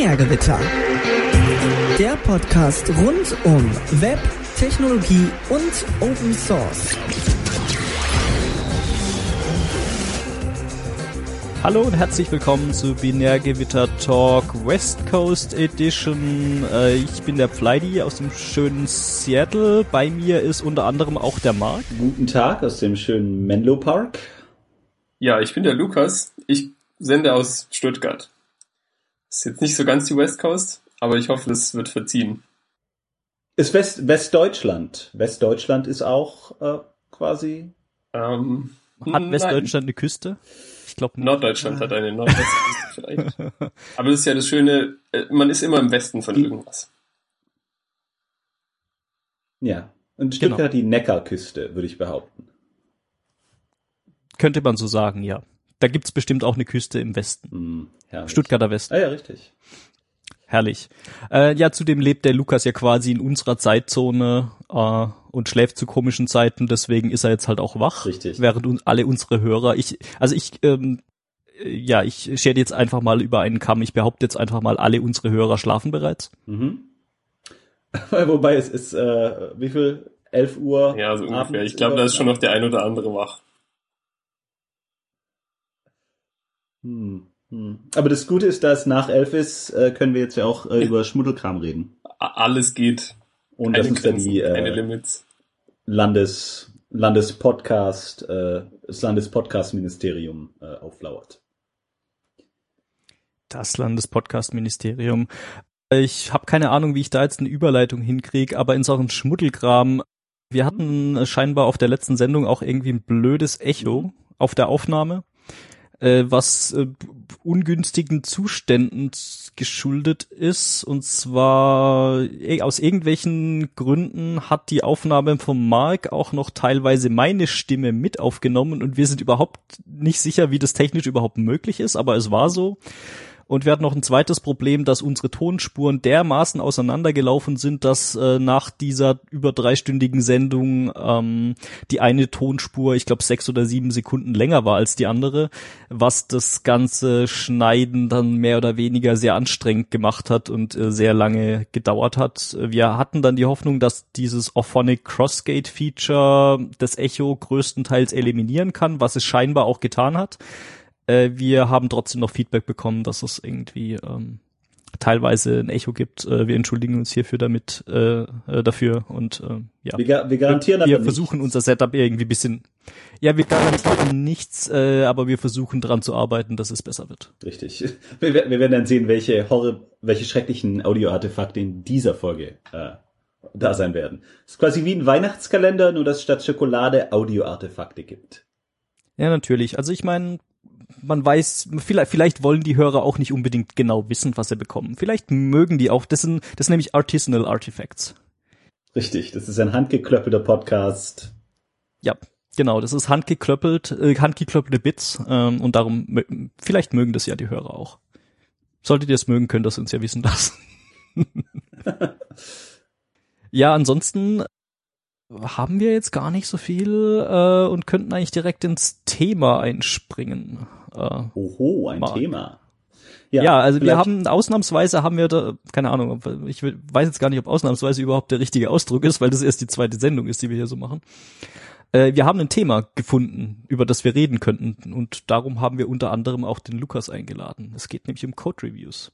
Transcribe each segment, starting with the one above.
Binärgewitter. Der Podcast rund um Web, Technologie und Open Source. Hallo und herzlich willkommen zu Binärgewitter Talk West Coast Edition. Ich bin der Pfleidi aus dem schönen Seattle. Bei mir ist unter anderem auch der Marc. Guten Tag aus dem schönen Menlo Park. Ja, ich bin der Lukas. Ich sende aus Stuttgart. Ist jetzt nicht so ganz die West Coast, aber ich hoffe, das wird verziehen. Ist Westdeutschland. Westdeutschland ist auch quasi... Hat Westdeutschland eine Küste? Ich glaube nicht. Norddeutschland hat eine Nordwestküste vielleicht. Aber das ist ja das Schöne, man ist immer im Westen von irgendwas. Ja, und Stuttgart hat die Neckarküste, würde ich behaupten. Könnte man so sagen, ja. Da gibt's bestimmt auch eine Küste im Westen. Stuttgarter Westen. Ah ja, richtig. Herrlich. Ja, zudem lebt der Lukas ja quasi in unserer Zeitzone und schläft zu komischen Zeiten, deswegen ist er jetzt halt auch wach. Richtig. Während alle unsere Hörer, ich schere jetzt einfach mal über einen Kamm, ich behaupte jetzt einfach mal, alle unsere Hörer schlafen bereits. Mhm. Wobei es ist, wie viel? 11 Uhr? Ja, so ungefähr. Ich glaube, da ist schon noch der ein oder andere wach. Aber das Gute ist, dass nach 11 ist, können wir jetzt ja auch über Schmuddelkram reden. Alles geht. Und keine das ist Grenzen, ja die keine Limits. Landespodcast, das Landespodcast-Ministerium auflauert. Das Landespodcast-Ministerium. Ich habe keine Ahnung, wie ich da jetzt eine Überleitung hinkriege, aber in Sachen Schmuddelkram, wir hatten scheinbar auf der letzten Sendung auch irgendwie ein blödes Echo auf der Aufnahme, was ungünstigen Zuständen geschuldet ist. Und zwar aus irgendwelchen Gründen hat die Aufnahme vom Marc auch noch teilweise meine Stimme mit aufgenommen und wir sind überhaupt nicht sicher, wie das technisch überhaupt möglich ist, aber es war so. Und wir hatten noch ein zweites Problem, dass unsere Tonspuren dermaßen auseinandergelaufen sind, dass nach dieser über 3-stündigen Sendung die eine Tonspur, ich glaube 6 oder 7 Sekunden länger war als die andere, was das ganze Schneiden dann mehr oder weniger sehr anstrengend gemacht hat und sehr lange gedauert hat. Wir hatten dann die Hoffnung, dass dieses Auphonic Crossgate Feature das Echo größtenteils eliminieren kann, was es scheinbar auch getan hat. Wir haben trotzdem noch Feedback bekommen, dass es irgendwie teilweise ein Echo gibt. Wir entschuldigen uns hierfür dafür und ja. Wir garantieren wir aber versuchen nichts. Unser Setup irgendwie ein bisschen. Ja, wir garantieren nichts, aber wir versuchen dran zu arbeiten, dass es besser wird. Richtig. Wir werden dann sehen, welche schrecklichen Audioartefakte in dieser Folge da sein werden. Es ist quasi wie ein Weihnachtskalender, nur dass statt Schokolade Audioartefakte gibt. Ja, natürlich. Also ich meine, man weiß, vielleicht wollen die Hörer auch nicht unbedingt genau wissen, was sie bekommen. Vielleicht mögen die auch, das sind nämlich Artisanal Artifacts. Richtig, das ist ein handgeklöppelter Podcast. Ja, genau, das ist handgeklöppelte Bits und darum, vielleicht mögen das ja die Hörer auch. Solltet ihr es mögen, könnt ihr es uns ja wissen lassen. Ja, ansonsten haben wir jetzt gar nicht so viel und könnten eigentlich direkt ins Thema einspringen. Oho, ein Marc. Thema. Ja, also wir haben da, keine Ahnung, ich weiß jetzt gar nicht, ob ausnahmsweise überhaupt der richtige Ausdruck ist, weil das erst die zweite Sendung ist, die wir hier so machen. Wir haben ein Thema gefunden, über das wir reden könnten und darum haben wir unter anderem auch den Lukas eingeladen. Es geht nämlich um Code-Reviews.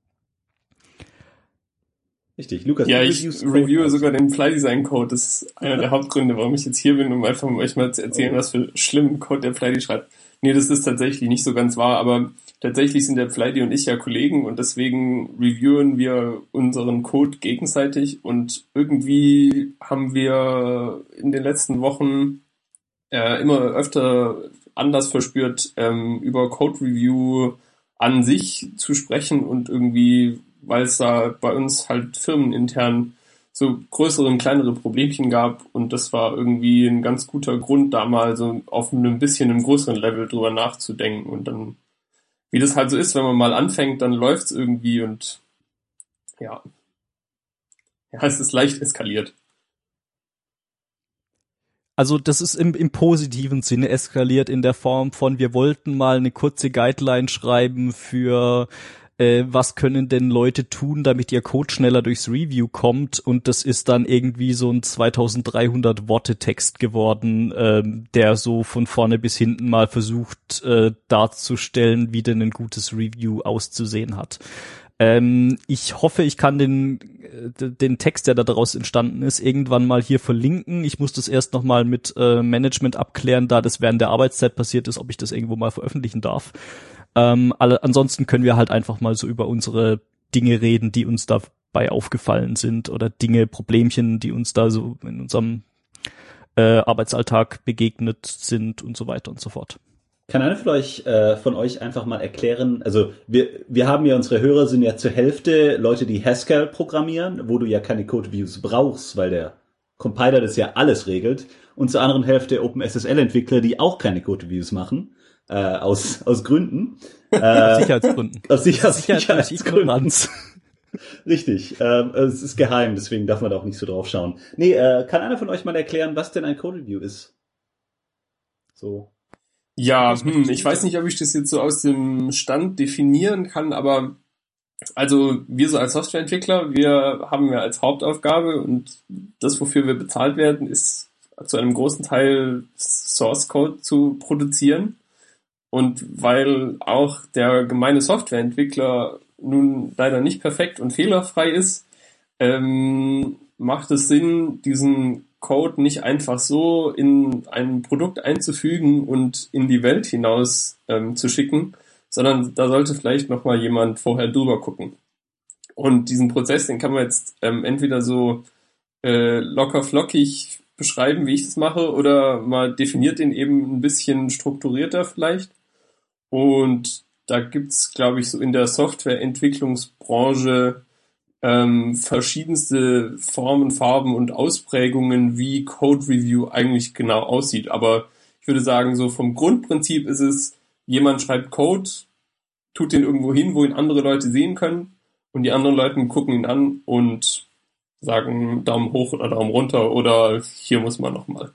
Richtig, Lukas. Ja, ich reviewe sogar den Fly-Design-Code. Das ist einer der Hauptgründe, warum ich jetzt hier bin, um einfach euch mal zu erzählen, was für schlimmen Code der Flydi schreibt. Nee, das ist tatsächlich nicht so ganz wahr, aber tatsächlich sind der Flydi und ich ja Kollegen und deswegen reviewen wir unseren Code gegenseitig und irgendwie haben wir in den letzten Wochen immer öfter Anlass verspürt, über Code-Review an sich zu sprechen und irgendwie, weil es da bei uns halt firmenintern so größere und kleinere Problemchen gab und das war irgendwie ein ganz guter Grund, da mal so auf einem größeren Level drüber nachzudenken und dann, wie das halt so ist, wenn man mal anfängt, dann läuft's irgendwie und ja, es ist leicht eskaliert. Also das ist im positiven Sinne eskaliert in der Form von, wir wollten mal eine kurze Guideline schreiben für was können denn Leute tun, damit ihr Code schneller durchs Review kommt, und das ist dann irgendwie so ein 2300 Worte Text geworden, der so von vorne bis hinten mal versucht darzustellen, wie denn ein gutes Review auszusehen hat. Ich hoffe, ich kann den Text, der da daraus entstanden ist, irgendwann mal hier verlinken. Ich muss das erst noch mal mit Management abklären, da das während der Arbeitszeit passiert ist, ob ich das irgendwo mal veröffentlichen darf. Ansonsten können wir halt einfach mal so über unsere Dinge reden, die uns dabei aufgefallen sind, oder Dinge, Problemchen, die uns da so in unserem Arbeitsalltag begegnet sind und so weiter und so fort. Kann einer von euch einfach mal erklären, also wir haben ja, unsere Hörer sind ja zur Hälfte Leute, die Haskell programmieren, wo du ja keine Code-Reviews brauchst, weil der Compiler das ja alles regelt, und zur anderen Hälfte OpenSSL-Entwickler, die auch keine Code-Reviews machen, aus Gründen. Sicherheitsgründen. Aus Sicherheitsgründen. Ignoranz. Richtig, es ist geheim, deswegen darf man da auch nicht so drauf schauen. Nee, kann einer von euch mal erklären, was denn ein Code-Review ist? So. Ja, ich weiß nicht, ob ich das jetzt so aus dem Stand definieren kann, aber also wir so als Softwareentwickler, wir haben ja als Hauptaufgabe, und das, wofür wir bezahlt werden, ist zu einem großen Teil Source Code zu produzieren. Und weil auch der gemeine Softwareentwickler nun leider nicht perfekt und fehlerfrei ist, macht es Sinn, diesen Code nicht einfach so in ein Produkt einzufügen und in die Welt hinaus zu schicken, sondern da sollte vielleicht nochmal jemand vorher drüber gucken. Und diesen Prozess, den kann man jetzt entweder so locker flockig beschreiben, wie ich das mache, oder man definiert den eben ein bisschen strukturierter vielleicht. Und da gibt's, glaube ich, so in der Softwareentwicklungsbranche verschiedenste Formen, Farben und Ausprägungen, wie Code Review eigentlich genau aussieht. Aber ich würde sagen, so vom Grundprinzip ist es, jemand schreibt Code, tut den irgendwo hin, wo ihn andere Leute sehen können, und die anderen Leute gucken ihn an und sagen Daumen hoch oder Daumen runter oder hier muss man nochmal.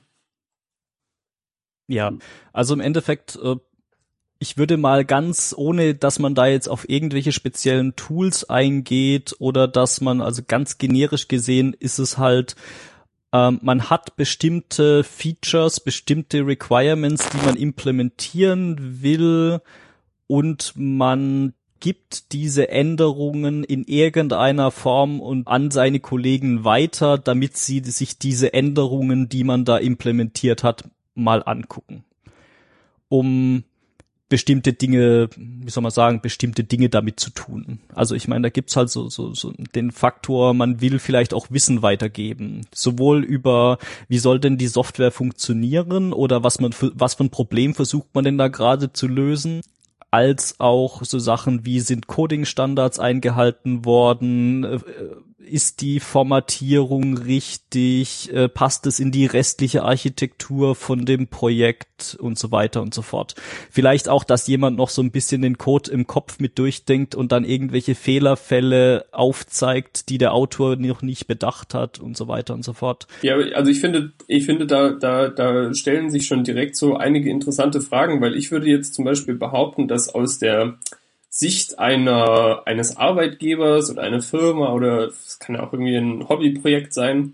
Ja, also im Endeffekt, ich würde mal ganz, ohne dass man da jetzt auf irgendwelche speziellen Tools eingeht oder dass man, also ganz generisch gesehen, ist es halt, man hat bestimmte Features, bestimmte Requirements, die man implementieren will, und man gibt diese Änderungen in irgendeiner Form und an seine Kollegen weiter, damit sie sich diese Änderungen, die man da implementiert hat, mal angucken. Um bestimmte Dinge, wie soll man sagen, bestimmte Dinge damit zu tun. Also ich meine, da gibt's halt so den Faktor, man will vielleicht auch Wissen weitergeben. Sowohl über, wie soll denn die Software funktionieren, oder was für ein Problem versucht man denn da gerade zu lösen, als auch so Sachen wie, sind Coding-Standards eingehalten worden, ist die Formatierung richtig, passt es in die restliche Architektur von dem Projekt und so weiter und so fort. Vielleicht auch, dass jemand noch so ein bisschen den Code im Kopf mit durchdenkt und dann irgendwelche Fehlerfälle aufzeigt, die der Autor noch nicht bedacht hat und so weiter und so fort. Ja, also ich finde, da stellen sich schon direkt so einige interessante Fragen, weil ich würde jetzt zum Beispiel behaupten, dass aus der Sicht eines Arbeitgebers oder einer Firma, oder es kann ja auch irgendwie ein Hobbyprojekt sein,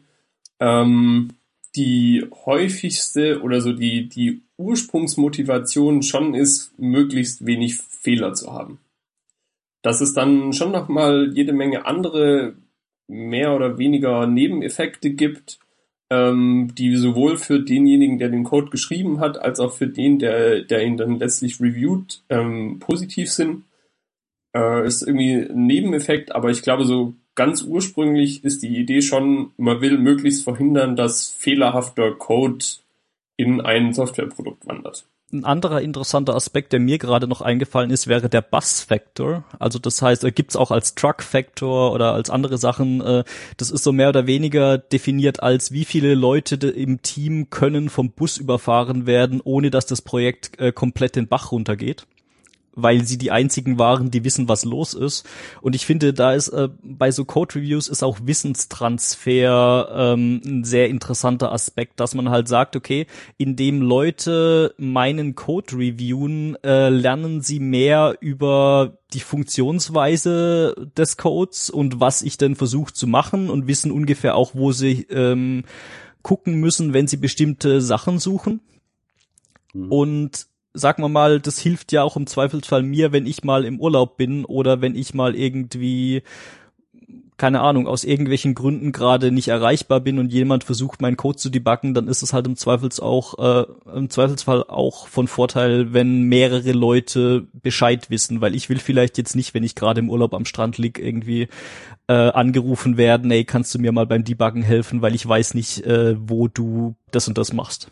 die häufigste oder so die Ursprungsmotivation schon ist, möglichst wenig Fehler zu haben. Dass es dann schon nochmal jede Menge andere, mehr oder weniger Nebeneffekte gibt, die sowohl für denjenigen, der den Code geschrieben hat, als auch für den, der ihn dann letztlich reviewt, positiv sind. Ist irgendwie ein Nebeneffekt, aber ich glaube, so ganz ursprünglich ist die Idee schon, man will möglichst verhindern, dass fehlerhafter Code in ein Softwareprodukt wandert. Ein anderer interessanter Aspekt, der mir gerade noch eingefallen ist, wäre der Bus-Factor. Also das heißt, gibt's auch als Truck-Factor oder als andere Sachen. Das ist so mehr oder weniger definiert als, wie viele Leute im Team können vom Bus überfahren werden, ohne dass das Projekt komplett den Bach runtergeht. weil sie die einzigen waren, die wissen, was los ist. Und ich finde, da ist bei so Code-Reviews ist auch Wissenstransfer ein sehr interessanter Aspekt, dass man halt sagt, okay, indem Leute meinen Code reviewen, lernen sie mehr über die Funktionsweise des Codes und was ich denn versuche zu machen und wissen ungefähr auch, wo sie gucken müssen, wenn sie bestimmte Sachen suchen. Und sagen wir mal, das hilft ja auch im Zweifelsfall mir, wenn ich mal im Urlaub bin oder wenn ich mal irgendwie, keine Ahnung, aus irgendwelchen Gründen gerade nicht erreichbar bin und jemand versucht, meinen Code zu debuggen, dann ist es halt im Zweifelsfall auch von Vorteil, wenn mehrere Leute Bescheid wissen, weil ich will vielleicht jetzt nicht, wenn ich gerade im Urlaub am Strand lieg, irgendwie angerufen werden, ey, kannst du mir mal beim Debuggen helfen, weil ich weiß nicht, wo du das und das machst.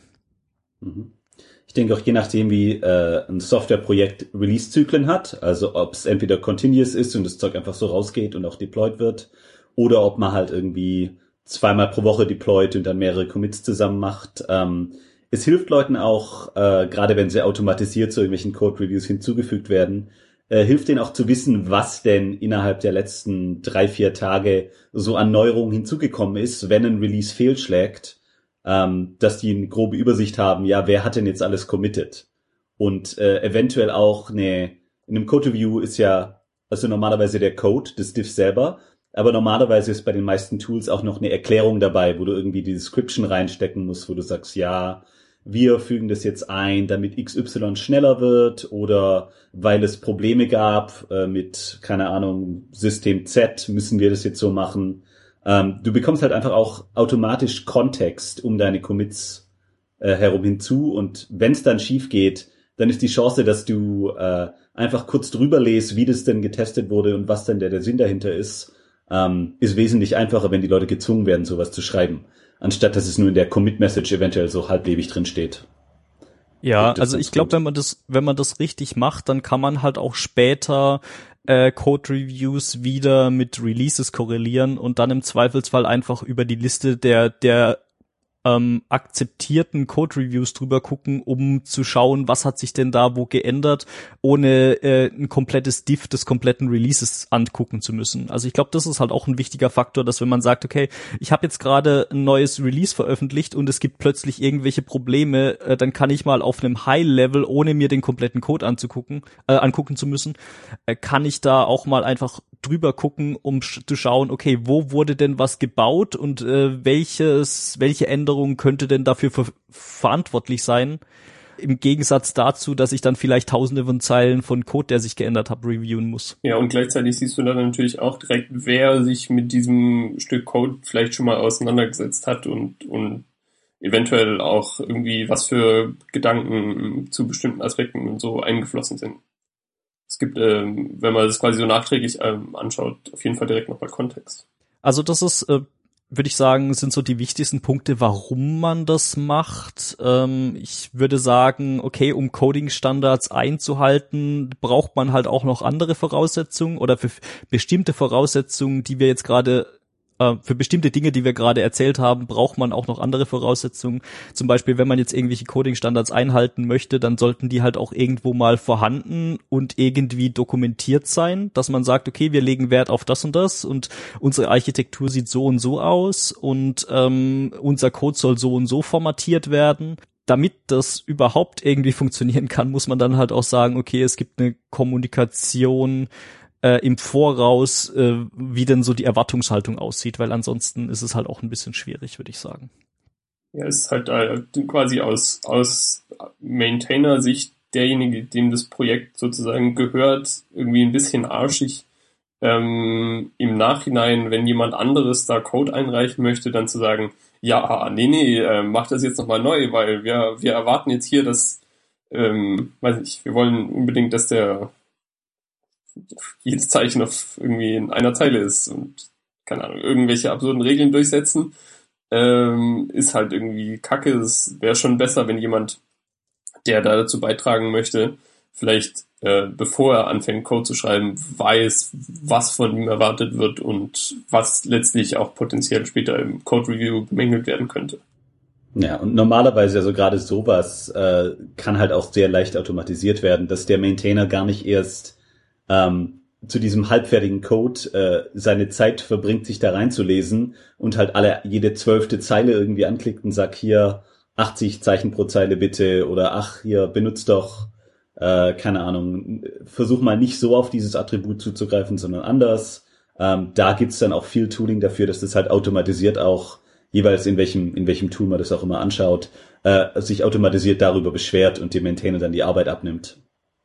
Ich denke auch je nachdem, wie ein Softwareprojekt Release-Zyklen hat, also ob es entweder continuous ist und das Zeug einfach so rausgeht und auch deployed wird, oder ob man halt irgendwie 2-mal pro Woche deployt und dann mehrere Commits zusammen macht. Es hilft Leuten auch, gerade wenn sie automatisiert zu irgendwelchen Code-Reviews hinzugefügt werden, hilft denen auch zu wissen, was denn innerhalb der letzten 3-4 Tage so an Neuerungen hinzugekommen ist, wenn ein Release fehlschlägt, dass die eine grobe Übersicht haben, ja, wer hat denn jetzt alles committed? Und eventuell auch in einem Code-Review ist ja also normalerweise der Code, das Diff selber, aber normalerweise ist bei den meisten Tools auch noch eine Erklärung dabei, wo du irgendwie die Description reinstecken musst, wo du sagst, ja, wir fügen das jetzt ein, damit XY schneller wird oder weil es Probleme gab mit, keine Ahnung, System Z, müssen wir das jetzt so machen. Du bekommst halt einfach auch automatisch Kontext um deine Commits herum hinzu und wenn es dann schief geht, dann ist die Chance, dass du einfach kurz drüber lest, wie das denn getestet wurde und was denn der Sinn dahinter ist wesentlich einfacher, wenn die Leute gezwungen werden, sowas zu schreiben, anstatt dass es nur in der Commit-Message eventuell so halblebig drin steht. Ja, also ich glaube, wenn man das richtig macht, dann kann man halt auch später Code-Reviews wieder mit Releases korrelieren und dann im Zweifelsfall einfach über die Liste der akzeptierten Code-Reviews drüber gucken, um zu schauen, was hat sich denn da wo geändert, ohne ein komplettes Diff des kompletten Releases angucken zu müssen. Also ich glaube, das ist halt auch ein wichtiger Faktor, dass wenn man sagt, okay, ich habe jetzt gerade ein neues Release veröffentlicht und es gibt plötzlich irgendwelche Probleme, dann kann ich mal auf einem High-Level, ohne mir den kompletten Code angucken zu müssen, kann ich da auch mal einfach drüber gucken, um zu schauen, okay, wo wurde denn was gebaut und welche Änderungen könnte denn dafür verantwortlich sein, im Gegensatz dazu, dass ich dann vielleicht tausende von Zeilen von Code, der sich geändert hat, reviewen muss. Ja, und gleichzeitig siehst du dann natürlich auch direkt, wer sich mit diesem Stück Code vielleicht schon mal auseinandergesetzt hat und eventuell auch irgendwie was für Gedanken zu bestimmten Aspekten und so eingeflossen sind. Es gibt, wenn man das quasi so nachträglich anschaut, auf jeden Fall direkt nochmal Kontext. Also das ist würde ich sagen, sind so die wichtigsten Punkte, warum man das macht. Ich würde sagen, okay, um Coding-Standards einzuhalten, braucht man halt auch noch andere Voraussetzungen oder für bestimmte Voraussetzungen, die wir jetzt gerade für bestimmte Dinge, die wir gerade erzählt haben, braucht man auch noch andere Voraussetzungen. Zum Beispiel, wenn man jetzt irgendwelche Coding-Standards einhalten möchte, dann sollten die halt auch irgendwo mal vorhanden und irgendwie dokumentiert sein, dass man sagt, okay, wir legen Wert auf das und unsere Architektur sieht so und so aus und unser Code soll so und so formatiert werden. Damit das überhaupt irgendwie funktionieren kann, muss man dann halt auch sagen, okay, es gibt eine Kommunikation im Voraus, wie denn so die Erwartungshaltung aussieht, weil ansonsten ist es halt auch ein bisschen schwierig, würde ich sagen. Ja, es ist halt quasi aus Maintainer-Sicht derjenige, dem das Projekt sozusagen gehört, irgendwie ein bisschen arschig, im Nachhinein, wenn jemand anderes da Code einreichen möchte, dann zu sagen, ja, nee, mach das jetzt nochmal neu, weil wir erwarten jetzt hier, dass, weiß nicht, wir wollen unbedingt, dass jedes Zeichen auf irgendwie in einer Zeile ist und, keine Ahnung, irgendwelche absurden Regeln durchsetzen, ist halt irgendwie kacke. Es wäre schon besser, wenn jemand, der da dazu beitragen möchte, vielleicht bevor er anfängt, Code zu schreiben, weiß, was von ihm erwartet wird und was letztlich auch potenziell später im Code-Review bemängelt werden könnte. Ja, und normalerweise, also gerade sowas kann halt auch sehr leicht automatisiert werden, dass der Maintainer gar nicht erst zu diesem halbfertigen Code seine Zeit verbringt, sich da reinzulesen und halt jede 12. Zeile irgendwie anklickt und sagt, hier 80 Zeichen pro Zeile bitte oder ach, hier benutzt doch, keine Ahnung, versuch mal nicht so auf dieses Attribut zuzugreifen, sondern anders. Da gibt's dann auch viel Tooling dafür, dass das halt automatisiert auch, jeweils in welchem Tool man das auch immer anschaut, sich automatisiert darüber beschwert und dem Maintainer dann die Arbeit abnimmt.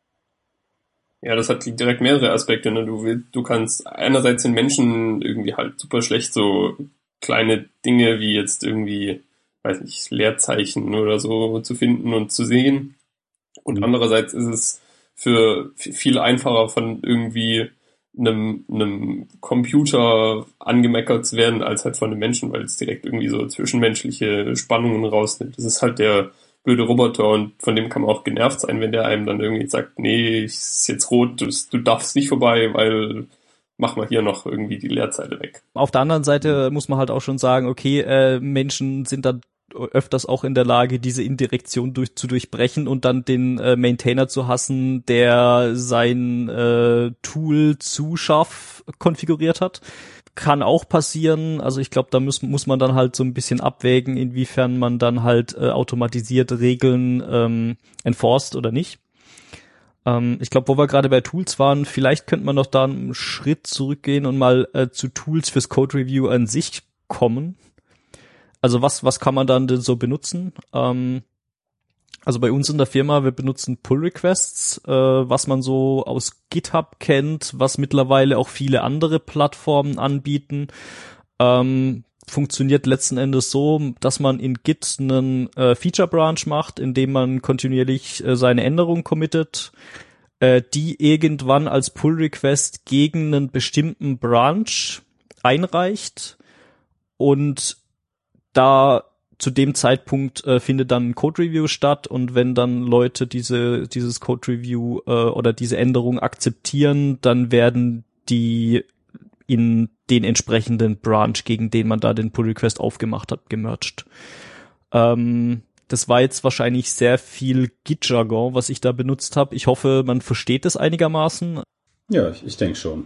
Ja, das hat direkt mehrere Aspekte. Ne? Du kannst einerseits den Menschen irgendwie halt super schlecht so kleine Dinge wie jetzt irgendwie, weiß nicht, Leerzeichen oder so zu finden und zu sehen. Und andererseits ist es für viel einfacher von irgendwie einem Computer angemeckert zu werden, als halt von einem Menschen, weil es direkt irgendwie so zwischenmenschliche Spannungen rausnimmt. Das ist halt der blöde Roboter und von dem kann man auch genervt sein, wenn der einem dann irgendwie sagt, nee, es ist jetzt rot, du darfst nicht vorbei, weil mach mal hier noch irgendwie die Leerzeile weg. Auf der anderen Seite muss man halt auch schon sagen, okay, Menschen sind dann öfters auch in der Lage, diese Indirektion zu durchbrechen und dann den Maintainer zu hassen, der sein Tool zu scharf konfiguriert hat. Kann auch passieren. Also ich glaube, da muss man dann halt so ein bisschen abwägen, inwiefern man dann halt automatisiert Regeln enforced oder nicht. Ich glaube, wo wir gerade bei Tools waren, vielleicht könnte man noch da einen Schritt zurückgehen und mal zu Tools fürs Code Review an sich kommen. Also was kann man dann denn so benutzen? Also bei uns in der Firma, wir benutzen Pull Requests, was man so aus GitHub kennt, was mittlerweile auch viele andere Plattformen anbieten. Funktioniert letzten Endes so, dass man in Git einen Feature Branch macht, indem man kontinuierlich seine Änderungen committet, die irgendwann als Pull Request gegen einen bestimmten Branch einreicht und da zu dem Zeitpunkt findet dann ein Code-Review statt und wenn dann Leute dieses Code-Review oder diese Änderung akzeptieren, dann werden die in den entsprechenden Branch, gegen den man da den Pull-Request aufgemacht hat, gemerged. Das war jetzt wahrscheinlich sehr viel Git-Jargon, was ich da benutzt habe. Ich hoffe, man versteht es einigermaßen. Ja, ich denke schon.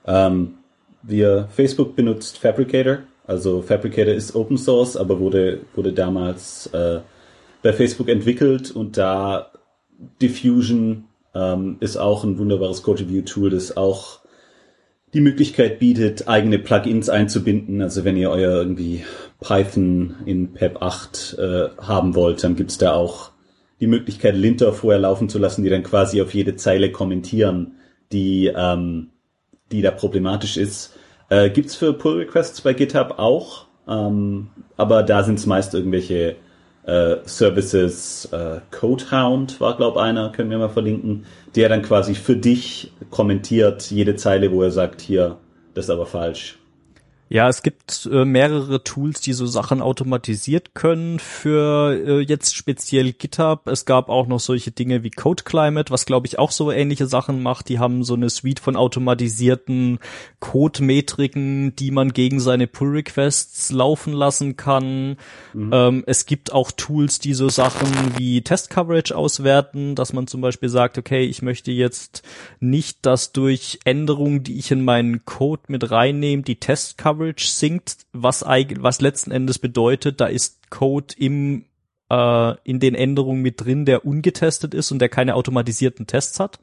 Facebook benutzt Fabricator. Also Fabricator ist Open Source, aber wurde damals bei Facebook entwickelt und da Diffusion ist auch ein wunderbares Code-Review-Tool, das auch die Möglichkeit bietet, eigene Plugins einzubinden. Also wenn ihr euer irgendwie Python in PEP 8 haben wollt, dann gibt's da auch die Möglichkeit, Linter vorher laufen zu lassen, die dann quasi auf jede Zeile kommentieren, die da problematisch ist. Gibt's für Pull-Requests bei GitHub auch, aber da sind's meist irgendwelche Services. Codehound war, glaube ich, einer, können wir mal verlinken, der dann quasi für dich kommentiert jede Zeile, wo er sagt, hier, das ist aber falsch. Ja, es gibt mehrere Tools, die so Sachen automatisiert können für jetzt speziell GitHub. Es gab auch noch solche Dinge wie CodeClimate, was glaube ich auch so ähnliche Sachen macht. Die haben so eine Suite von automatisierten Code-Metriken, die man gegen seine Pull-Requests laufen lassen kann. Es gibt auch Tools, die so Sachen wie Test-Coverage auswerten, dass man zum Beispiel sagt, okay, ich möchte jetzt nicht, dass durch Änderungen, die ich in meinen Code mit reinnehme, die Test-Coverage sinkt, was letzten Endes bedeutet, da ist Code in den Änderungen mit drin, der ungetestet ist und der keine automatisierten Tests hat.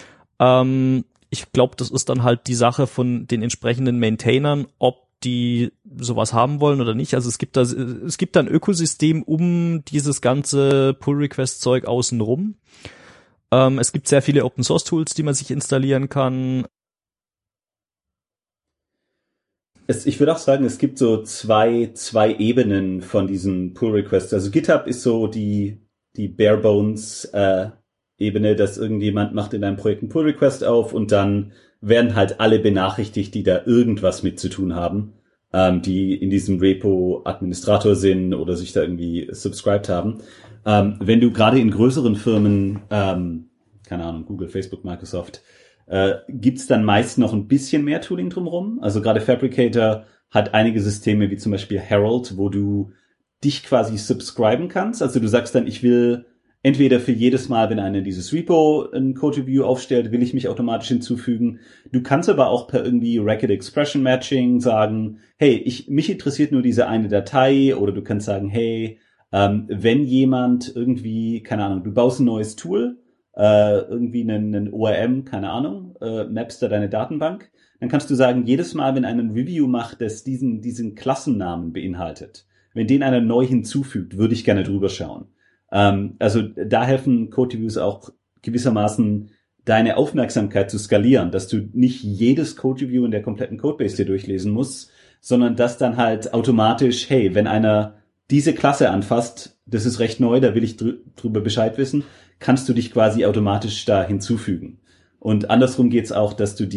Ich glaube, das ist dann halt die Sache von den entsprechenden Maintainern, ob die sowas haben wollen oder nicht. Also es gibt da ein Ökosystem um dieses ganze Pull-Request-Zeug außenrum. Es gibt sehr viele Open-Source-Tools, die man sich installieren kann. Ich würde auch sagen, es gibt so zwei Ebenen von diesen Pull-Requests. Also GitHub ist so die Bare-Bones-Ebene, dass irgendjemand macht in einem Projekt einen Pull-Request auf und dann werden halt alle benachrichtigt, die da irgendwas mit zu tun haben, die in diesem Repo Administrator sind oder sich da irgendwie subscribed haben. Wenn du gerade in größeren Firmen, keine Ahnung, Google, Facebook, Microsoft, gibt's dann meist noch ein bisschen mehr Tooling drumherum. Also gerade Fabricator hat einige Systeme wie zum Beispiel Herald, wo du dich quasi subscriben kannst. Also du sagst dann, ich will entweder für jedes Mal, wenn einer dieses Repo ein Code-Review aufstellt, will ich mich automatisch hinzufügen. Du kannst aber auch per irgendwie Racket Expression Matching sagen, hey, mich interessiert nur diese eine Datei, oder du kannst sagen, hey, wenn jemand irgendwie, keine Ahnung, du baust ein neues Tool, irgendwie einen ORM, keine Ahnung, mappst da deine Datenbank, dann kannst du sagen, jedes Mal, wenn einer ein Review macht, das diesen Klassennamen beinhaltet, wenn den einer neu hinzufügt, würde ich gerne drüber schauen. Also da helfen Code-Reviews auch gewissermaßen, deine Aufmerksamkeit zu skalieren, dass du nicht jedes Code-Review in der kompletten Codebase dir durchlesen musst, sondern dass dann halt automatisch, hey, wenn einer diese Klasse anfasst, das ist recht neu, da will ich drüber Bescheid wissen, kannst du dich quasi automatisch da hinzufügen. Und andersrum geht's auch, dass du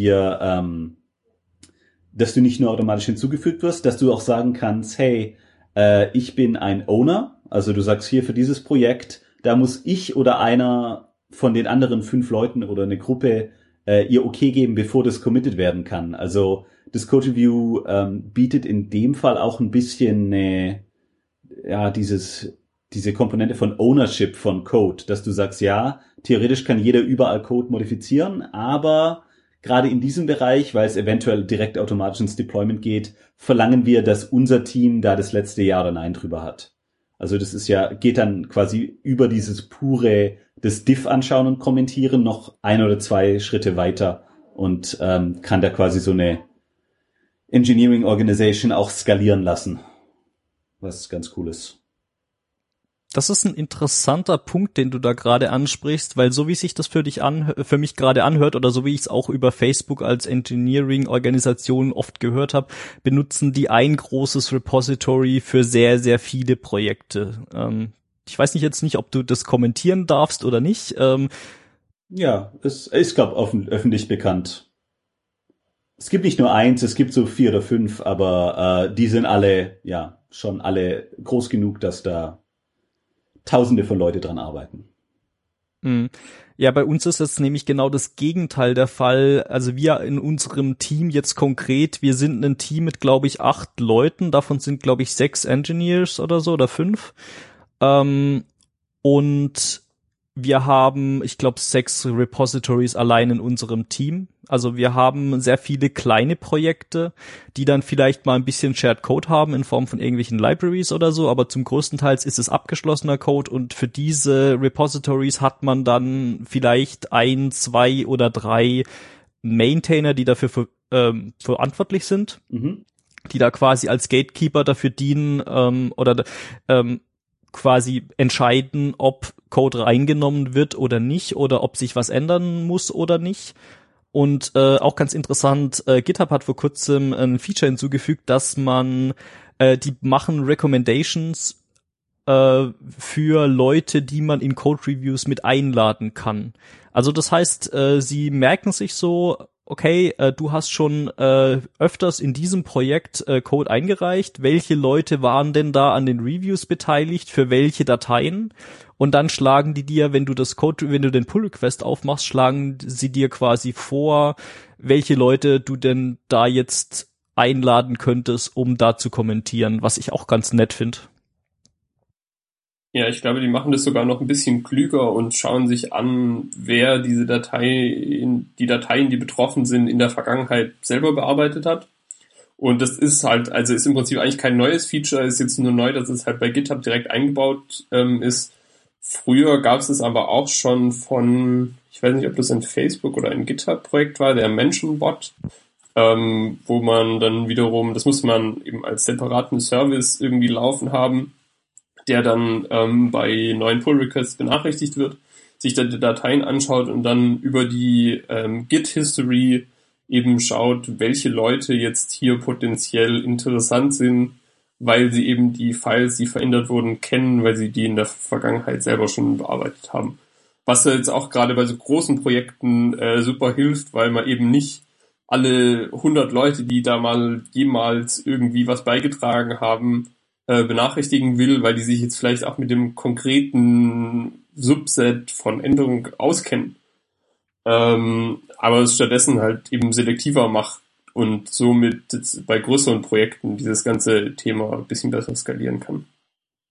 nicht nur automatisch hinzugefügt wirst, dass du auch sagen kannst, hey, ich bin ein Owner, also du sagst hier für dieses Projekt, da muss ich oder einer von den anderen 5 Leuten oder eine Gruppe ihr okay geben, bevor das committed werden kann. Also das Code Review bietet in dem Fall auch ein bisschen diese Komponente von Ownership von Code, dass du sagst, ja, theoretisch kann jeder überall Code modifizieren, aber gerade in diesem Bereich, weil es eventuell direkt automatisch ins Deployment geht, verlangen wir, dass unser Team da das letzte Ja oder Nein drüber hat. Also das geht dann quasi über dieses pure, das Diff anschauen und kommentieren, noch 1 oder 2 Schritte weiter und kann da quasi so eine Engineering Organization auch skalieren lassen. Was ganz cool ist. Das ist ein interessanter Punkt, den du da gerade ansprichst, weil so wie sich das für mich gerade anhört, oder so wie ich es auch über Facebook als Engineering-Organisation oft gehört habe, benutzen die ein großes Repository für sehr, sehr viele Projekte. Ich weiß jetzt nicht, ob du das kommentieren darfst oder nicht. Ja, es ist, glaube ich, öffentlich bekannt. Es gibt nicht nur 1, es gibt so 4 oder 5, aber die sind alle, ja, schon alle groß genug, dass da Tausende von Leute dran arbeiten. Ja, bei uns ist jetzt nämlich genau das Gegenteil der Fall. Also wir in unserem Team jetzt konkret, wir sind ein Team mit, glaube ich, 8 Leuten. Davon sind, glaube ich, 6 Engineers oder so, oder 5. Und wir haben, ich glaube, 6 Repositories allein in unserem Team. Also wir haben sehr viele kleine Projekte, die dann vielleicht mal ein bisschen Shared Code haben in Form von irgendwelchen Libraries oder so, aber zum größten Teil ist es abgeschlossener Code, und für diese Repositories hat man dann vielleicht 1, 2 oder 3 Maintainer, die dafür verantwortlich sind, die da quasi als Gatekeeper dafür dienen quasi entscheiden, ob Code reingenommen wird oder nicht, oder ob sich was ändern muss oder nicht. Und auch ganz interessant, GitHub hat vor kurzem ein Feature hinzugefügt, dass man, die machen Recommendations für Leute, die man in Code-Reviews mit einladen kann. Also das heißt, sie merken sich so, okay, du hast schon öfters in diesem Projekt Code eingereicht. Welche Leute waren denn da an den Reviews beteiligt? Für welche Dateien? Und dann schlagen die dir, wenn du den Pull-Request aufmachst, schlagen sie dir quasi vor, welche Leute du denn da jetzt einladen könntest, um da zu kommentieren, was ich auch ganz nett finde. Ja, ich glaube, die machen das sogar noch ein bisschen klüger und schauen sich an, wer die Dateien, die betroffen sind, in der Vergangenheit selber bearbeitet hat. Und das ist halt, also ist im Prinzip eigentlich kein neues Feature, ist jetzt nur neu, dass es halt bei GitHub direkt eingebaut ist. Früher gab es aber auch schon von, ich weiß nicht, ob das ein Facebook oder ein GitHub-Projekt war, der Mention-Bot, wo man dann wiederum, das musste man eben als separaten Service irgendwie laufen haben, der dann bei neuen Pull-Requests benachrichtigt wird, sich dann die Dateien anschaut und dann über die Git-History eben schaut, welche Leute jetzt hier potenziell interessant sind, weil sie eben die Files, die verändert wurden, kennen, weil sie die in der Vergangenheit selber schon bearbeitet haben. Was jetzt auch gerade bei so großen Projekten super hilft, weil man eben nicht alle 100 Leute, die da mal jemals irgendwie was beigetragen haben, benachrichtigen will, weil die sich jetzt vielleicht auch mit dem konkreten Subset von Änderungen auskennen. Aber es stattdessen halt eben selektiver macht und somit bei größeren Projekten dieses ganze Thema ein bisschen besser skalieren kann.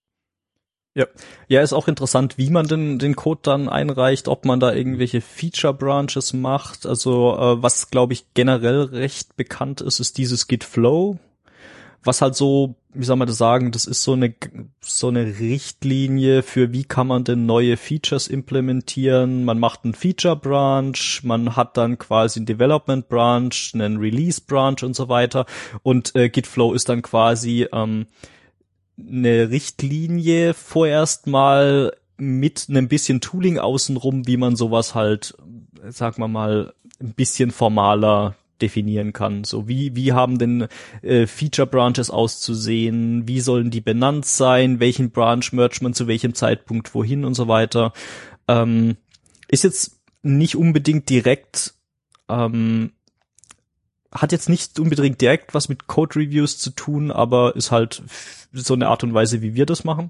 Ja, ist auch interessant, wie man den Code dann einreicht, ob man da irgendwelche Feature Branches macht. Also was, glaube ich, generell recht bekannt ist, ist dieses Git Flow, was halt so, wie soll man das sagen, das ist so eine Richtlinie für, wie kann man denn neue Features implementieren. Man macht einen Feature Branch, man hat dann quasi einen Development Branch, einen Release Branch und so weiter. Und Git Flow ist dann quasi eine Richtlinie vorerst mal mit einem bisschen Tooling außenrum, wie man sowas halt, sagen wir mal, ein bisschen formaler definieren kann. So wie haben denn Feature Branches auszusehen, wie sollen die benannt sein, welchen Branch mergt man zu welchem Zeitpunkt wohin und so weiter. Ist jetzt nicht unbedingt direkt hat jetzt nicht unbedingt direkt was mit Code-Reviews zu tun, aber ist halt so eine Art und Weise, wie wir das machen.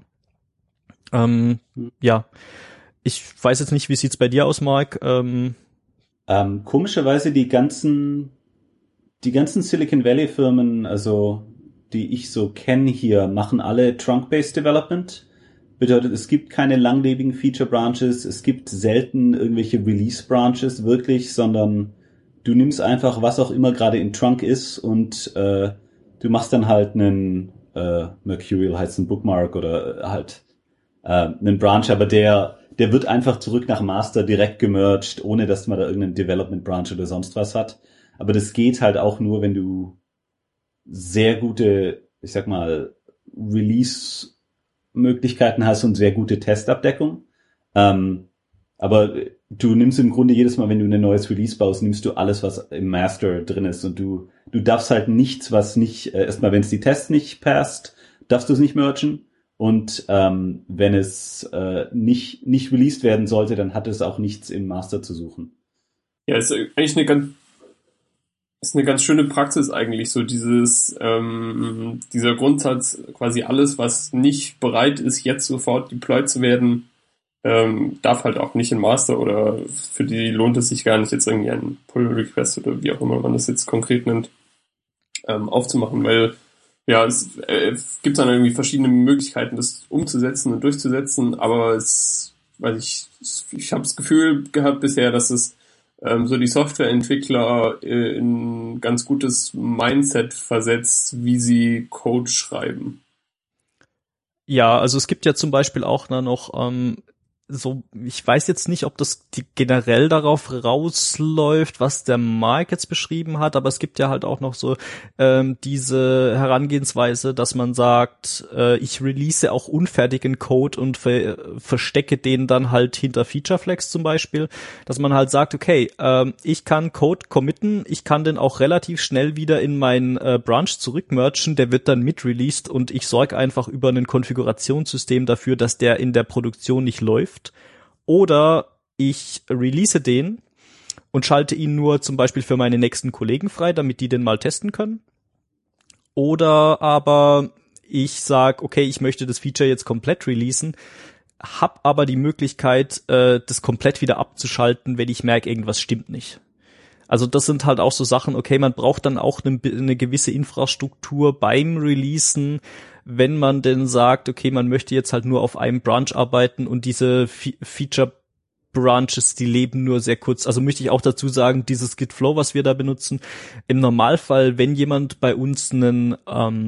Ja, ich weiß jetzt nicht, wie sieht's bei dir aus, Mark? Komischerweise die ganzen Silicon Valley Firmen, also die ich so kenne hier, machen alle Trunk-Based Development. Bedeutet, es gibt keine langlebigen Feature Branches, es gibt selten irgendwelche Release Branches wirklich, sondern du nimmst einfach, was auch immer gerade in Trunk ist und du machst dann halt einen Mercurial heißt ein Bookmark oder halt einen Branch, aber der wird einfach zurück nach Master direkt gemerged, ohne dass man da irgendeinen Development Branch oder sonst was hat. Aber das geht halt auch nur, wenn du sehr gute, ich sag mal, Release-Möglichkeiten hast und sehr gute Testabdeckung. Aber du nimmst im Grunde jedes Mal, wenn du ein neues Release baust, nimmst du alles, was im Master drin ist. Und du darfst halt nichts, was nicht, erstmal, wenn es die Tests nicht passt, darfst du es nicht mergen. Und wenn es nicht released werden sollte, dann hat es auch nichts im Master zu suchen. Ja, ist eigentlich eine ganz schöne Praxis eigentlich, so dieser Grundsatz, quasi alles, was nicht bereit ist, jetzt sofort deployed zu werden, darf halt auch nicht in Master oder für die lohnt es sich gar nicht, jetzt irgendwie einen Pull-Request oder wie auch immer man das jetzt konkret nennt, aufzumachen, weil ja, es gibt dann irgendwie verschiedene Möglichkeiten, das umzusetzen und durchzusetzen, aber ich habe das Gefühl gehabt bisher, dass es so die Softwareentwickler in ein ganz gutes Mindset versetzt, wie sie Code schreiben. Ja, also es gibt ja zum Beispiel auch noch so, ich weiß jetzt nicht, ob das generell darauf rausläuft, was der Mark jetzt beschrieben hat, aber es gibt ja halt auch noch so diese Herangehensweise, dass man sagt, ich release auch unfertigen Code und verstecke den dann halt hinter Feature Flags zum Beispiel, dass man halt sagt, okay, ich kann Code committen, ich kann den auch relativ schnell wieder in meinen Branch zurückmergen, der wird dann mit-released und ich sorge einfach über ein Konfigurationssystem dafür, dass der in der Produktion nicht läuft. Oder ich release den und schalte ihn nur zum Beispiel für meine nächsten Kollegen frei, damit die den mal testen können. Oder aber ich sage, okay, ich möchte das Feature jetzt komplett releasen, hab aber die Möglichkeit, das komplett wieder abzuschalten, wenn ich merke, irgendwas stimmt nicht. Also das sind halt auch so Sachen, okay, man braucht dann auch eine gewisse Infrastruktur beim Releasen, wenn man denn sagt, okay, man möchte jetzt halt nur auf einem Branch arbeiten und diese Feature Branches, die leben nur sehr kurz. Also möchte ich auch dazu sagen, dieses Git Flow, was wir da benutzen, im Normalfall, wenn jemand bei uns einen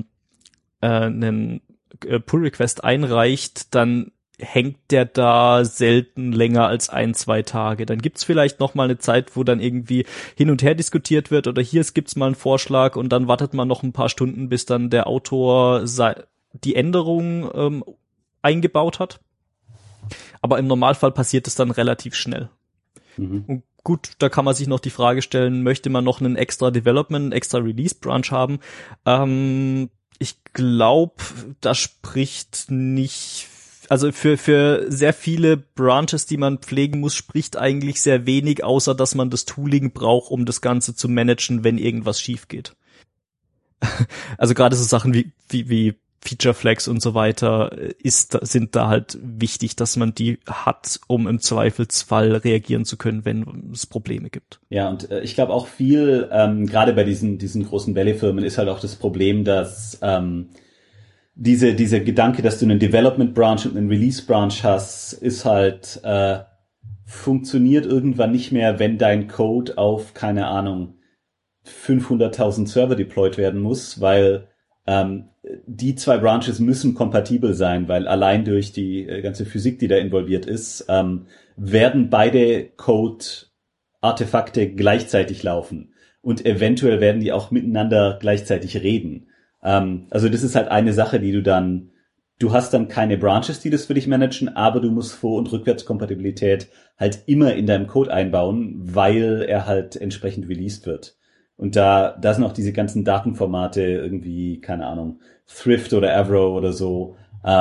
Pull Request einreicht, dann hängt der da selten länger als 1-2 Tage. Dann gibt's vielleicht noch mal eine Zeit, wo dann irgendwie hin und her diskutiert wird oder hier gibt's mal einen Vorschlag und dann wartet man noch ein paar Stunden, bis dann der Autor die Änderung eingebaut hat. Aber im Normalfall passiert es dann relativ schnell. Mhm. Und gut, da kann man sich noch die Frage stellen, möchte man noch einen extra Development, einen extra Release Branch haben? Ich glaube, da spricht nicht. Also für sehr viele Branches, die man pflegen muss, spricht eigentlich sehr wenig, außer dass man das Tooling braucht, um das Ganze zu managen, wenn irgendwas schief geht. Also gerade so Sachen wie Feature Flags und so weiter sind da halt wichtig, dass man die hat, um im Zweifelsfall reagieren zu können, wenn es Probleme gibt. Ja, und ich glaube auch viel, gerade bei diesen großen Valley-Firmen ist halt auch das Problem, dass dieser Gedanke, dass du einen Development Branch und einen Release Branch hast, ist halt, funktioniert irgendwann nicht mehr, wenn dein Code auf, keine Ahnung, 500.000 Server deployed werden muss, weil die zwei Branches müssen kompatibel sein, weil allein durch die ganze Physik, die da involviert ist, werden beide Code-Artefakte gleichzeitig laufen und eventuell werden die auch miteinander gleichzeitig reden. Also das ist halt eine Sache, du hast dann keine Branches, die das für dich managen, aber du musst Vor- und Rückwärtskompatibilität halt immer in deinem Code einbauen, weil er halt entsprechend released wird. Und da sind auch diese ganzen Datenformate irgendwie, keine Ahnung, Thrift oder Avro oder so, da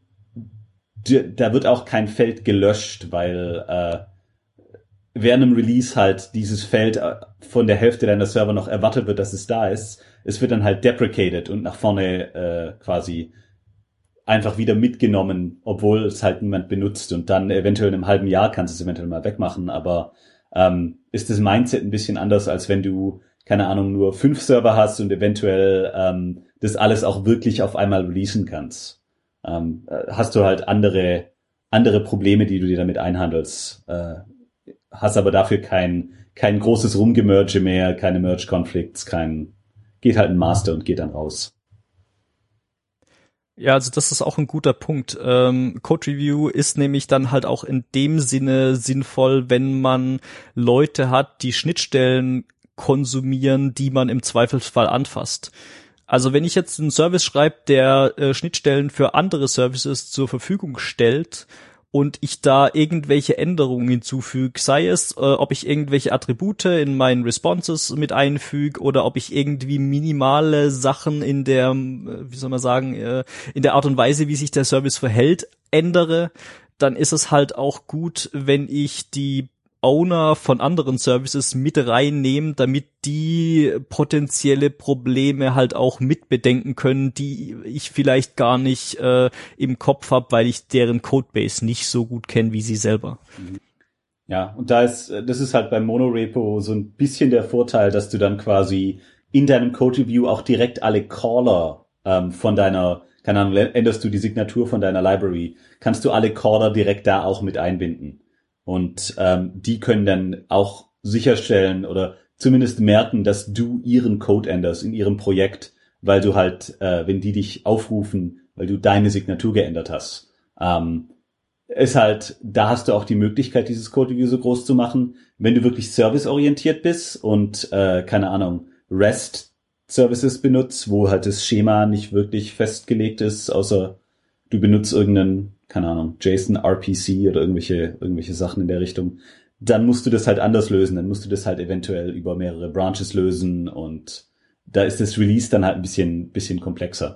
wird auch kein Feld gelöscht, weil während einem Release halt dieses Feld von der Hälfte deiner Server noch erwartet wird, dass es da ist. Es wird dann halt deprecated und nach vorne quasi einfach wieder mitgenommen, obwohl es halt niemand benutzt. Und dann eventuell in einem halben Jahr kannst du es eventuell mal wegmachen. Aber ist das Mindset ein bisschen anders, als wenn du, keine Ahnung, nur 5 Server hast und eventuell das alles auch wirklich auf einmal releasen kannst. Hast du halt andere Probleme, die du dir damit einhandelst. Hast aber dafür kein großes Rumgemerge mehr, keine Merge-Conflicts, geht halt ein Master und geht dann raus. Ja, also das ist auch ein guter Punkt. Code Review ist nämlich dann halt auch in dem Sinne sinnvoll, wenn man Leute hat, die Schnittstellen konsumieren, die man im Zweifelsfall anfasst. Also wenn ich jetzt einen Service schreibe, der Schnittstellen für andere Services zur Verfügung stellt und ich da irgendwelche Änderungen hinzufüge, sei es, ob ich irgendwelche Attribute in meinen Responses mit einfüge oder ob ich irgendwie minimale Sachen in der, wie soll man sagen, in der Art und Weise, wie sich der Service verhält, ändere, dann ist es halt auch gut, wenn ich die Owner von anderen Services mit reinnehmen, damit die potenzielle Probleme halt auch mitbedenken können, die ich vielleicht gar nicht im Kopf habe, weil ich deren Codebase nicht so gut kenne wie sie selber. Ja, und das ist halt beim Monorepo so ein bisschen der Vorteil, dass du dann quasi in deinem Code-Review auch direkt alle Caller von deiner, keine Ahnung, änderst du die Signatur von deiner Library, kannst du alle Caller direkt da auch mit einbinden. Und die können dann auch sicherstellen oder zumindest merken, dass du ihren Code änderst in ihrem Projekt, weil du halt, wenn die dich aufrufen, weil du deine Signatur geändert hast. Ist halt, da hast du auch die Möglichkeit, dieses Code-Review so groß zu machen. Wenn du wirklich serviceorientiert bist und, keine Ahnung, REST-Services benutzt, wo halt das Schema nicht wirklich festgelegt ist, außer du benutzt irgendeinen, keine Ahnung, JSON, RPC oder irgendwelche Sachen in der Richtung, dann musst du das halt anders lösen. Dann musst du das halt eventuell über mehrere Branches lösen und da ist das Release dann halt ein bisschen komplexer.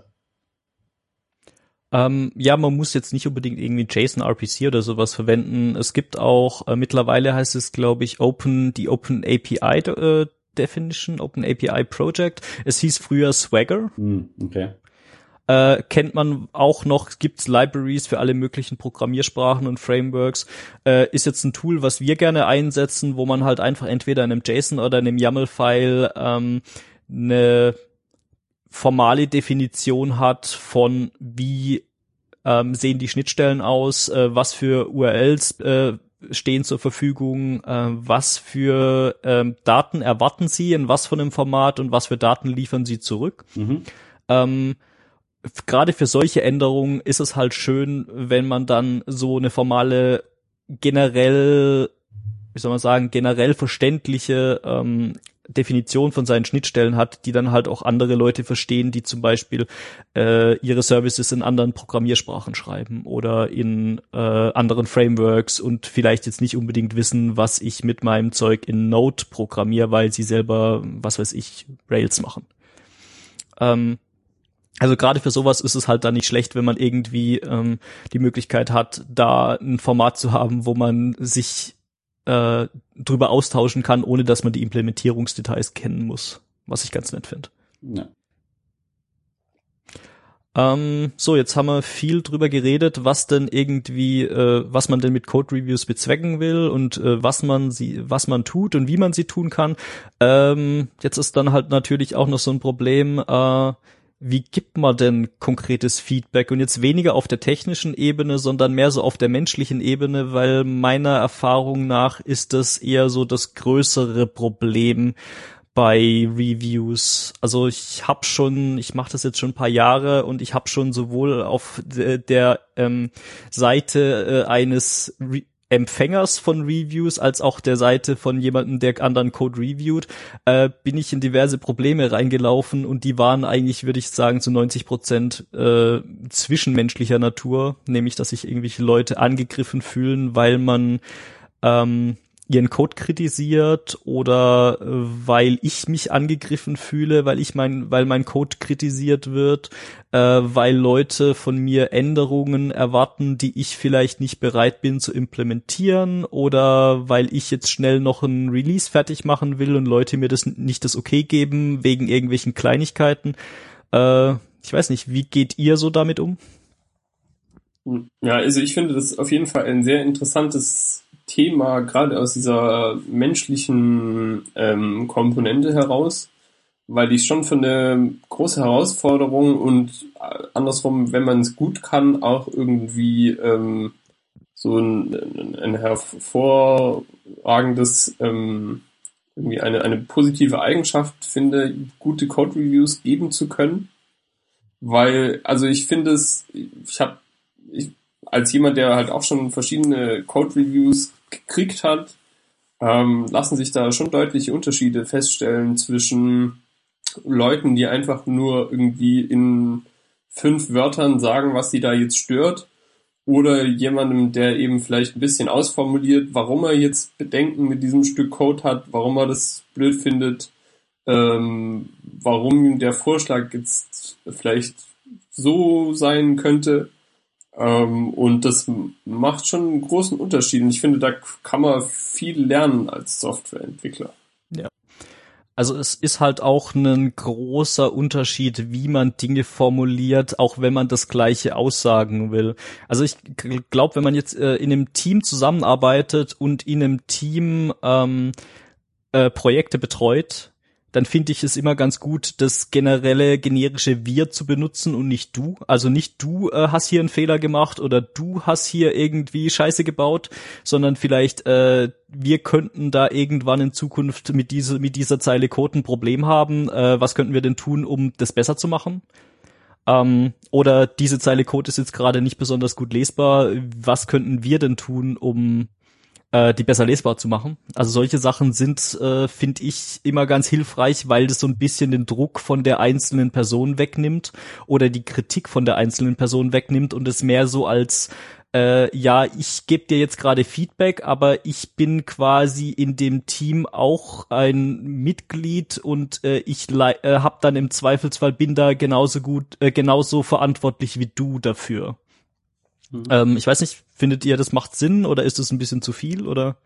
Ja, man muss jetzt nicht unbedingt irgendwie JSON, RPC oder sowas verwenden. Es gibt auch, mittlerweile heißt es, glaube ich, die Open API Definition, Open API Project. Es hieß früher Swagger. Okay. Kennt man auch noch, gibt's Libraries für alle möglichen Programmiersprachen und Frameworks. Ist jetzt ein Tool, was wir gerne einsetzen, wo man halt einfach entweder in einem JSON oder in einem YAML-File eine formale Definition hat von wie sehen die Schnittstellen aus, was für URLs stehen zur Verfügung, was für Daten erwarten sie, in was von einem Format und was für Daten liefern sie zurück. Gerade für solche Änderungen ist es halt schön, wenn man dann so eine formale, generell verständliche Definition von seinen Schnittstellen hat, die dann halt auch andere Leute verstehen, die zum Beispiel ihre Services in anderen Programmiersprachen schreiben oder in anderen Frameworks und vielleicht jetzt nicht unbedingt wissen, was ich mit meinem Zeug in Node programmiere, weil sie selber, was weiß ich, Rails machen. Also gerade für sowas ist es halt dann nicht schlecht, wenn man irgendwie die Möglichkeit hat, da ein Format zu haben, wo man sich drüber austauschen kann, ohne dass man die Implementierungsdetails kennen muss, was ich ganz nett finde. Ja. So, jetzt haben wir viel drüber geredet, was man denn mit Code Reviews bezwecken will und was man tut und wie man sie tun kann. Jetzt ist dann halt natürlich auch noch so ein Problem, wie gibt man denn konkretes Feedback? Und jetzt weniger auf der technischen Ebene, sondern mehr so auf der menschlichen Ebene, weil meiner Erfahrung nach ist das eher so das größere Problem bei Reviews. Also ich mache das jetzt schon ein paar Jahre und ich habe schon sowohl auf der Seite eines Empfängers von Reviews als auch der Seite von jemandem, der anderen Code reviewt, bin ich in diverse Probleme reingelaufen und die waren eigentlich, würde ich sagen, zu 90% zwischenmenschlicher Natur, nämlich, dass sich irgendwelche Leute angegriffen fühlen, weil man ihren Code kritisiert oder weil ich mich angegriffen fühle, weil mein Code kritisiert wird, weil Leute von mir Änderungen erwarten, die ich vielleicht nicht bereit bin zu implementieren oder weil ich jetzt schnell noch ein Release fertig machen will und Leute mir nicht das Okay geben wegen irgendwelchen Kleinigkeiten. Ich weiß nicht, wie geht ihr so damit um? Ja, also ich finde das auf jeden Fall ein sehr interessantes Thema, gerade aus dieser menschlichen Komponente heraus, weil ich schon für eine große Herausforderung und andersrum, wenn man es gut kann, auch irgendwie so ein hervorragendes, irgendwie eine positive Eigenschaft finde, gute Code-Reviews geben zu können. Weil, also ich finde als jemand, der halt auch schon verschiedene Code-Reviews gekriegt hat, lassen sich da schon deutliche Unterschiede feststellen zwischen Leuten, die einfach nur irgendwie in 5 Wörtern sagen, was sie da jetzt stört, oder jemandem, der eben vielleicht ein bisschen ausformuliert, warum er jetzt Bedenken mit diesem Stück Code hat, warum er das blöd findet, warum der Vorschlag jetzt vielleicht so sein könnte. Und das macht schon einen großen Unterschied. Und ich finde, da kann man viel lernen als Softwareentwickler. Ja. Also es ist halt auch ein großer Unterschied, wie man Dinge formuliert, auch wenn man das Gleiche aussagen will. Also ich glaube, wenn man jetzt in einem Team zusammenarbeitet und in einem Team Projekte betreut, dann finde ich es immer ganz gut, das generische Wir zu benutzen und nicht du. Also nicht du hast hier einen Fehler gemacht oder du hast hier irgendwie Scheiße gebaut, sondern vielleicht wir könnten da irgendwann in Zukunft mit dieser Zeile Code ein Problem haben. Was könnten wir denn tun, um das besser zu machen? Oder diese Zeile Code ist jetzt gerade nicht besonders gut lesbar. Was könnten wir denn tun, um die besser lesbar zu machen? Also solche Sachen sind, finde ich, immer ganz hilfreich, weil das so ein bisschen den Druck von der einzelnen Person wegnimmt oder die Kritik von der einzelnen Person wegnimmt und es mehr so als ja, ich gebe dir jetzt gerade Feedback, aber ich bin quasi in dem Team auch ein Mitglied und ich habe dann im Zweifelsfall bin da genauso verantwortlich wie du dafür. Ich weiß nicht, findet ihr, das macht Sinn oder ist es ein bisschen zu viel oder?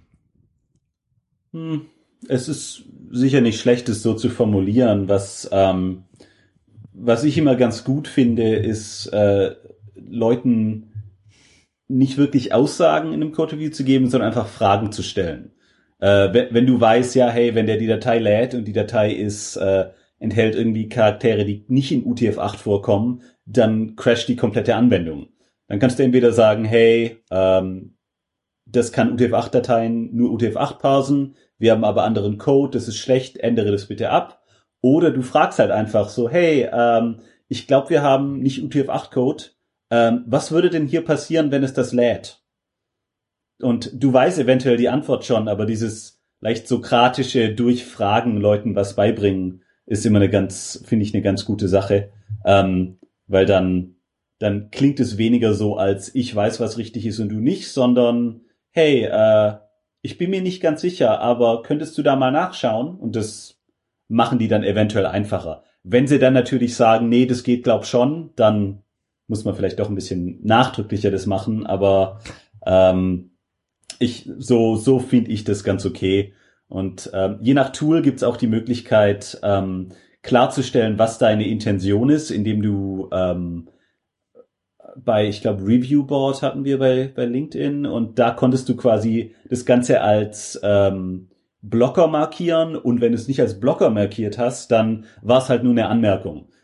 Es ist sicher nicht schlecht, es so zu formulieren. Was ich immer ganz gut finde, ist Leuten nicht wirklich Aussagen in einem Code-Review zu geben, sondern einfach Fragen zu stellen. Wenn du weißt, ja, hey, wenn der die Datei lädt und die Datei enthält irgendwie Charaktere, die nicht in UTF-8 vorkommen, dann crasht die komplette Anwendung. Dann kannst du entweder sagen, hey, das kann UTF-8-Dateien nur UTF-8 parsen, wir haben aber anderen Code, das ist schlecht, ändere das bitte ab. Oder du fragst halt einfach so, hey, ich glaube, wir haben nicht UTF-8-Code, was würde denn hier passieren, wenn es das lädt? Und du weißt eventuell die Antwort schon, aber dieses leicht sokratische Durchfragen, Leuten was beibringen, ist immer finde ich eine ganz gute Sache, weil dann klingt es weniger so, als ich weiß, was richtig ist und du nicht, sondern hey, ich bin mir nicht ganz sicher, aber könntest du da mal nachschauen? Und das machen die dann eventuell einfacher. Wenn sie dann natürlich sagen, nee, das geht glaub schon, dann muss man vielleicht doch ein bisschen nachdrücklicher das machen, aber so finde ich das ganz okay. Und je nach Tool gibt's auch die Möglichkeit, klarzustellen, was deine Intention ist, indem du ich glaube, Reviewboard hatten wir bei LinkedIn und da konntest du quasi das Ganze als Blocker markieren und wenn du es nicht als Blocker markiert hast, dann war es halt nur eine Anmerkung.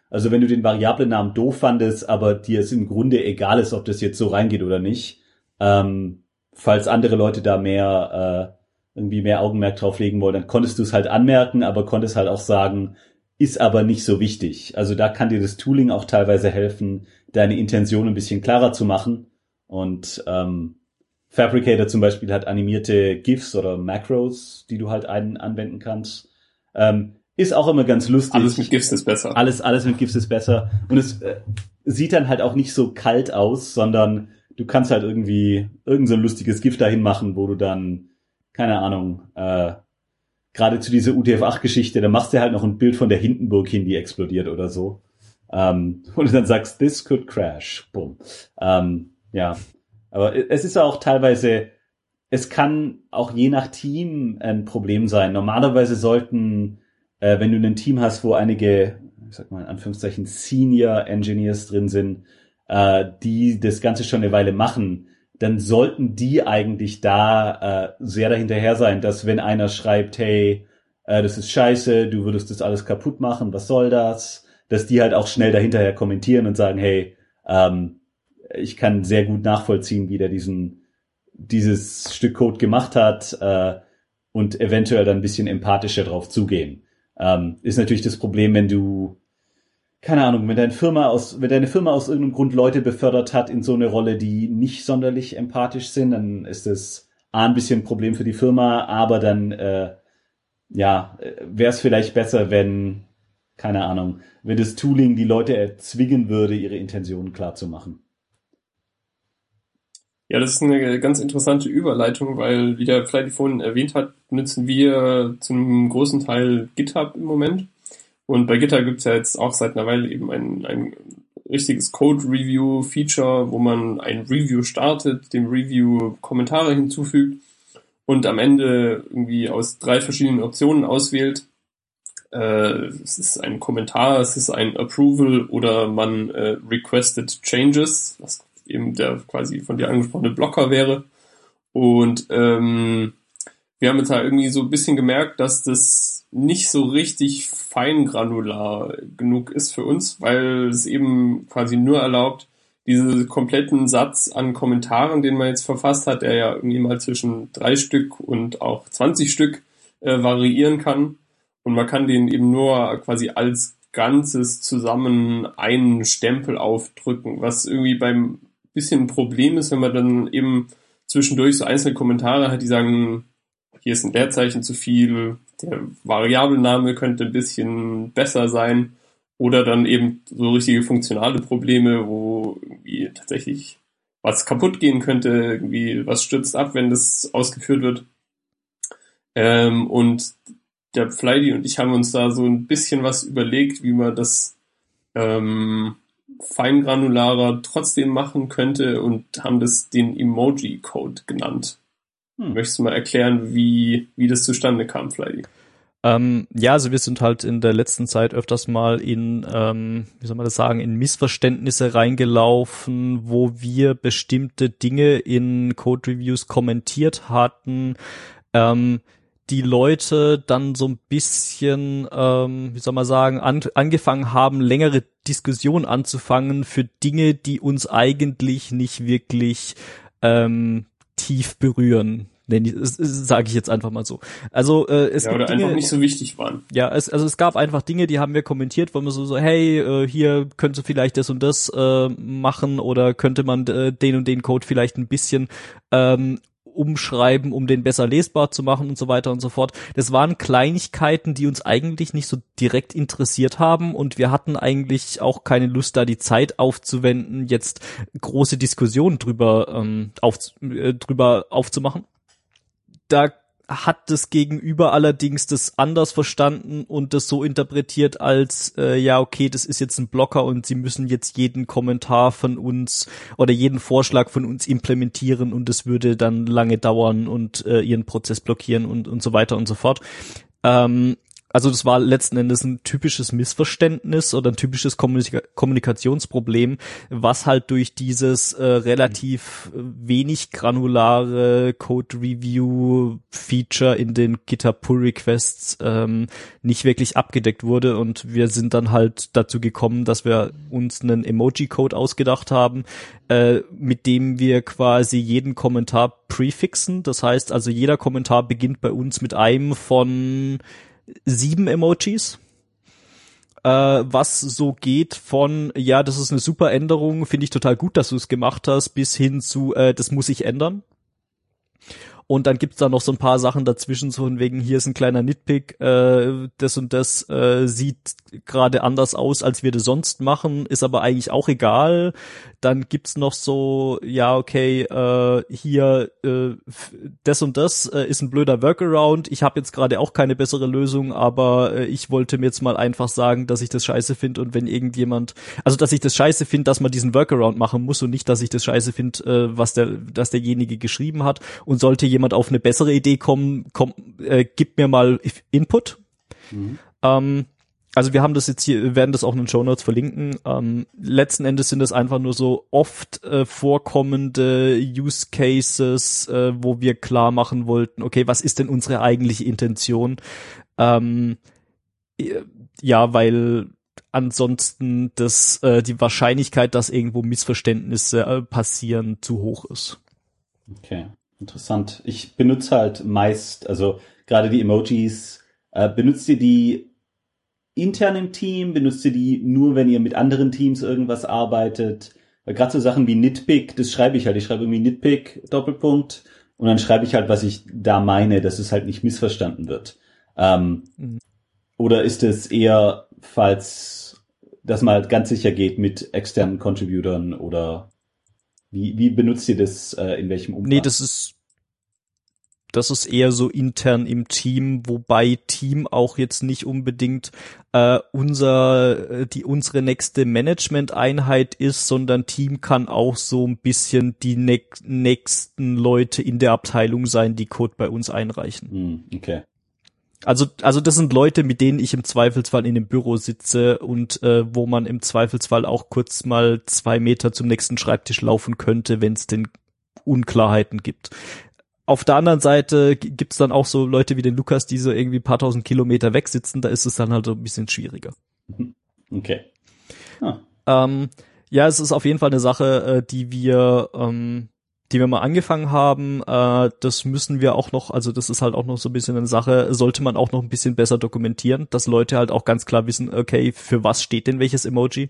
Also wenn du den Variablennamen doof fandest, aber dir es im Grunde egal ist, ob das jetzt so reingeht oder nicht, falls andere Leute da irgendwie mehr Augenmerk drauf legen wollen, dann konntest du es halt anmerken, aber konntest halt auch sagen, ist aber nicht so wichtig. Also da kann dir das Tooling auch teilweise helfen, deine Intention ein bisschen klarer zu machen. Und Fabricator zum Beispiel hat animierte GIFs oder Macros, die du halt anwenden kannst. Ist auch immer ganz lustig. Alles mit GIFs ist besser. Alles mit GIFs ist besser. Und es sieht dann halt auch nicht so kalt aus, sondern du kannst halt irgendwie irgend so ein lustiges GIF dahin machen, wo du dann, keine Ahnung, gerade zu dieser UTF-8-Geschichte, da machst du halt noch ein Bild von der Hindenburg hin, die explodiert oder so. Und du dann sagst, this could crash. Boom. Ja. Aber es ist auch teilweise, es kann auch je nach Team ein Problem sein. Normalerweise sollten, wenn du ein Team hast, wo einige, ich sag mal in Anführungszeichen, Senior Engineers drin sind, die das Ganze schon eine Weile machen, dann sollten die eigentlich da sehr dahinterher sein, dass wenn einer schreibt, hey, das ist scheiße, du würdest das alles kaputt machen, was soll das? Dass die halt auch schnell dahinterher kommentieren und sagen, hey, ich kann sehr gut nachvollziehen, wie der dieses Stück Code gemacht hat und eventuell dann ein bisschen empathischer drauf zugehen. Ist natürlich das Problem, wenn du, keine Ahnung, wenn deine Firma aus irgendeinem Grund Leute befördert hat in so eine Rolle, die nicht sonderlich empathisch sind, dann ist das ein bisschen ein Problem für die Firma, aber dann wäre es vielleicht besser, wenn, keine Ahnung, wenn das Tooling die Leute erzwingen würde, ihre Intentionen klar zu machen. Ja, das ist eine ganz interessante Überleitung, weil, wie der Flighty vorhin erwähnt hat, nutzen wir zu einem großen Teil GitHub im Moment. Und bei GitHub gibt's ja jetzt auch seit einer Weile eben ein richtiges Code-Review-Feature, wo man ein Review startet, dem Review Kommentare hinzufügt und am Ende irgendwie aus 3 verschiedenen Optionen auswählt. Es ist ein Kommentar, es ist ein Approval oder man requested changes, was eben der quasi von dir angesprochene Blocker wäre. Und wir haben jetzt halt irgendwie so ein bisschen gemerkt, dass das nicht so richtig feingranular genug ist für uns, weil es eben quasi nur erlaubt, diesen kompletten Satz an Kommentaren, den man jetzt verfasst hat, der ja irgendwie mal zwischen 3 Stück und auch 20 Stück variieren kann. Und man kann den eben nur quasi als Ganzes zusammen einen Stempel aufdrücken, was irgendwie beim bisschen ein Problem ist, wenn man dann eben zwischendurch so einzelne Kommentare hat, die sagen, hier ist ein Leerzeichen zu viel, der Variablenname könnte ein bisschen besser sein, oder dann eben so richtige funktionale Probleme, wo irgendwie tatsächlich was kaputt gehen könnte, irgendwie was stürzt ab, wenn das ausgeführt wird. Und der Flighty und ich haben uns da so ein bisschen was überlegt, wie man das feingranularer trotzdem machen könnte und haben das den Emoji-Code genannt. Möchtest du mal erklären, wie das zustande kam, Flighty? Ja, also wir sind halt in der letzten Zeit öfters mal in Missverständnisse reingelaufen, wo wir bestimmte Dinge in Code-Reviews kommentiert hatten, die Leute dann so ein bisschen, angefangen haben, längere Diskussionen anzufangen für Dinge, die uns eigentlich nicht wirklich tief berühren. Sage ich jetzt einfach mal so. Also es gibt oder Dinge, einfach nicht so wichtig waren. Ja, es gab einfach Dinge, die haben wir kommentiert, wo man so hey, hier könnte vielleicht das und das machen oder könnte man den und den Code vielleicht ein bisschen umschreiben, um den besser lesbar zu machen und so weiter und so fort. Das waren Kleinigkeiten, die uns eigentlich nicht so direkt interessiert haben und wir hatten eigentlich auch keine Lust, da die Zeit aufzuwenden, jetzt große Diskussionen drüber aufzumachen. Da hat das Gegenüber allerdings das anders verstanden und das so interpretiert als, okay, das ist jetzt ein Blocker und sie müssen jetzt jeden Kommentar von uns oder jeden Vorschlag von uns implementieren und es würde dann lange dauern und ihren Prozess blockieren und so weiter und so fort. Also Also das war letzten Endes ein typisches Missverständnis oder ein typisches Kommunikationsproblem, was halt durch dieses relativ wenig granulare Code-Review-Feature in den GitHub-Pull-Requests nicht wirklich abgedeckt wurde. Und wir sind dann halt dazu gekommen, dass wir uns einen Emoji-Code ausgedacht haben, mit dem wir quasi jeden Kommentar prefixen. Das heißt also, jeder Kommentar beginnt bei uns mit einem von 7 Emojis, was so geht von, ja, das ist eine super Änderung, finde ich total gut, dass du es gemacht hast, bis hin zu, das muss ich ändern. Und dann gibt's da noch so ein paar Sachen dazwischen, so von wegen, hier ist ein kleiner Nitpick, das und das sieht gerade anders aus, als wir das sonst machen, ist aber eigentlich auch egal. Dann gibt's noch so, ja, okay, hier das und das ist ein blöder Workaround. Ich habe jetzt gerade auch keine bessere Lösung, aber ich wollte mir jetzt mal einfach sagen, dass ich das scheiße finde und wenn irgendjemand, also dass ich das scheiße finde, dass man diesen Workaround machen muss und nicht, dass ich das scheiße finde, dass derjenige geschrieben hat. Und sollte jemand auf eine bessere Idee kommen, gib mir mal Input. Mhm. Also wir haben das jetzt hier, werden das auch in den Shownotes verlinken. Letzten Endes sind es einfach nur so oft vorkommende Use Cases, wo wir klar machen wollten, okay, was ist denn unsere eigentliche Intention? Ja, weil ansonsten die Wahrscheinlichkeit, dass irgendwo Missverständnisse passieren, zu hoch ist. Okay, interessant. Ich benutze halt meist, also gerade die Emojis, benutzt ihr die intern im Team? Benutzt ihr die nur, wenn ihr mit anderen Teams irgendwas arbeitet? Weil gerade so Sachen wie Nitpick, das schreibe ich halt. Ich schreibe irgendwie Nitpick, Doppelpunkt, und dann schreibe ich halt, was ich da meine, dass es halt nicht missverstanden wird. Oder ist es eher, falls das mal ganz sicher geht mit externen Contributern, oder wie benutzt ihr das, in welchem Umfang? Nee, das ist eher so intern im Team, wobei Team auch jetzt nicht unbedingt unsere nächste Management-Einheit ist, sondern Team kann auch so ein bisschen die nächsten Leute in der Abteilung sein, die Code bei uns einreichen. Okay. Also das sind Leute, mit denen ich im Zweifelsfall in dem Büro sitze und wo man im Zweifelsfall auch kurz mal 2 Meter zum nächsten Schreibtisch laufen könnte, wenn es denn Unklarheiten gibt. Auf der anderen Seite gibt's dann auch so Leute wie den Lukas, die so irgendwie ein paar tausend Kilometer weg sitzen, da ist es dann halt so ein bisschen schwieriger. Okay. Ja, es ist auf jeden Fall eine Sache, die wir mal angefangen haben. Das müssen wir auch noch, also das ist halt auch noch so ein bisschen eine Sache, sollte man auch noch ein bisschen besser dokumentieren, dass Leute halt auch ganz klar wissen, okay, für was steht denn welches Emoji.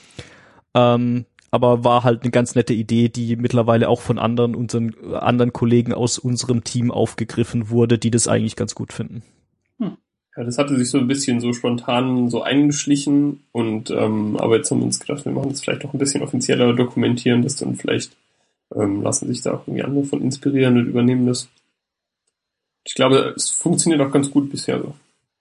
Aber war halt eine ganz nette Idee, die mittlerweile auch von unseren anderen Kollegen aus unserem Team aufgegriffen wurde, die das eigentlich ganz gut finden. Ja, das hatte sich so ein bisschen so spontan so eingeschlichen und aber jetzt haben wir uns gedacht, wir machen das vielleicht auch ein bisschen offizieller, dokumentieren das dann vielleicht, lassen sich da auch irgendwie andere von inspirieren und übernehmen das. Ich glaube, es funktioniert auch ganz gut bisher so.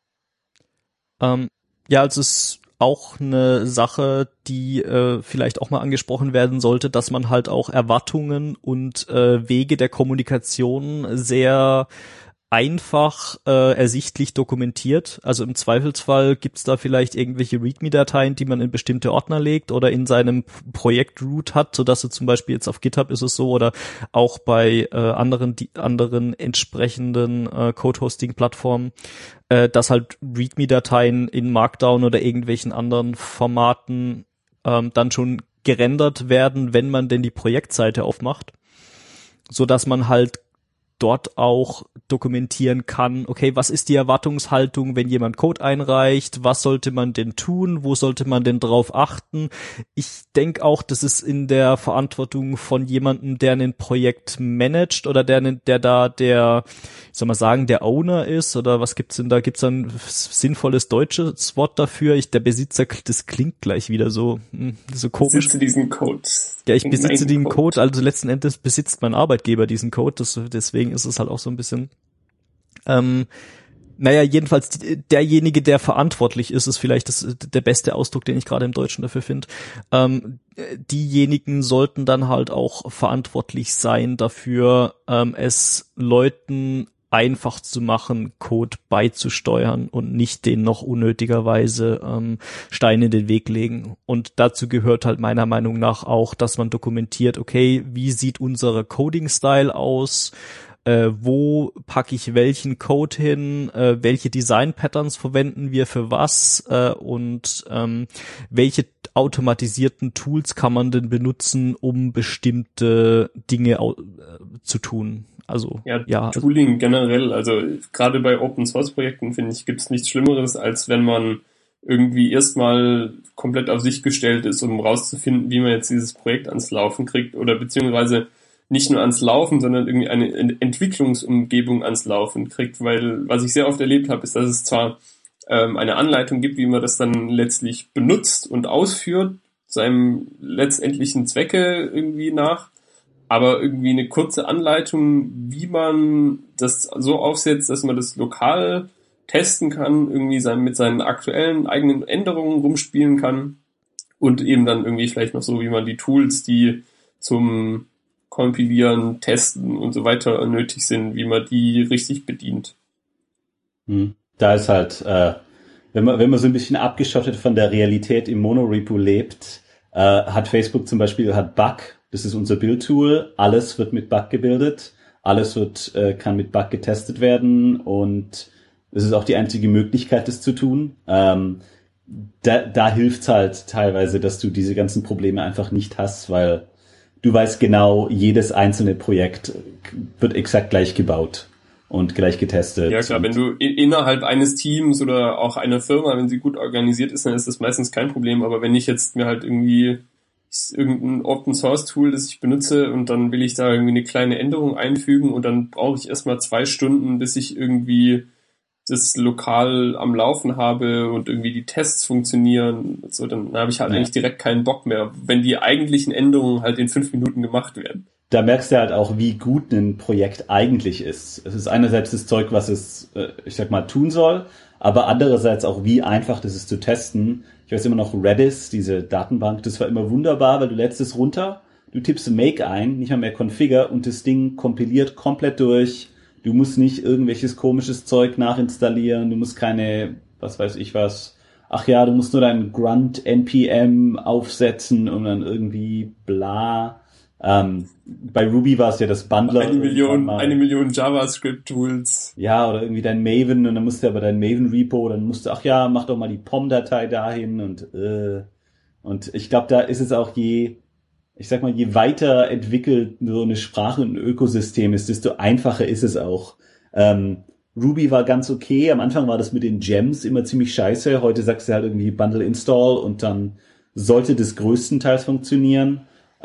Ja, also es auch eine Sache, die vielleicht auch mal angesprochen werden sollte, dass man halt auch Erwartungen und Wege der Kommunikation sehr einfach ersichtlich dokumentiert. Also im Zweifelsfall gibt's da vielleicht irgendwelche README-Dateien, die man in bestimmte Ordner legt oder in seinem Projekt-Root hat, sodass es zum Beispiel jetzt auf GitHub ist es so oder auch bei anderen entsprechenden Code-Hosting-Plattformen, dass halt README-Dateien in Markdown oder irgendwelchen anderen Formaten dann schon gerendert werden, wenn man denn die Projektseite aufmacht, sodass man halt dort auch dokumentieren kann, okay, was ist die Erwartungshaltung, wenn jemand Code einreicht, was sollte man denn tun, wo sollte man denn drauf achten. Ich denke auch, das ist in der Verantwortung von jemandem, der ein Projekt managt oder der Owner ist, oder was gibt's denn da? Gibt's da ein sinnvolles deutsches Wort dafür? Der Besitzer, das klingt gleich wieder so komisch. Ich besitze diesen Code. Ja, ich besitze den Code, also letzten Endes besitzt mein Arbeitgeber diesen Code, deswegen ist es halt auch so ein bisschen, jedenfalls derjenige, der verantwortlich ist vielleicht der beste Ausdruck, den ich gerade im Deutschen dafür finde. Diejenigen sollten dann halt auch verantwortlich sein dafür, es Leuten einfach zu machen, Code beizusteuern und nicht den noch unnötigerweise Steine in den Weg legen. Und dazu gehört halt meiner Meinung nach auch, dass man dokumentiert, okay, wie sieht unser Coding-Style aus? Wo packe ich welchen Code hin, welche Design-Patterns verwenden wir für was und welche automatisierten Tools kann man denn benutzen, um bestimmte Dinge zu tun. Also ja, Tooling generell, also gerade bei Open-Source-Projekten, finde ich, gibt es nichts Schlimmeres, als wenn man irgendwie erstmal komplett auf sich gestellt ist, um rauszufinden, wie man jetzt dieses Projekt ans Laufen kriegt oder beziehungsweise nicht nur ans Laufen, sondern irgendwie eine Entwicklungsumgebung ans Laufen kriegt, weil was ich sehr oft erlebt habe, ist, dass es zwar eine Anleitung gibt, wie man das dann letztlich benutzt und ausführt, seinem letztendlichen Zwecke irgendwie nach, aber irgendwie eine kurze Anleitung, wie man das so aufsetzt, dass man das lokal testen kann, irgendwie mit seinen aktuellen eigenen Änderungen rumspielen kann und eben dann irgendwie vielleicht noch so, wie man die Tools, die zum Kompilieren, Testen und so weiter nötig sind, wie man die richtig bedient. Da ist halt, wenn man so ein bisschen abgeschottet von der Realität im Monorepo lebt, hat Facebook zum Beispiel, Bug, das ist unser Build-Tool, alles wird mit Bug gebildet, alles kann mit Bug getestet werden und es ist auch die einzige Möglichkeit, das zu tun. Da hilft's halt teilweise, dass du diese ganzen Probleme einfach nicht hast, weil du weißt genau, jedes einzelne Projekt wird exakt gleich gebaut und gleich getestet. Ja klar, wenn du innerhalb eines Teams oder auch einer Firma, wenn sie gut organisiert ist, dann ist das meistens kein Problem. Aber wenn ich jetzt mir halt irgendwie irgendein Open-Source-Tool, das ich benutze und dann will ich da irgendwie eine kleine Änderung einfügen und dann brauche ich erstmal 2 Stunden, bis ich irgendwie das lokal am Laufen habe und irgendwie die Tests funktionieren, so, dann habe ich halt eigentlich direkt keinen Bock mehr, wenn die eigentlichen Änderungen halt in 5 Minuten gemacht werden. Da merkst du halt auch, wie gut ein Projekt eigentlich ist. Es ist einerseits das Zeug, was es, ich sag mal, tun soll, aber andererseits auch, wie einfach das ist zu testen. Ich weiß immer noch, Redis, diese Datenbank, das war immer wunderbar, weil du lädst es runter, du tippst Make ein, nicht mal mehr Configure und das Ding kompiliert komplett durch. Du musst nicht irgendwelches komisches Zeug nachinstallieren, du musst keine, was weiß ich was, ach ja, du musst nur dein Grunt NPM aufsetzen und dann irgendwie bla. Bei Ruby war es ja das Bundler. 1 Million JavaScript-Tools. Ja, oder irgendwie dein Maven und dann musst du aber dein Maven-Repo, dann musst du, ach ja, mach doch mal die POM-Datei dahin und ich glaube, da ist es auch je weiter entwickelt so eine Sprache und ein Ökosystem ist, desto einfacher ist es auch. Ruby war ganz okay. Am Anfang war das mit den Gems immer ziemlich scheiße. Heute sagst du halt irgendwie Bundle Install und dann sollte das größtenteils funktionieren.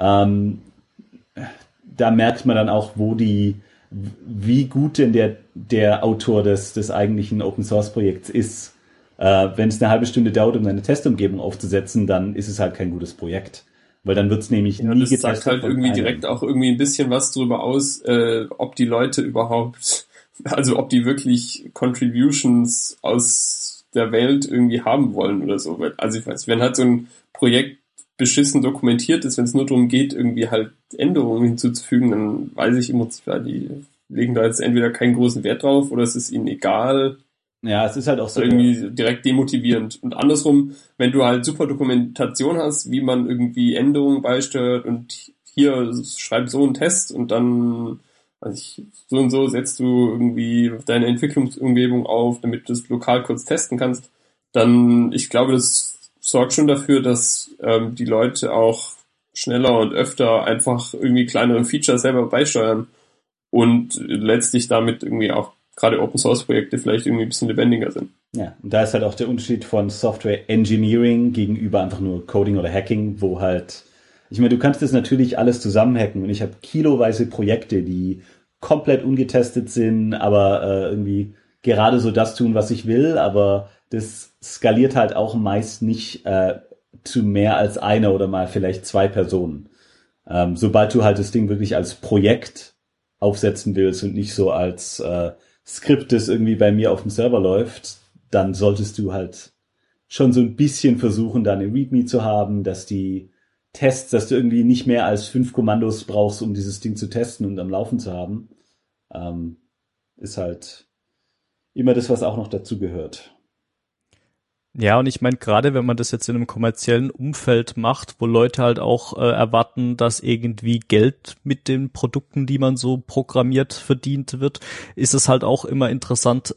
Da merkt man dann auch, wie gut denn der Autor des eigentlichen Open Source Projekts ist. Wenn es eine halbe Stunde dauert, um eine Testumgebung aufzusetzen, dann ist es halt kein gutes Projekt. Weil dann wird's nämlich nie getestet. Das sagt halt irgendwie direkt auch irgendwie ein bisschen was darüber aus, ob die Leute überhaupt, also ob die wirklich Contributions aus der Welt irgendwie haben wollen oder so. Also ich weiß, wenn halt so ein Projekt beschissen dokumentiert ist, wenn es nur darum geht, irgendwie halt Änderungen hinzuzufügen, dann weiß ich im Prinzip, die legen da jetzt entweder keinen großen Wert drauf oder es ist ihnen egal. Ja, es ist halt auch so irgendwie direkt demotivierend. Und andersrum, wenn du halt super Dokumentation hast, wie man irgendwie Änderungen beisteuert und hier schreib so einen Test und dann so und so setzt du irgendwie deine Entwicklungsumgebung auf, damit du es lokal kurz testen kannst, dann, ich glaube, das sorgt schon dafür, dass die Leute auch schneller und öfter einfach irgendwie kleinere Features selber beisteuern und letztlich damit irgendwie auch gerade Open-Source-Projekte vielleicht irgendwie ein bisschen lebendiger sind. Ja, und da ist halt auch der Unterschied von Software Engineering gegenüber einfach nur Coding oder Hacking, wo halt, ich meine, du kannst das natürlich alles zusammenhacken und ich habe kiloweise Projekte, die komplett ungetestet sind, aber irgendwie gerade so das tun, was ich will, aber das skaliert halt auch meist nicht zu mehr als einer oder mal vielleicht 2 Personen. Sobald du halt das Ding wirklich als Projekt aufsetzen willst und nicht so als Skript, das irgendwie bei mir auf dem Server läuft, dann solltest du halt schon so ein bisschen versuchen, da eine README zu haben, dass die Tests, dass du irgendwie nicht mehr als 5 Kommandos brauchst, um dieses Ding zu testen und am Laufen zu haben. ist halt immer das, was auch noch dazu gehört. Ja, und ich meine, gerade wenn man das jetzt in einem kommerziellen Umfeld macht, wo Leute halt auch erwarten, dass irgendwie Geld mit den Produkten, die man so programmiert, verdient wird, ist es halt auch immer interessant,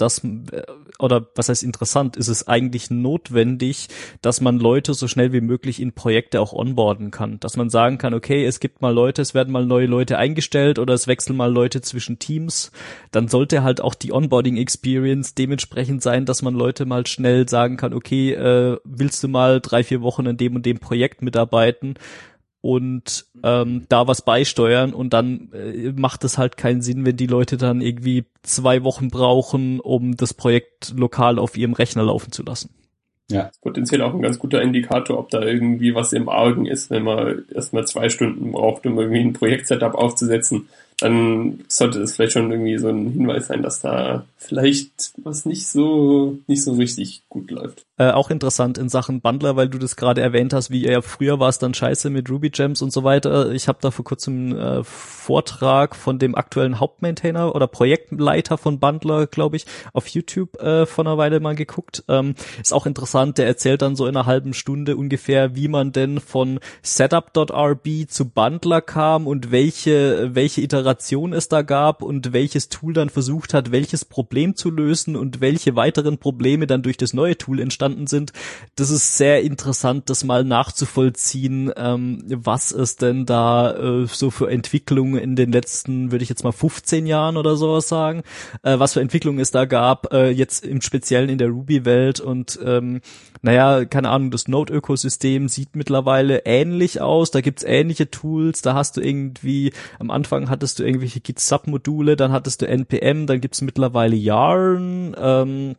oder was heißt interessant, ist es eigentlich notwendig, dass man Leute so schnell wie möglich in Projekte auch onboarden kann. Dass man sagen kann, okay, es gibt mal Leute, es werden mal neue Leute eingestellt oder es wechseln mal Leute zwischen Teams. Dann sollte halt auch die Onboarding-Experience dementsprechend sein, dass man Leute mal schnell sagen kann, okay, willst du mal 3-4 Wochen in dem und dem Projekt mitarbeiten und da was beisteuern, und dann macht es halt keinen Sinn, wenn die Leute dann irgendwie 2 Wochen brauchen, um das Projekt lokal auf ihrem Rechner laufen zu lassen. Ja. Das ist potenziell auch ein ganz guter Indikator, ob da irgendwie was im Argen ist, wenn man erstmal 2 Stunden braucht, um irgendwie ein Projektsetup aufzusetzen. Dann sollte es vielleicht schon irgendwie so ein Hinweis sein, dass da vielleicht was nicht so richtig gut läuft. Auch interessant in Sachen Bundler, weil du das gerade erwähnt hast, wie früher war es dann scheiße mit Ruby Gems und so weiter. Ich habe da vor kurzem einen Vortrag von dem aktuellen Hauptmaintainer oder Projektleiter von Bundler, glaube ich, auf YouTube vor einer Weile mal geguckt. Ist auch interessant, der erzählt dann so in einer halben Stunde ungefähr, wie man denn von Setup.rb zu Bundler kam und welche Iteration es da gab und welches Tool dann versucht hat, welches Problem zu lösen und welche weiteren Probleme dann durch das neue Tool entstanden sind. Das ist sehr interessant, das mal nachzuvollziehen, was es denn da so für Entwicklungen in den letzten, würde ich jetzt mal 15 Jahren oder sowas sagen, was für Entwicklungen es da gab, jetzt im Speziellen in der Ruby-Welt. Und keine Ahnung, das Node-Ökosystem sieht mittlerweile ähnlich aus, da gibt's ähnliche Tools, da hast du irgendwie, am Anfang hattest du irgendwelche Git-Sub-Module, dann hattest du NPM, dann gibt's mittlerweile Yarn,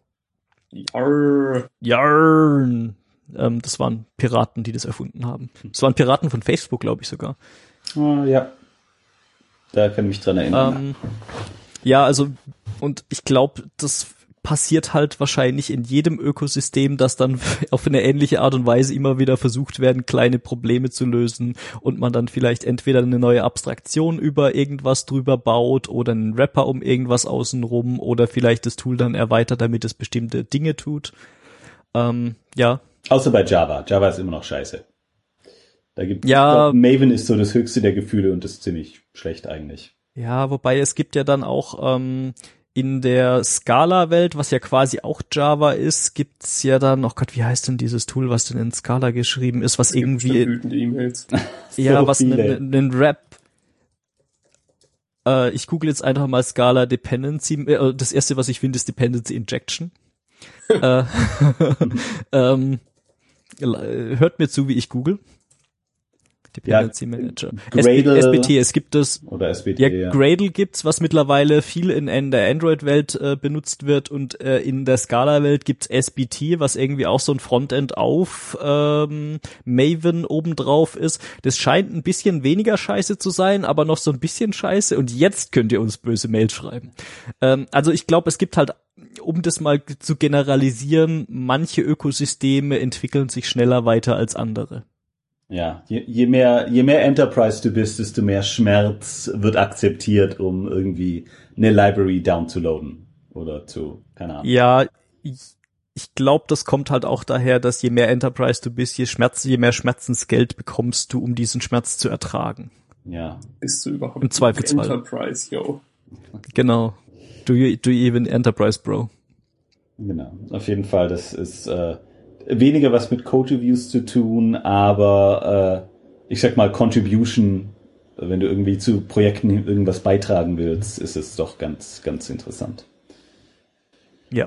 das waren Piraten, die das erfunden haben. Das waren Piraten von Facebook, glaube ich sogar. Oh, ja, da kann ich mich dran erinnern. Ja, also, und ich glaube, das passiert halt wahrscheinlich in jedem Ökosystem, dass dann auf eine ähnliche Art und Weise immer wieder versucht werden, kleine Probleme zu lösen und man dann vielleicht entweder eine neue Abstraktion über irgendwas drüber baut oder einen Wrapper um irgendwas außenrum oder vielleicht das Tool dann erweitert, damit es bestimmte Dinge tut. Ja. Außer bei Java. Java ist immer noch scheiße. Da gibt ja, Maven ist so das höchste der Gefühle und das ist ziemlich schlecht eigentlich. Ja, wobei es gibt ja dann auch in der Scala-Welt, was ja quasi auch Java ist, gibt's ja dann, oh Gott, wie heißt denn dieses Tool, was denn in Scala geschrieben ist, was es gibt irgendwie wütende E-Mails. ja, so was einen Wrap. Ich google jetzt einfach mal Scala Dependency. Das erste, was ich finde, ist Dependency Injection. Hört mir zu, wie ich ich Dependency Manager. Gradle, SBT, es gibt das. Oder SBT, ja. Gradle gibt's, was mittlerweile viel in der Android-Welt benutzt wird, und in der Scala-Welt gibt's SBT, was irgendwie auch so ein Frontend auf Maven obendrauf ist. Das scheint ein bisschen weniger scheiße zu sein, aber noch so ein bisschen scheiße, und jetzt könnt ihr uns böse Mails schreiben. Also ich glaube, es gibt halt, um das mal zu generalisieren, manche Ökosysteme entwickeln sich schneller weiter als andere. Ja, je mehr Enterprise du bist, desto mehr Schmerz wird akzeptiert, um irgendwie eine Library downzuladen oder keine Ahnung. Ja, ich glaube, das kommt halt auch daher, dass je mehr Enterprise du bist, je mehr Schmerzensgeld bekommst du, um diesen Schmerz zu ertragen. Ja. Bist du überhaupt im Zweifelsfall Enterprise, yo? Genau. Do you even Enterprise, Bro? Genau. Auf jeden Fall, das ist weniger was mit Code Reviews zu tun, aber ich sag mal Contribution, wenn du irgendwie zu Projekten irgendwas beitragen willst, ist es doch ganz, ganz interessant. Ja.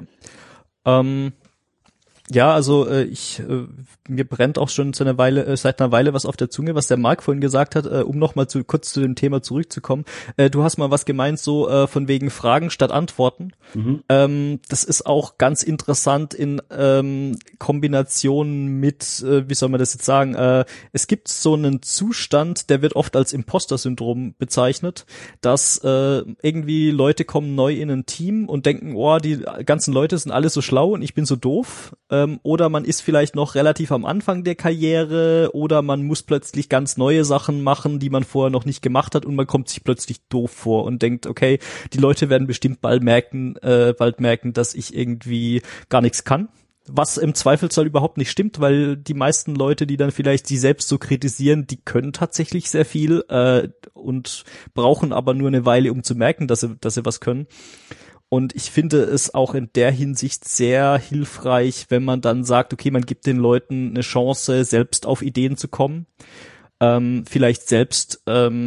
Ja, also mir brennt auch schon seit einer Weile was auf der Zunge, was der Marc vorhin gesagt hat, um nochmal kurz zu dem Thema zurückzukommen. Du hast mal was gemeint, so von wegen Fragen statt Antworten. Mhm. Das ist auch ganz interessant in Kombination mit, wie soll man das jetzt sagen, es gibt so einen Zustand, der wird oft als Imposter-Syndrom bezeichnet, dass irgendwie Leute kommen neu in ein Team und denken, oh, die ganzen Leute sind alle so schlau und ich bin so doof. oder man ist vielleicht noch relativ am Anfang der Karriere oder man muss plötzlich ganz neue Sachen machen, die man vorher noch nicht gemacht hat und man kommt sich plötzlich doof vor und denkt, okay, die Leute werden bestimmt bald merken, dass ich irgendwie gar nichts kann. Was im Zweifelsfall überhaupt nicht stimmt, weil die meisten Leute, die dann vielleicht sie selbst so kritisieren, die können tatsächlich sehr viel und brauchen aber nur eine Weile, um zu merken, dass sie was können. Und ich finde es auch in der Hinsicht sehr hilfreich, wenn man dann sagt, okay, man gibt den Leuten eine Chance, selbst auf Ideen zu kommen, vielleicht selbst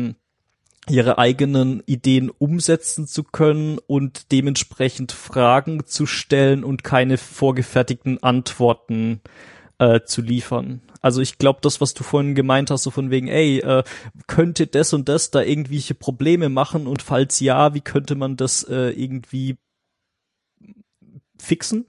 ihre eigenen Ideen umsetzen zu können und dementsprechend Fragen zu stellen und keine vorgefertigten Antworten zu liefern. Also ich glaube, das, was du vorhin gemeint hast, so von wegen, könnte das und das da irgendwelche Probleme machen und falls ja, wie könnte man das irgendwie fixen?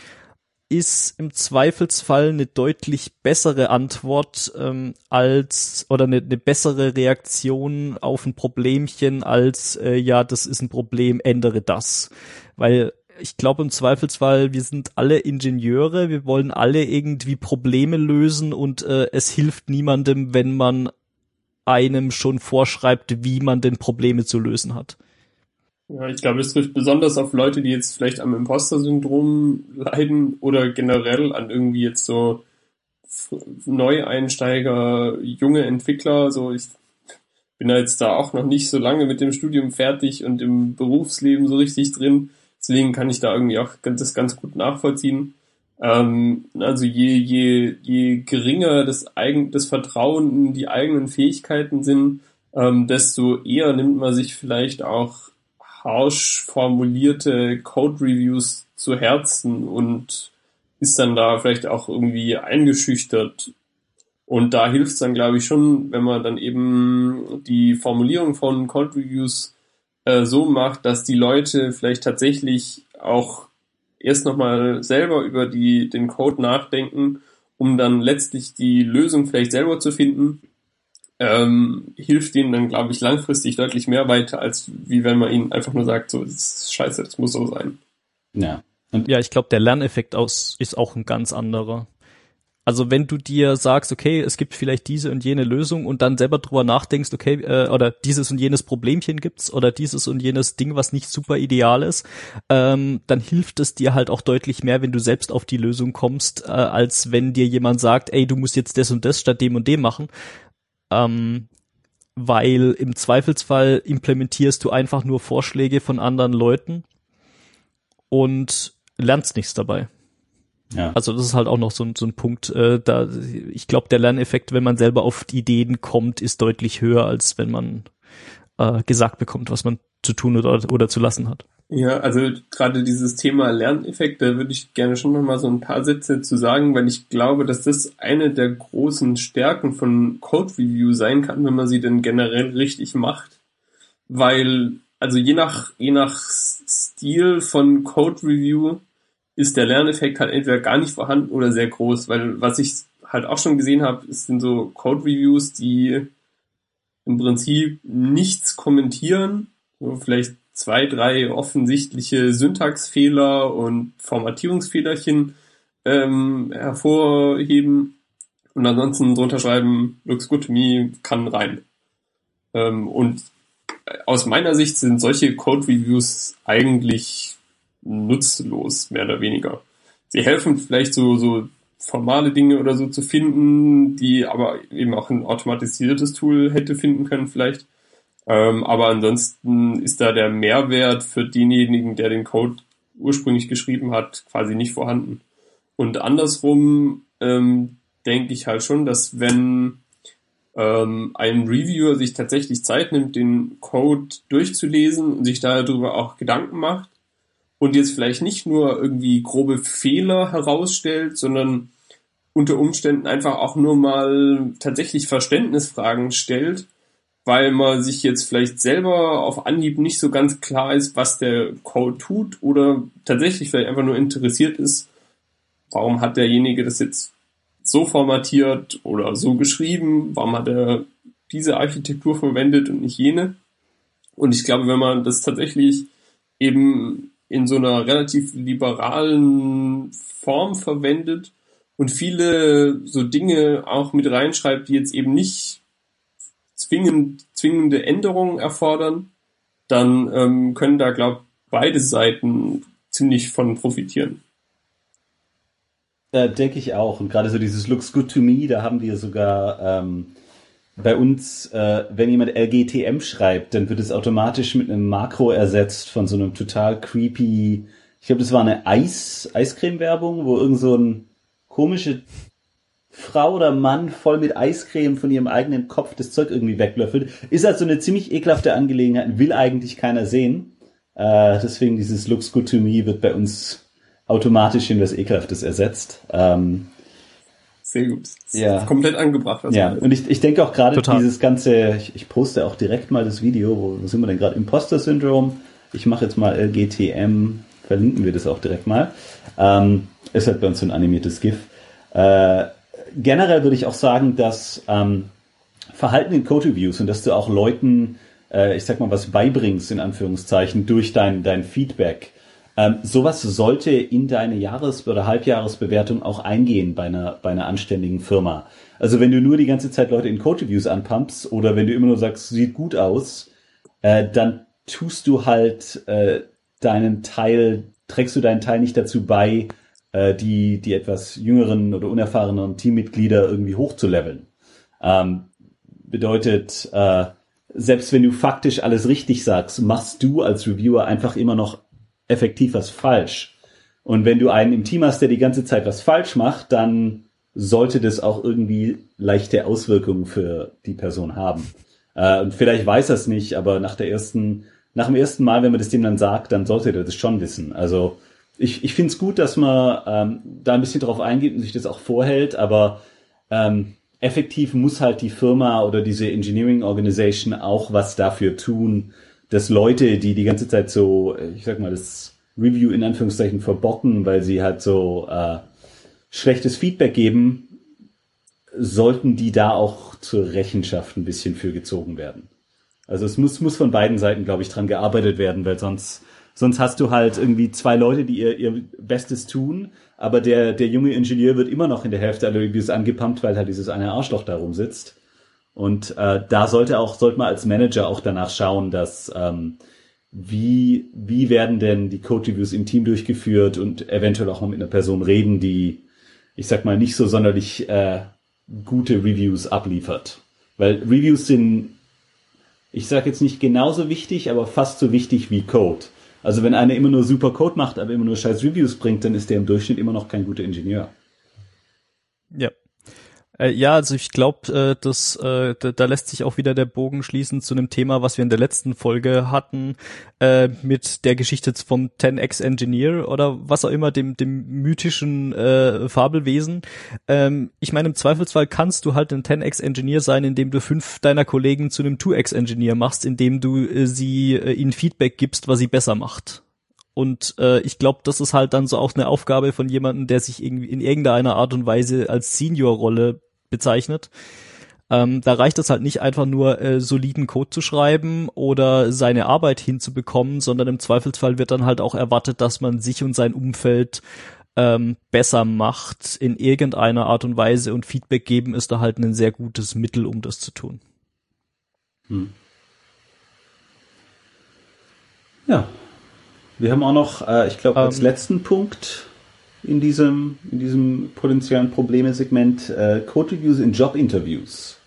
Ist im Zweifelsfall eine deutlich bessere Antwort oder eine bessere Reaktion auf ein Problemchen als das ist ein Problem, ändere das. Weil ich glaube im Zweifelsfall, wir sind alle Ingenieure, wir wollen alle irgendwie Probleme lösen und es hilft niemandem, wenn man einem schon vorschreibt, wie man denn Probleme zu lösen hat. Ja, ich glaube, es trifft besonders auf Leute, die jetzt vielleicht am Imposter-Syndrom leiden oder generell an irgendwie jetzt so Neueinsteiger, junge Entwickler. So, ich bin da jetzt da auch noch nicht so lange mit dem Studium fertig und im Berufsleben so richtig drin. Deswegen kann ich da irgendwie auch das ganz gut nachvollziehen. Also je geringer das Vertrauen in die eigenen Fähigkeiten sind, desto eher nimmt man sich vielleicht auch harsch formulierte Code-Reviews zu Herzen und ist dann da vielleicht auch irgendwie eingeschüchtert. Und da hilft es dann, glaube ich, schon, wenn man dann eben die Formulierung von Code-Reviews so macht, dass die Leute vielleicht tatsächlich auch erst nochmal selber über den Code nachdenken, um dann letztlich die Lösung vielleicht selber zu finden. Hilft ihnen dann, glaube ich, langfristig deutlich mehr weiter, als wie wenn man ihnen einfach nur sagt, so, das ist scheiße, das muss so sein. Ja. Ja, ich glaube, der Lerneffekt ist auch ein ganz anderer. Also wenn du dir sagst, okay, es gibt vielleicht diese und jene Lösung und dann selber drüber nachdenkst, okay, oder dieses und jenes Problemchen gibt's oder dieses und jenes Ding, was nicht super ideal ist, dann hilft es dir halt auch deutlich mehr, wenn du selbst auf die Lösung kommst, als wenn dir jemand sagt, ey, du musst jetzt das und das statt dem und dem machen. Weil im Zweifelsfall implementierst du einfach nur Vorschläge von anderen Leuten und lernst nichts dabei. Ja. Also das ist halt auch noch so ein Punkt, ich glaube, der Lerneffekt, wenn man selber auf die Ideen kommt, ist deutlich höher, als wenn man gesagt bekommt, was man zu tun oder zu lassen hat. Ja, also gerade dieses Thema Lerneffekt, da würde ich gerne schon nochmal so ein paar Sätze zu sagen, weil ich glaube, dass das eine der großen Stärken von Code Review sein kann, wenn man sie denn generell richtig macht. Weil, also je nach Stil von Code Review ist der Lerneffekt halt entweder gar nicht vorhanden oder sehr groß, weil was ich halt auch schon gesehen habe, sind so Code Reviews, die im Prinzip nichts kommentieren, so vielleicht 2, 3 offensichtliche Syntaxfehler und Formatierungsfehlerchen hervorheben und ansonsten drunter schreiben, looks good to me, kann rein. Und aus meiner Sicht sind solche Code-Reviews eigentlich nutzlos, mehr oder weniger. Sie helfen vielleicht so formale Dinge oder so zu finden, die aber eben auch ein automatisiertes Tool hätte finden können vielleicht. Aber ansonsten ist da der Mehrwert für denjenigen, der den Code ursprünglich geschrieben hat, quasi nicht vorhanden. Und andersrum denke ich halt schon, dass wenn ein Reviewer sich tatsächlich Zeit nimmt, den Code durchzulesen und sich darüber auch Gedanken macht und jetzt vielleicht nicht nur irgendwie grobe Fehler herausstellt, sondern unter Umständen einfach auch nur mal tatsächlich Verständnisfragen stellt, weil man sich jetzt vielleicht selber auf Anhieb nicht so ganz klar ist, was der Code tut oder tatsächlich vielleicht einfach nur interessiert ist, warum hat derjenige das jetzt so formatiert oder so geschrieben, warum hat er diese Architektur verwendet und nicht jene. Und ich glaube, wenn man das tatsächlich eben in so einer relativ liberalen Form verwendet und viele so Dinge auch mit reinschreibt, die jetzt eben nicht zwingende Änderungen erfordern, dann können da, glaube ich, beide Seiten ziemlich von profitieren. Denke ich auch. Und gerade so dieses Looks good to me, da haben wir sogar bei uns, wenn jemand LGTM schreibt, dann wird es automatisch mit einem Makro ersetzt von so einem total creepy, ich glaube, das war eine Eiscreme-Werbung, wo irgend so ein komische Frau oder Mann voll mit Eiscreme von ihrem eigenen Kopf das Zeug irgendwie weglöffelt. Ist halt so eine ziemlich ekelhafte Angelegenheit, will eigentlich keiner sehen. Deswegen dieses Looks good to me wird bei uns automatisch in was Ekelhaftes ersetzt. Sehr gut. Ja. Komplett angebracht. Ja, und ich denke auch gerade dieses ganze, ich poste auch direkt mal das Video, wo sind wir denn gerade? Imposter-Syndrom. Ich mache jetzt mal LGTM, verlinken wir das auch direkt mal. Ist halt bei uns so ein animiertes GIF. Generell würde ich auch sagen, dass Verhalten in Code-Reviews und dass du auch Leuten, ich sag mal, was beibringst, in Anführungszeichen, durch dein Feedback. Sowas sollte in deine Jahres- oder Halbjahresbewertung auch eingehen bei einer anständigen Firma. Also wenn du nur die ganze Zeit Leute in Code-Reviews anpumpst oder wenn du immer nur sagst, sieht gut aus, dann tust du halt trägst du deinen Teil nicht dazu bei, die etwas jüngeren oder unerfahreneren Teammitglieder irgendwie hochzuleveln. Bedeutet, selbst wenn du faktisch alles richtig sagst, machst du als Reviewer einfach immer noch effektiv was falsch. Und wenn du einen im Team hast, der die ganze Zeit was falsch macht, dann sollte das auch irgendwie leichte Auswirkungen für die Person haben. Und vielleicht weiß er es nicht, aber nach dem ersten Mal, wenn man das dem dann sagt, dann sollte er das schon wissen. Also ich finde es gut, dass man da ein bisschen drauf eingeht und sich das auch vorhält, aber effektiv muss halt die Firma oder diese Engineering Organization auch was dafür tun, dass Leute, die ganze Zeit so, ich sag mal, das Review in Anführungszeichen verbocken, weil sie halt so schlechtes Feedback geben, sollten die da auch zur Rechenschaft ein bisschen für gezogen werden. Also es muss von beiden Seiten, glaube ich, dran gearbeitet werden, weil sonst hast du halt irgendwie zwei Leute, die ihr Bestes tun, aber der junge Ingenieur wird immer noch in der Hälfte aller Reviews angepumpt, weil halt dieses eine Arschloch da rumsitzt. Und da sollte man als Manager auch danach schauen, dass wie werden denn die Code-Reviews im Team durchgeführt und eventuell auch mal mit einer Person reden, die, ich sag mal, nicht so sonderlich gute Reviews abliefert. Weil Reviews sind, ich sag jetzt nicht genauso wichtig, aber fast so wichtig wie Code. Also wenn einer immer nur super Code macht, aber immer nur scheiß Reviews bringt, dann ist der im Durchschnitt immer noch kein guter Ingenieur. Ja. Ja, also ich glaube, da lässt sich auch wieder der Bogen schließen zu einem Thema, was wir in der letzten Folge hatten, mit der Geschichte vom 10x Engineer oder was auch immer, dem mythischen Fabelwesen. Ich meine, im Zweifelsfall kannst du halt ein 10x Engineer sein, indem du 5 deiner Kollegen zu einem 2x Engineer machst, indem du ihnen Feedback gibst, was sie besser macht. Und ich glaube, das ist halt dann so auch eine Aufgabe von jemandem, der sich irgendwie in irgendeiner Art und Weise als Senior-Rolle bezeichnet. Da reicht es halt nicht einfach nur soliden Code zu schreiben oder seine Arbeit hinzubekommen, sondern im Zweifelsfall wird dann halt auch erwartet, dass man sich und sein Umfeld besser macht in irgendeiner Art und Weise, und Feedback geben ist da halt ein sehr gutes Mittel, um das zu tun. Ja. Wir haben auch noch, ich glaube, als letzten Punkt in diesem potenziellen Probleme-Segment Code-Reviews in Job-Interviews.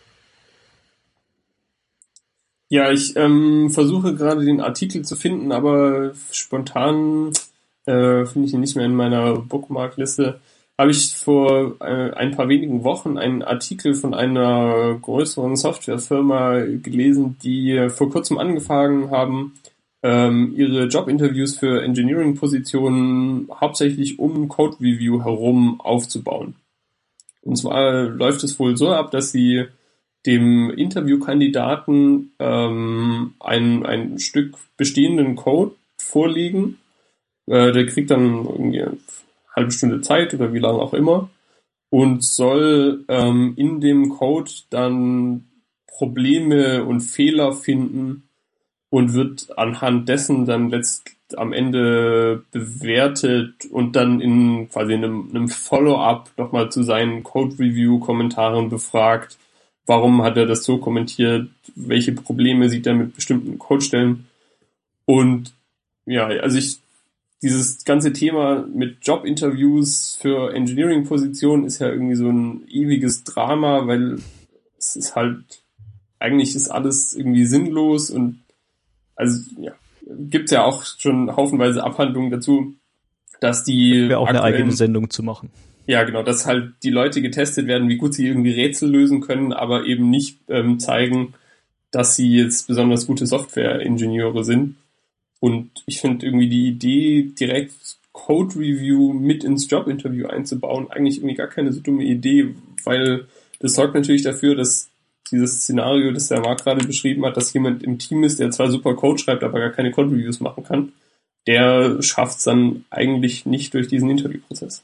Ja, ich versuche gerade den Artikel zu finden, aber spontan finde ich ihn nicht mehr in meiner Bookmark-Liste. Habe ich vor ein paar wenigen Wochen einen Artikel von einer größeren Softwarefirma gelesen, die vor kurzem angefangen haben, ihre Jobinterviews für Engineering-Positionen hauptsächlich um Code-Review herum aufzubauen. Und zwar läuft es wohl so ab, dass sie dem Interviewkandidaten ein Stück bestehenden Code vorlegen. Der kriegt dann irgendwie eine halbe Stunde Zeit oder wie lange auch immer und soll in dem Code dann Probleme und Fehler finden und wird anhand dessen dann am Ende bewertet und dann in quasi einem Follow-up nochmal zu seinen Code-Review-Kommentaren befragt, warum hat er das so kommentiert, welche Probleme sieht er mit bestimmten Codestellen. Und ja, also dieses ganze Thema mit Jobinterviews für Engineering-Positionen ist ja irgendwie so ein ewiges Drama, weil es ist halt, eigentlich ist alles irgendwie sinnlos und also ja, gibt's ja auch schon haufenweise Abhandlungen dazu, dass die wäre auch eine eigene Sendung zu machen. Ja, genau, dass halt die Leute getestet werden, wie gut sie irgendwie Rätsel lösen können, aber eben nicht zeigen, dass sie jetzt besonders gute Software-Ingenieure sind. Und ich finde irgendwie die Idee, direkt Code-Review mit ins Job-Interview einzubauen, eigentlich irgendwie gar keine so dumme Idee, weil das sorgt natürlich dafür, dass dieses Szenario, das der Marc gerade beschrieben hat, dass jemand im Team ist, der zwar super Code schreibt, aber gar keine Code-Reviews machen kann, der schafft es dann eigentlich nicht durch diesen Interviewprozess.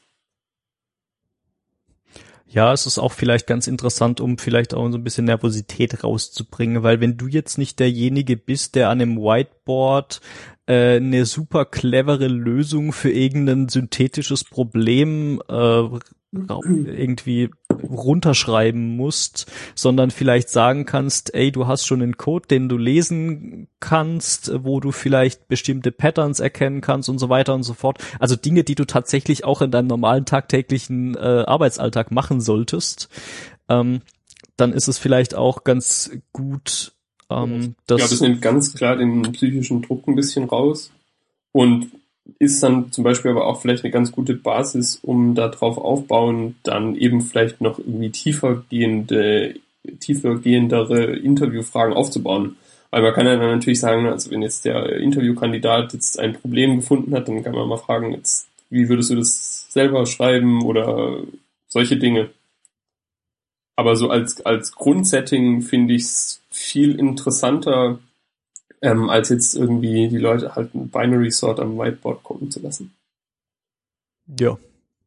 Ja, es ist auch vielleicht ganz interessant, um vielleicht auch so ein bisschen Nervosität rauszubringen, weil wenn du jetzt nicht derjenige bist, der an einem Whiteboard eine super clevere Lösung für irgendein synthetisches Problem irgendwie runterschreiben musst, sondern vielleicht sagen kannst, ey, du hast schon einen Code, den du lesen kannst, wo du vielleicht bestimmte Patterns erkennen kannst und so weiter und so fort. Also Dinge, die du tatsächlich auch in deinem normalen tagtäglichen Arbeitsalltag machen solltest, dann ist es vielleicht auch ganz gut, ich glaube, es nimmt ganz klar den psychischen Druck ein bisschen raus und ist dann zum Beispiel aber auch vielleicht eine ganz gute Basis, um darauf aufbauen, dann eben vielleicht noch irgendwie tiefergehendere Interviewfragen aufzubauen. Weil man kann ja dann natürlich sagen, also wenn jetzt der Interviewkandidat jetzt ein Problem gefunden hat, dann kann man mal fragen, jetzt, wie würdest du das selber schreiben oder solche Dinge. Aber so als Grundsetting finde ich es viel interessanter, als jetzt irgendwie die Leute halt ein Binary Sort am Whiteboard gucken zu lassen. Ja.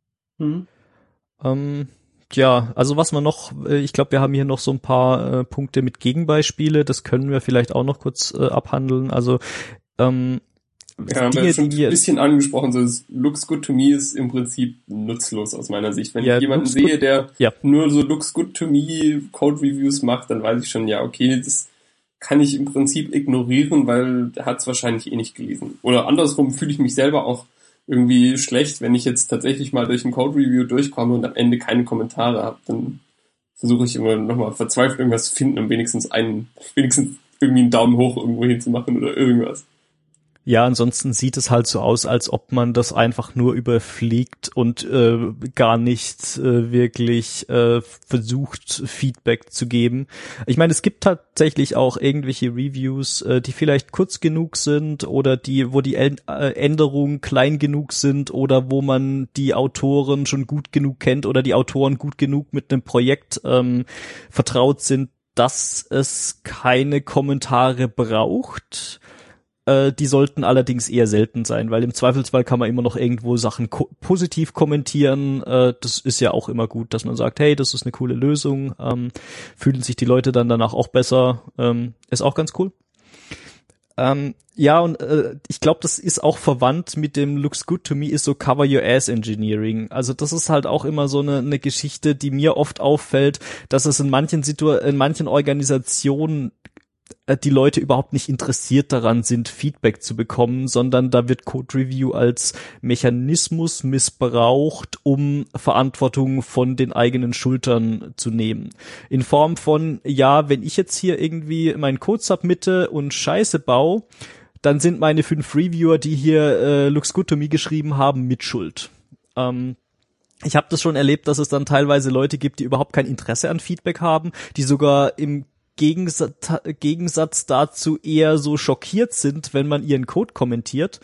Ja, also was man noch, ich glaube, wir haben hier noch so ein paar Punkte mit Gegenbeispiele, das können wir vielleicht auch noch kurz abhandeln. Also ja, haben wir schon ein bisschen angesprochen, so das Looks Good to Me ist im Prinzip nutzlos aus meiner Sicht. Wenn ich jemanden sehe, der nur so Looks Good to Me Code Reviews macht, dann weiß ich schon, ja, okay, das kann ich im Prinzip ignorieren, weil der hat es wahrscheinlich eh nicht gelesen. Oder andersrum fühle ich mich selber auch irgendwie schlecht, wenn ich jetzt tatsächlich mal durch ein Code-Review durchkomme und am Ende keine Kommentare habe. Dann versuche ich immer nochmal verzweifelt irgendwas zu finden, um wenigstens irgendwie einen Daumen hoch irgendwo hinzumachen oder irgendwas. Ja, ansonsten sieht es halt so aus, als ob man das einfach nur überfliegt und gar nicht wirklich versucht, Feedback zu geben. Ich meine, es gibt tatsächlich auch irgendwelche Reviews, die vielleicht kurz genug sind oder wo die Änderungen klein genug sind oder wo man die Autoren schon gut genug kennt oder die Autoren gut genug mit einem Projekt vertraut sind, dass es keine Kommentare braucht. Die sollten allerdings eher selten sein, weil im Zweifelsfall kann man immer noch irgendwo Sachen positiv kommentieren. Das ist ja auch immer gut, dass man sagt, hey, das ist eine coole Lösung. Fühlen sich die Leute dann danach auch besser. Ist auch ganz cool. Ja, und ich glaube, das ist auch verwandt mit dem Looks Good to Me is so Cover Your Ass Engineering. Also das ist halt auch immer so eine Geschichte, die mir oft auffällt, dass es in manchen Organisationen die Leute überhaupt nicht interessiert daran sind, Feedback zu bekommen, sondern da wird Code Review als Mechanismus missbraucht, um Verantwortung von den eigenen Schultern zu nehmen. In Form von, ja, wenn ich jetzt hier irgendwie meinen Code submitte und Scheiße baue, dann sind meine 5 Reviewer, die hier Looks Good to Me geschrieben haben, mit Schuld. Ich habe das schon erlebt, dass es dann teilweise Leute gibt, die überhaupt kein Interesse an Feedback haben, die sogar im Gegensatz dazu eher so schockiert sind, wenn man ihren Code kommentiert,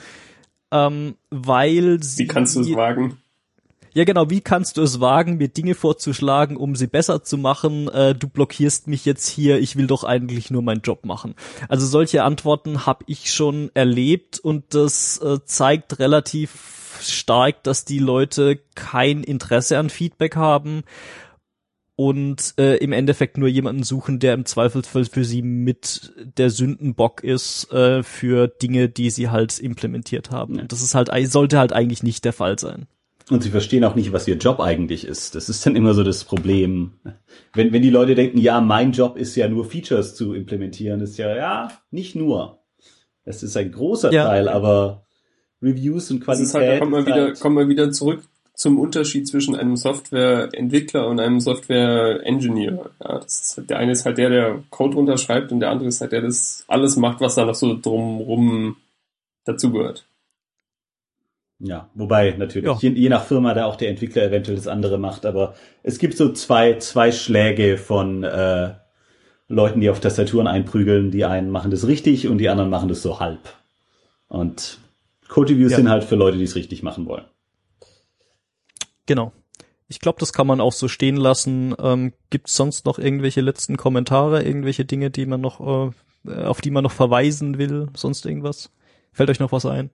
weil sie... Wie kannst du es wagen? Ja, genau, wie kannst du es wagen, mir Dinge vorzuschlagen, um sie besser zu machen? Du blockierst mich jetzt hier, ich will doch eigentlich nur meinen Job machen. Also solche Antworten habe ich schon erlebt und das zeigt relativ stark, dass die Leute kein Interesse an Feedback haben. und im Endeffekt nur jemanden suchen, der im Zweifelsfall für sie mit der Sündenbock ist für Dinge, die sie halt implementiert haben. Und das ist halt, sollte halt eigentlich nicht der Fall sein. Und sie verstehen auch nicht, was ihr Job eigentlich ist. Das ist dann immer so das Problem. Wenn die Leute denken, ja, mein Job ist ja nur Features zu implementieren, ist ja, nicht nur. Das ist ein großer Teil, aber Reviews und Qualität. Das ist halt, da kommt man wieder zurück zum Unterschied zwischen einem Softwareentwickler und einem Software-Engineer. Ja, das ist halt, der eine ist halt der Code runterschreibt und der andere ist halt der das alles macht, was da noch so drumrum dazugehört. Ja, wobei natürlich, je nach Firma da auch der Entwickler eventuell das andere macht, aber es gibt so zwei Schläge von Leuten, die auf Tastaturen einprügeln. Die einen machen das richtig und die anderen machen das so halb. Und Code-Reviews sind halt für Leute, die es richtig machen wollen. Genau. Ich glaube, das kann man auch so stehen lassen. Gibt es sonst noch irgendwelche letzten Kommentare, irgendwelche Dinge, die man noch, auf die man noch verweisen will, sonst irgendwas? Fällt euch noch was ein?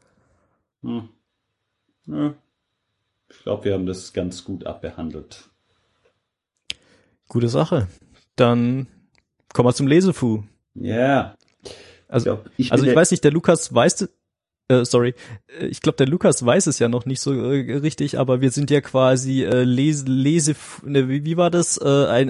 Ja. Ich glaube, wir haben das ganz gut abbehandelt. Gute Sache. Dann kommen wir zum Lesefu. Ja. Also ich weiß nicht, der Lukas weiß, ich glaube, der Lukas weiß es ja noch nicht so richtig, aber wir sind ja quasi wie war das?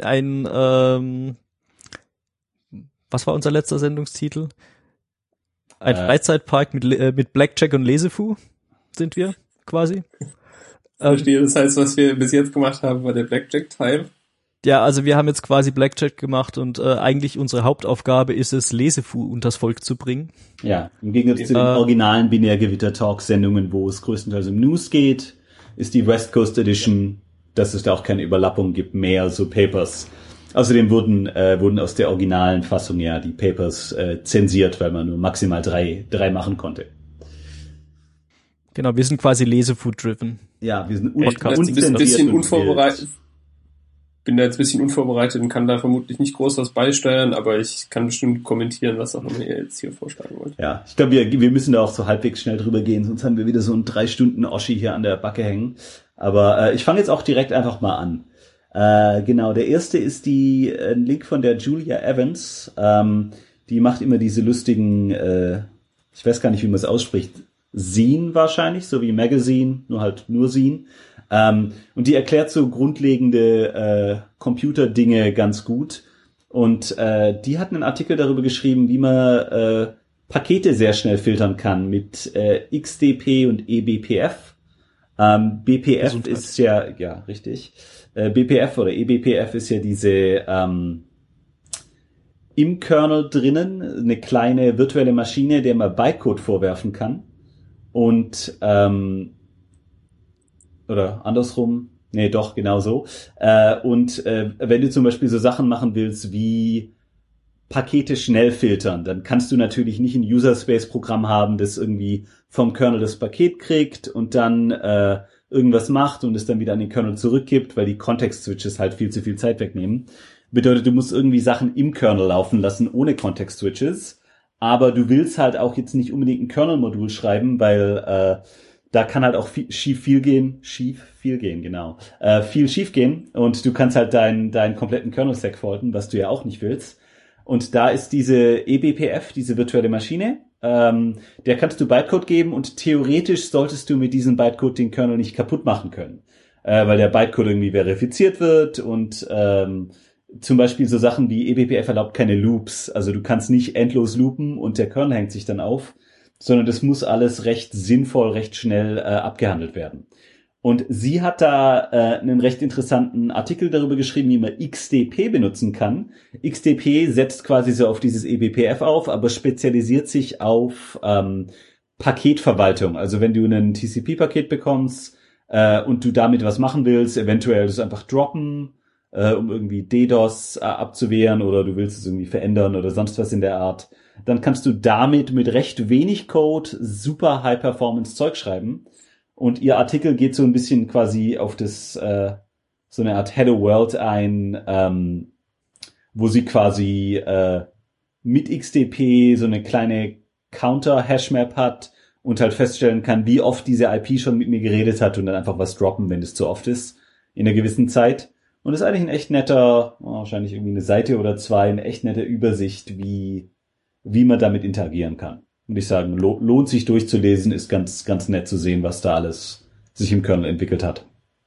Was war unser letzter Sendungstitel? Ein Freizeitpark mit Blackjack und Lesefu sind wir quasi. Verstehe, das heißt, was wir bis jetzt gemacht haben, war der Blackjack-Teil. Ja, also wir haben jetzt quasi Blackjack gemacht und eigentlich unsere Hauptaufgabe ist es, Lesefu unters Volk zu bringen. Ja, im Gegensatz zu den originalen Binärgewitter-Talk-Sendungen, wo es größtenteils um News geht, ist die West Coast Edition, dass es da auch keine Überlappung gibt, mehr so Papers. Außerdem wurden aus der originalen Fassung ja die Papers zensiert, weil man nur maximal drei machen konnte. Genau, wir sind quasi Lesefu-driven. Ja, wir sind ein bisschen unvorbereitet. Bin da jetzt ein bisschen unvorbereitet und kann da vermutlich nicht groß was beisteuern, aber ich kann bestimmt kommentieren, was auch immer ihr jetzt hier vorschlagen wollt. Ja, ich glaube, wir müssen da auch so halbwegs schnell drüber gehen, sonst haben wir wieder so einen 3-Stunden-Oschi hier an der Backe hängen. Aber ich fange jetzt auch direkt einfach mal an. Genau, der erste ist ein Link von der Julia Evans. Die macht immer diese lustigen, ich weiß gar nicht, wie man es ausspricht, Zine wahrscheinlich, so wie Magazine, nur Zine. Und die erklärt so grundlegende Computerdinge ganz gut. Und die hat einen Artikel darüber geschrieben, wie man Pakete sehr schnell filtern kann mit XDP und eBPF. BPF ist ja richtig. BPF oder eBPF ist ja diese im Kernel drinnen eine kleine virtuelle Maschine, der man Bytecode vorwerfen kann. Und oder andersrum, nee, doch, genau so. Und wenn du zum Beispiel so Sachen machen willst wie Pakete schnell filtern, dann kannst du natürlich nicht ein User-Space-Programm haben, das irgendwie vom Kernel das Paket kriegt und dann irgendwas macht und es dann wieder an den Kernel zurückgibt, weil die Context-Switches halt viel zu viel Zeit wegnehmen. Bedeutet, du musst irgendwie Sachen im Kernel laufen lassen, ohne Context-Switches. Aber du willst halt auch jetzt nicht unbedingt ein Kernel-Modul schreiben, weil da kann halt auch viel schief gehen, genau. Viel schief gehen und du kannst halt deinen kompletten Kernel-Stack faulten, was du ja auch nicht willst. Und da ist diese eBPF, diese virtuelle Maschine, der kannst du Bytecode geben und theoretisch solltest du mit diesem Bytecode den Kernel nicht kaputt machen können, weil der Bytecode irgendwie verifiziert wird und zum Beispiel so Sachen wie eBPF erlaubt keine Loops, also du kannst nicht endlos loopen und der Kernel hängt sich dann auf, sondern das muss alles recht sinnvoll, recht schnell abgehandelt werden. Und sie hat da einen recht interessanten Artikel darüber geschrieben, wie man XDP benutzen kann. XDP setzt quasi so auf dieses eBPF auf, aber spezialisiert sich auf Paketverwaltung. Also wenn du ein TCP-Paket bekommst und du damit was machen willst, eventuell das einfach droppen, um irgendwie DDoS abzuwehren oder du willst es irgendwie verändern oder sonst was in der Art, dann kannst du damit mit recht wenig Code super High-Performance-Zeug schreiben. Und ihr Artikel geht so ein bisschen quasi auf das so eine Art Hello World ein, wo sie quasi mit XDP so eine kleine Counter-Hashmap hat und halt feststellen kann, wie oft diese IP schon mit mir geredet hat und dann einfach was droppen, wenn es zu oft ist, in einer gewissen Zeit. Und das ist eigentlich ein echt netter, wahrscheinlich irgendwie eine Seite oder zwei, eine echt nette Übersicht, wie man damit interagieren kann. Würde ich sagen, lohnt sich durchzulesen, ist ganz, ganz nett zu sehen, was da alles sich im Kernel entwickelt hat.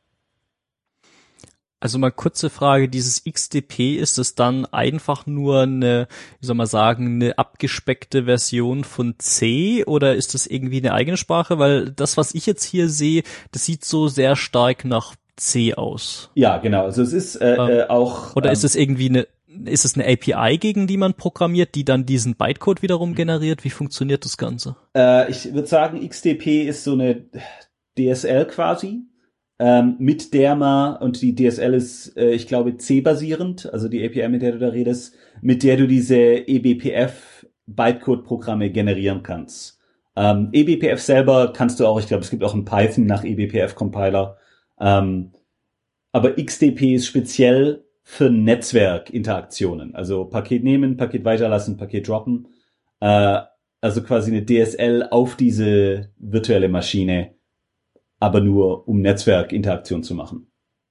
Also mal kurze Frage, dieses XDP, ist es dann einfach nur eine, wie soll man sagen, eine abgespeckte Version von C oder ist das irgendwie eine eigene Sprache? Weil das, was ich jetzt hier sehe, das sieht so sehr stark nach C aus. Ja, genau. Also es ist auch... Oder ist es irgendwie ist es eine API, gegen die man programmiert, die dann diesen Bytecode wiederum generiert? Wie funktioniert das Ganze? Ich würde sagen, XDP ist so eine DSL quasi. Mit der man, und die DSL ist, ich glaube, C-basierend, also die API, mit der du da redest, mit der du diese eBPF-Bytecode-Programme generieren kannst. eBPF selber kannst du auch, ich glaube, es gibt auch einen Python nach eBPF-Compiler. Aber XDP ist speziell für Netzwerkinteraktionen, also Paket nehmen, Paket weiterlassen, Paket droppen. Also quasi eine DSL auf diese virtuelle Maschine, aber nur um Netzwerkinteraktion zu machen.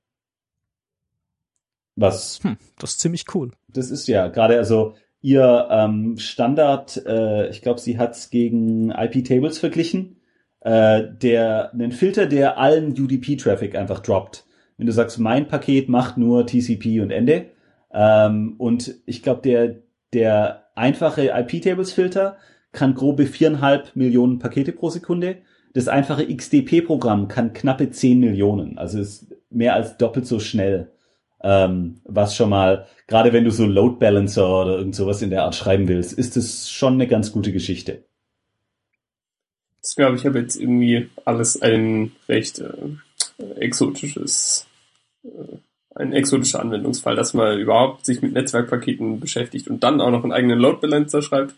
Das ist ziemlich cool. Das ist ja gerade, also ihr Standard, ich glaube, sie hat's gegen IP-Tables verglichen, einen Filter, der allen UDP-Traffic einfach droppt. Wenn du sagst, mein Paket macht nur TCP und Ende, und ich glaube, der einfache IP-Tables-Filter kann grobe 4,5 Millionen Pakete pro Sekunde. Das einfache XDP-Programm kann knappe 10 Millionen, also ist mehr als doppelt so schnell, was schon mal, gerade wenn du so Load Balancer oder irgend sowas in der Art schreiben willst, ist das schon eine ganz gute Geschichte. Ich glaube, ich habe jetzt irgendwie alles ein recht exotischer Anwendungsfall, dass man überhaupt sich mit Netzwerkpaketen beschäftigt und dann auch noch einen eigenen Load Balancer schreibt.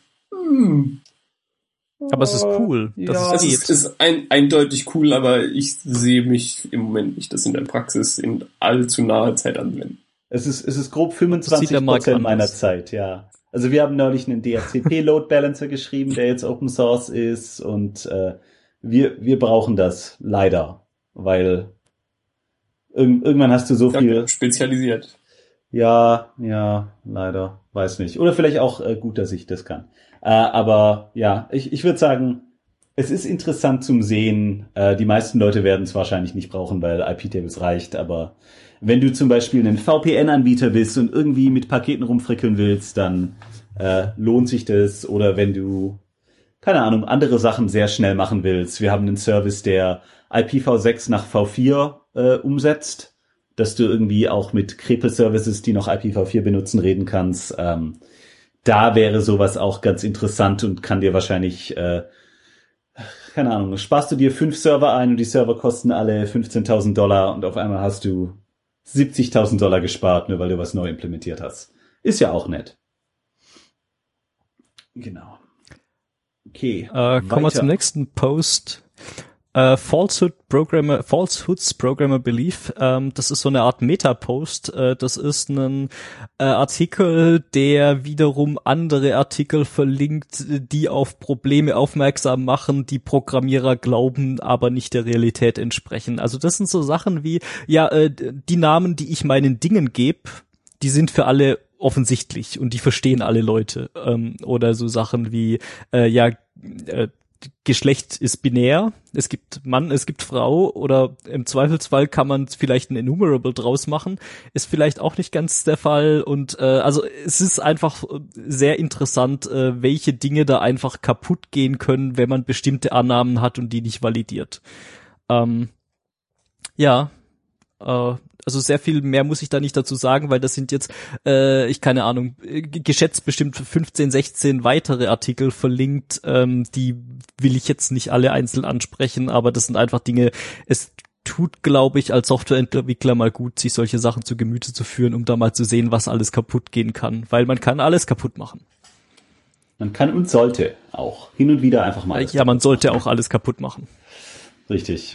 Aber es ist cool, dass es ist eindeutig cool, aber ich sehe mich im Moment nicht das in der Praxis in allzu naher Zeit anwenden. Es ist grob 25% meiner Zeit, ja. Also wir haben neulich einen DHCP Load Balancer geschrieben, der jetzt Open Source ist, und wir brauchen das leider, weil irgendwann hast du so viel spezialisiert. Ja, leider, weiß nicht. Oder vielleicht auch gut, dass ich das kann. Aber ja, ich würde sagen, es ist interessant zum Sehen. Die meisten Leute werden es wahrscheinlich nicht brauchen, weil IP-Tables reicht. Aber wenn du zum Beispiel einen VPN-Anbieter bist und irgendwie mit Paketen rumfrickeln willst, dann lohnt sich das. Oder wenn du, keine Ahnung, andere Sachen sehr schnell machen willst. Wir haben einen Service, der IPv6 nach V4 umsetzt, dass du irgendwie auch mit Krepel-Services, die noch IPv4 benutzen, reden kannst. Da wäre sowas auch ganz interessant und kann dir wahrscheinlich, keine Ahnung, sparst du dir 5 Server ein und die Server kosten alle $15.000 und auf einmal hast du $70.000 gespart, nur weil du was neu implementiert hast. Ist ja auch nett. Genau. Okay. Kommen wir zum nächsten Post. Falsehoods Programmer Belief, das ist so eine Art Meta-Post, das ist ein Artikel, der wiederum andere Artikel verlinkt, die auf Probleme aufmerksam machen, die Programmierer glauben, aber nicht der Realität entsprechen. Also das sind so Sachen wie, die Namen, die ich meinen Dingen gebe, die sind für alle offensichtlich und die verstehen alle Leute. Oder so Sachen wie, Geschlecht ist binär, es gibt Mann, es gibt Frau, oder im Zweifelsfall kann man vielleicht ein Enumerable draus machen, ist vielleicht auch nicht ganz der Fall, und also es ist einfach sehr interessant, welche Dinge da einfach kaputt gehen können, wenn man bestimmte Annahmen hat und die nicht validiert. Also sehr viel mehr muss ich da nicht dazu sagen, weil das sind jetzt, geschätzt bestimmt 15, 16 weitere Artikel verlinkt, die will ich jetzt nicht alle einzeln ansprechen, aber das sind einfach Dinge, es tut, glaube ich, als Softwareentwickler mal gut, sich solche Sachen zu Gemüte zu führen, um da mal zu sehen, was alles kaputt gehen kann, weil man kann alles kaputt machen. Man kann und sollte auch hin und wieder einfach mal. Ja, man sollte auch alles kaputt machen. Richtig.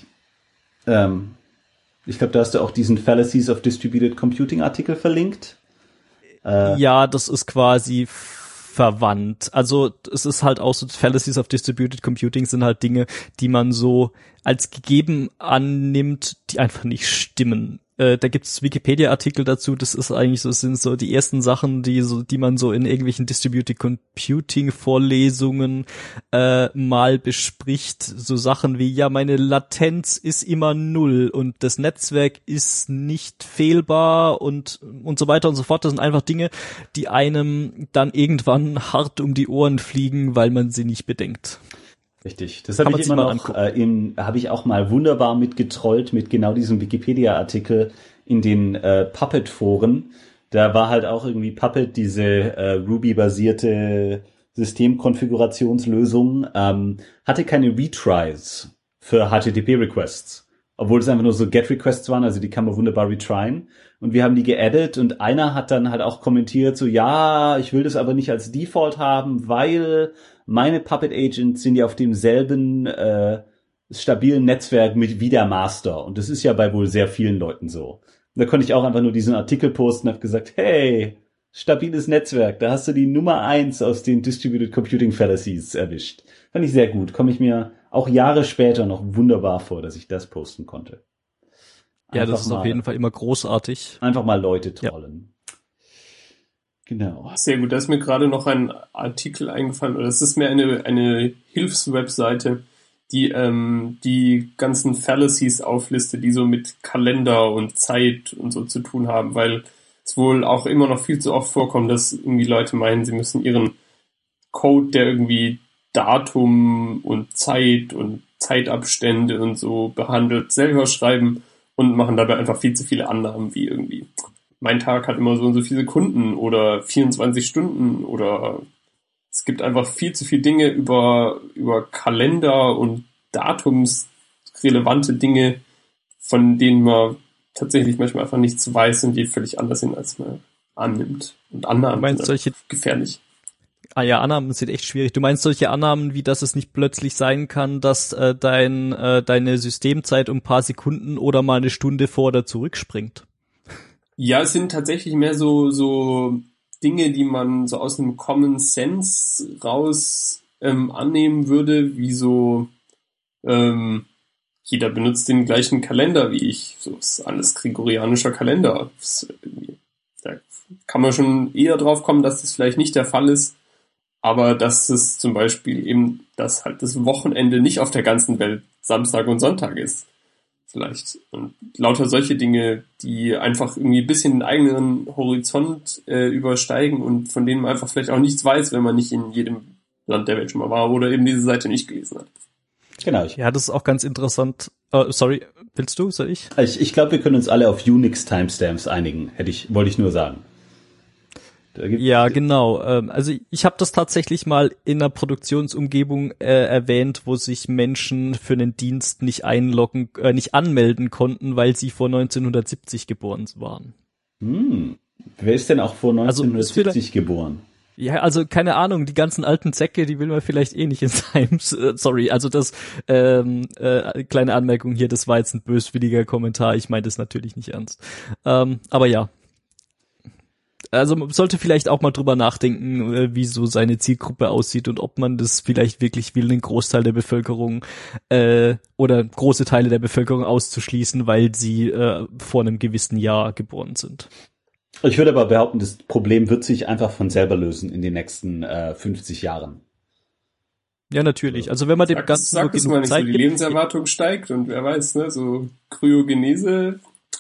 Ich glaube, da hast du auch diesen Fallacies of Distributed Computing Artikel verlinkt. Ja, das ist quasi verwandt. Also es ist halt auch so, Fallacies of Distributed Computing sind halt Dinge, die man so als gegeben annimmt, die einfach nicht stimmen. da gibt's Wikipedia-Artikel dazu, das ist eigentlich so, sind so die ersten Sachen, die man so in irgendwelchen Distributed Computing Vorlesungen mal bespricht, so Sachen wie, ja, meine Latenz ist immer 0 und das Netzwerk ist nicht fehlbar und so weiter und so fort. Das sind einfach Dinge, die einem dann irgendwann hart um die Ohren fliegen, weil man sie nicht bedenkt. Richtig, das habe ich immer noch habe ich auch mal wunderbar mitgetrollt mit genau diesem Wikipedia-Artikel in den Puppet-Foren. Da war halt auch irgendwie Puppet, diese Ruby-basierte Systemkonfigurationslösung, hatte keine Retries für HTTP-Requests, obwohl es einfach nur so GET-Requests waren, also die kann man wunderbar retryen. Und wir haben die geaddet und einer hat dann halt auch kommentiert, so, ja, ich will das aber nicht als Default haben, weil meine Puppet Agents sind ja auf demselben stabilen Netzwerk wie der Master. Und das ist ja bei wohl sehr vielen Leuten so. Und da konnte ich auch einfach nur diesen Artikel posten und habe gesagt, hey, stabiles Netzwerk, da hast du die Nummer 1 aus den Distributed Computing Fallacies erwischt. Fand ich sehr gut. Komme ich mir auch Jahre später noch wunderbar vor, dass ich das posten konnte. Ja, das ist auf jeden Fall immer großartig. Einfach mal Leute trollen. Ja. Genau. Sehr gut, da ist mir gerade noch ein Artikel eingefallen, oder es ist mir eine Hilfswebseite, die die ganzen Fallacies auflistet, die so mit Kalender und Zeit und so zu tun haben, weil es wohl auch immer noch viel zu oft vorkommt, dass irgendwie Leute meinen, sie müssen ihren Code, der irgendwie Datum und Zeitabstände und so behandelt, selber schreiben und machen dabei einfach viel zu viele Annahmen, wie irgendwie mein Tag hat immer so und so viele Sekunden oder 24 Stunden oder es gibt einfach viel zu viele Dinge über Kalender und datumsrelevante Dinge, von denen man tatsächlich manchmal einfach nichts weiß und die völlig anders sind, als man annimmt. Und Annahmen sind solche gefährlich. Ah ja, Annahmen sind echt schwierig. Du meinst solche Annahmen, wie dass es nicht plötzlich sein kann, dass deine Systemzeit um ein paar Sekunden oder mal eine Stunde vor oder zurückspringt? Ja, es sind tatsächlich mehr so Dinge, die man so aus einem Common Sense raus annehmen würde, wie so jeder benutzt den gleichen Kalender wie ich. So ist alles gregorianischer Kalender. Da kann man schon eher drauf kommen, dass das vielleicht nicht der Fall ist, aber dass es zum Beispiel eben, dass halt das Wochenende nicht auf der ganzen Welt Samstag und Sonntag ist. Vielleicht. Und lauter solche Dinge, die einfach irgendwie ein bisschen den eigenen Horizont übersteigen und von denen man einfach vielleicht auch nichts weiß, wenn man nicht in jedem Land der Welt schon mal war oder eben diese Seite nicht gelesen hat. Genau. Ja, das ist auch ganz interessant. Sorry, willst du? Soll ich? Ich glaube, wir können uns alle auf Unix-Timestamps einigen, wollte ich nur sagen. Ja, genau. Also ich habe das tatsächlich mal in einer Produktionsumgebung erwähnt, wo sich Menschen für einen Dienst nicht anmelden konnten, weil sie vor 1970 geboren waren. Wer ist denn auch vor 1970 geboren? Ja, also keine Ahnung, die ganzen alten Säcke, die will man vielleicht eh nicht in Times. Sorry, also das kleine Anmerkung hier, das war jetzt ein böswilliger Kommentar, ich meine das natürlich nicht ernst. Aber ja. Also man sollte vielleicht auch mal drüber nachdenken, wie so seine Zielgruppe aussieht und ob man das vielleicht wirklich will, einen Großteil der Bevölkerung oder große Teile der Bevölkerung auszuschließen, weil sie vor einem gewissen Jahr geboren sind. Ich würde aber behaupten, das Problem wird sich einfach von selber lösen in den nächsten 50 Jahren. Ja, natürlich. Also wenn man dem Ganzen nur genug Zeit gibt, die Lebenserwartung steigt und wer weiß, ne, so Kryogenese.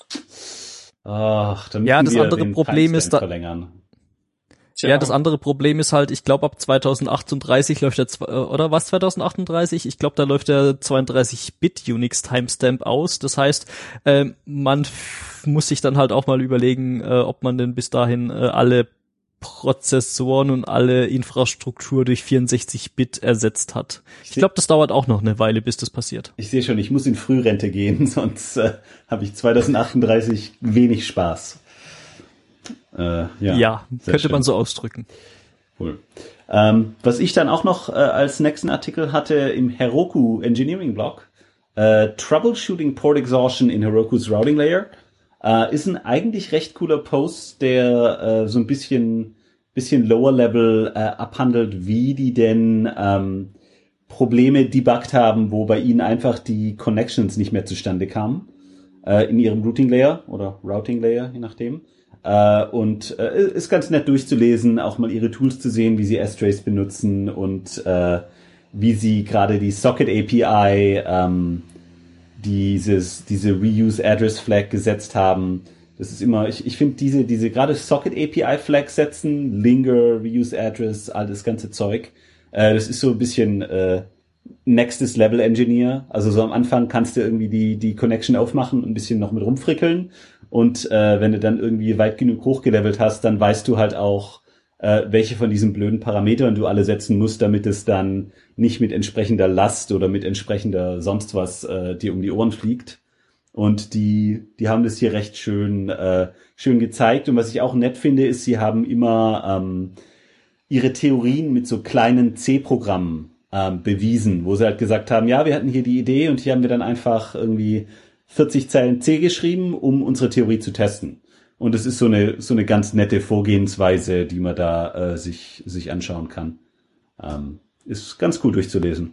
Ach, dann ja, das andere Problem ist verlängern. Ja, das andere Problem ist halt, ich glaube ab 2038 läuft der, oder was 2038? Ich glaube, da läuft der 32-Bit Unix Timestamp aus. Das heißt, man muss sich dann halt auch mal überlegen, ob man denn bis dahin alle Prozessoren und alle Infrastruktur durch 64-Bit ersetzt hat. Ich glaube, das dauert auch noch eine Weile, bis das passiert. Ich sehe schon, ich muss in Frührente gehen, sonst habe ich 2038 wenig Spaß. Ja, könnte schön. Man so ausdrücken. Cool. Was ich dann auch noch als nächsten Artikel hatte im Heroku Engineering Blog, Troubleshooting Port Exhaustion in Heroku's Routing Layer, ist ein eigentlich recht cooler Post, der so ein bisschen Lower Level abhandelt, wie die denn Probleme debuggt haben, wo bei ihnen einfach die Connections nicht mehr zustande kamen. in ihrem Routing Layer oder Routing Layer, je nachdem. Und ist ganz nett durchzulesen, auch mal ihre Tools zu sehen, wie sie S-Trace benutzen und wie sie gerade die Socket API, diese Reuse Address Flag gesetzt haben. Das ist immer, ich finde diese gerade Socket API Flag setzen, Linger, Reuse Address, all das ganze Zeug, das ist so ein bisschen Nextest Level Engineer. Also so am Anfang kannst du irgendwie die Connection aufmachen und ein bisschen noch mit rumfrickeln. Und wenn du dann irgendwie weit genug hochgelevelt hast, dann weißt du halt auch, welche von diesen blöden Parametern du alle setzen musst, damit es dann nicht mit entsprechender Last oder mit entsprechender sonst was dir um die Ohren fliegt. Und die haben das hier recht schön gezeigt. Und was ich auch nett finde, ist, sie haben immer ihre Theorien mit so kleinen C-Programmen bewiesen, wo sie halt gesagt haben, ja, wir hatten hier die Idee und hier haben wir dann einfach irgendwie 40 Zeilen C geschrieben, um unsere Theorie zu testen. Und es ist so eine ganz nette Vorgehensweise, die man da sich anschauen kann. Ist ganz cool durchzulesen.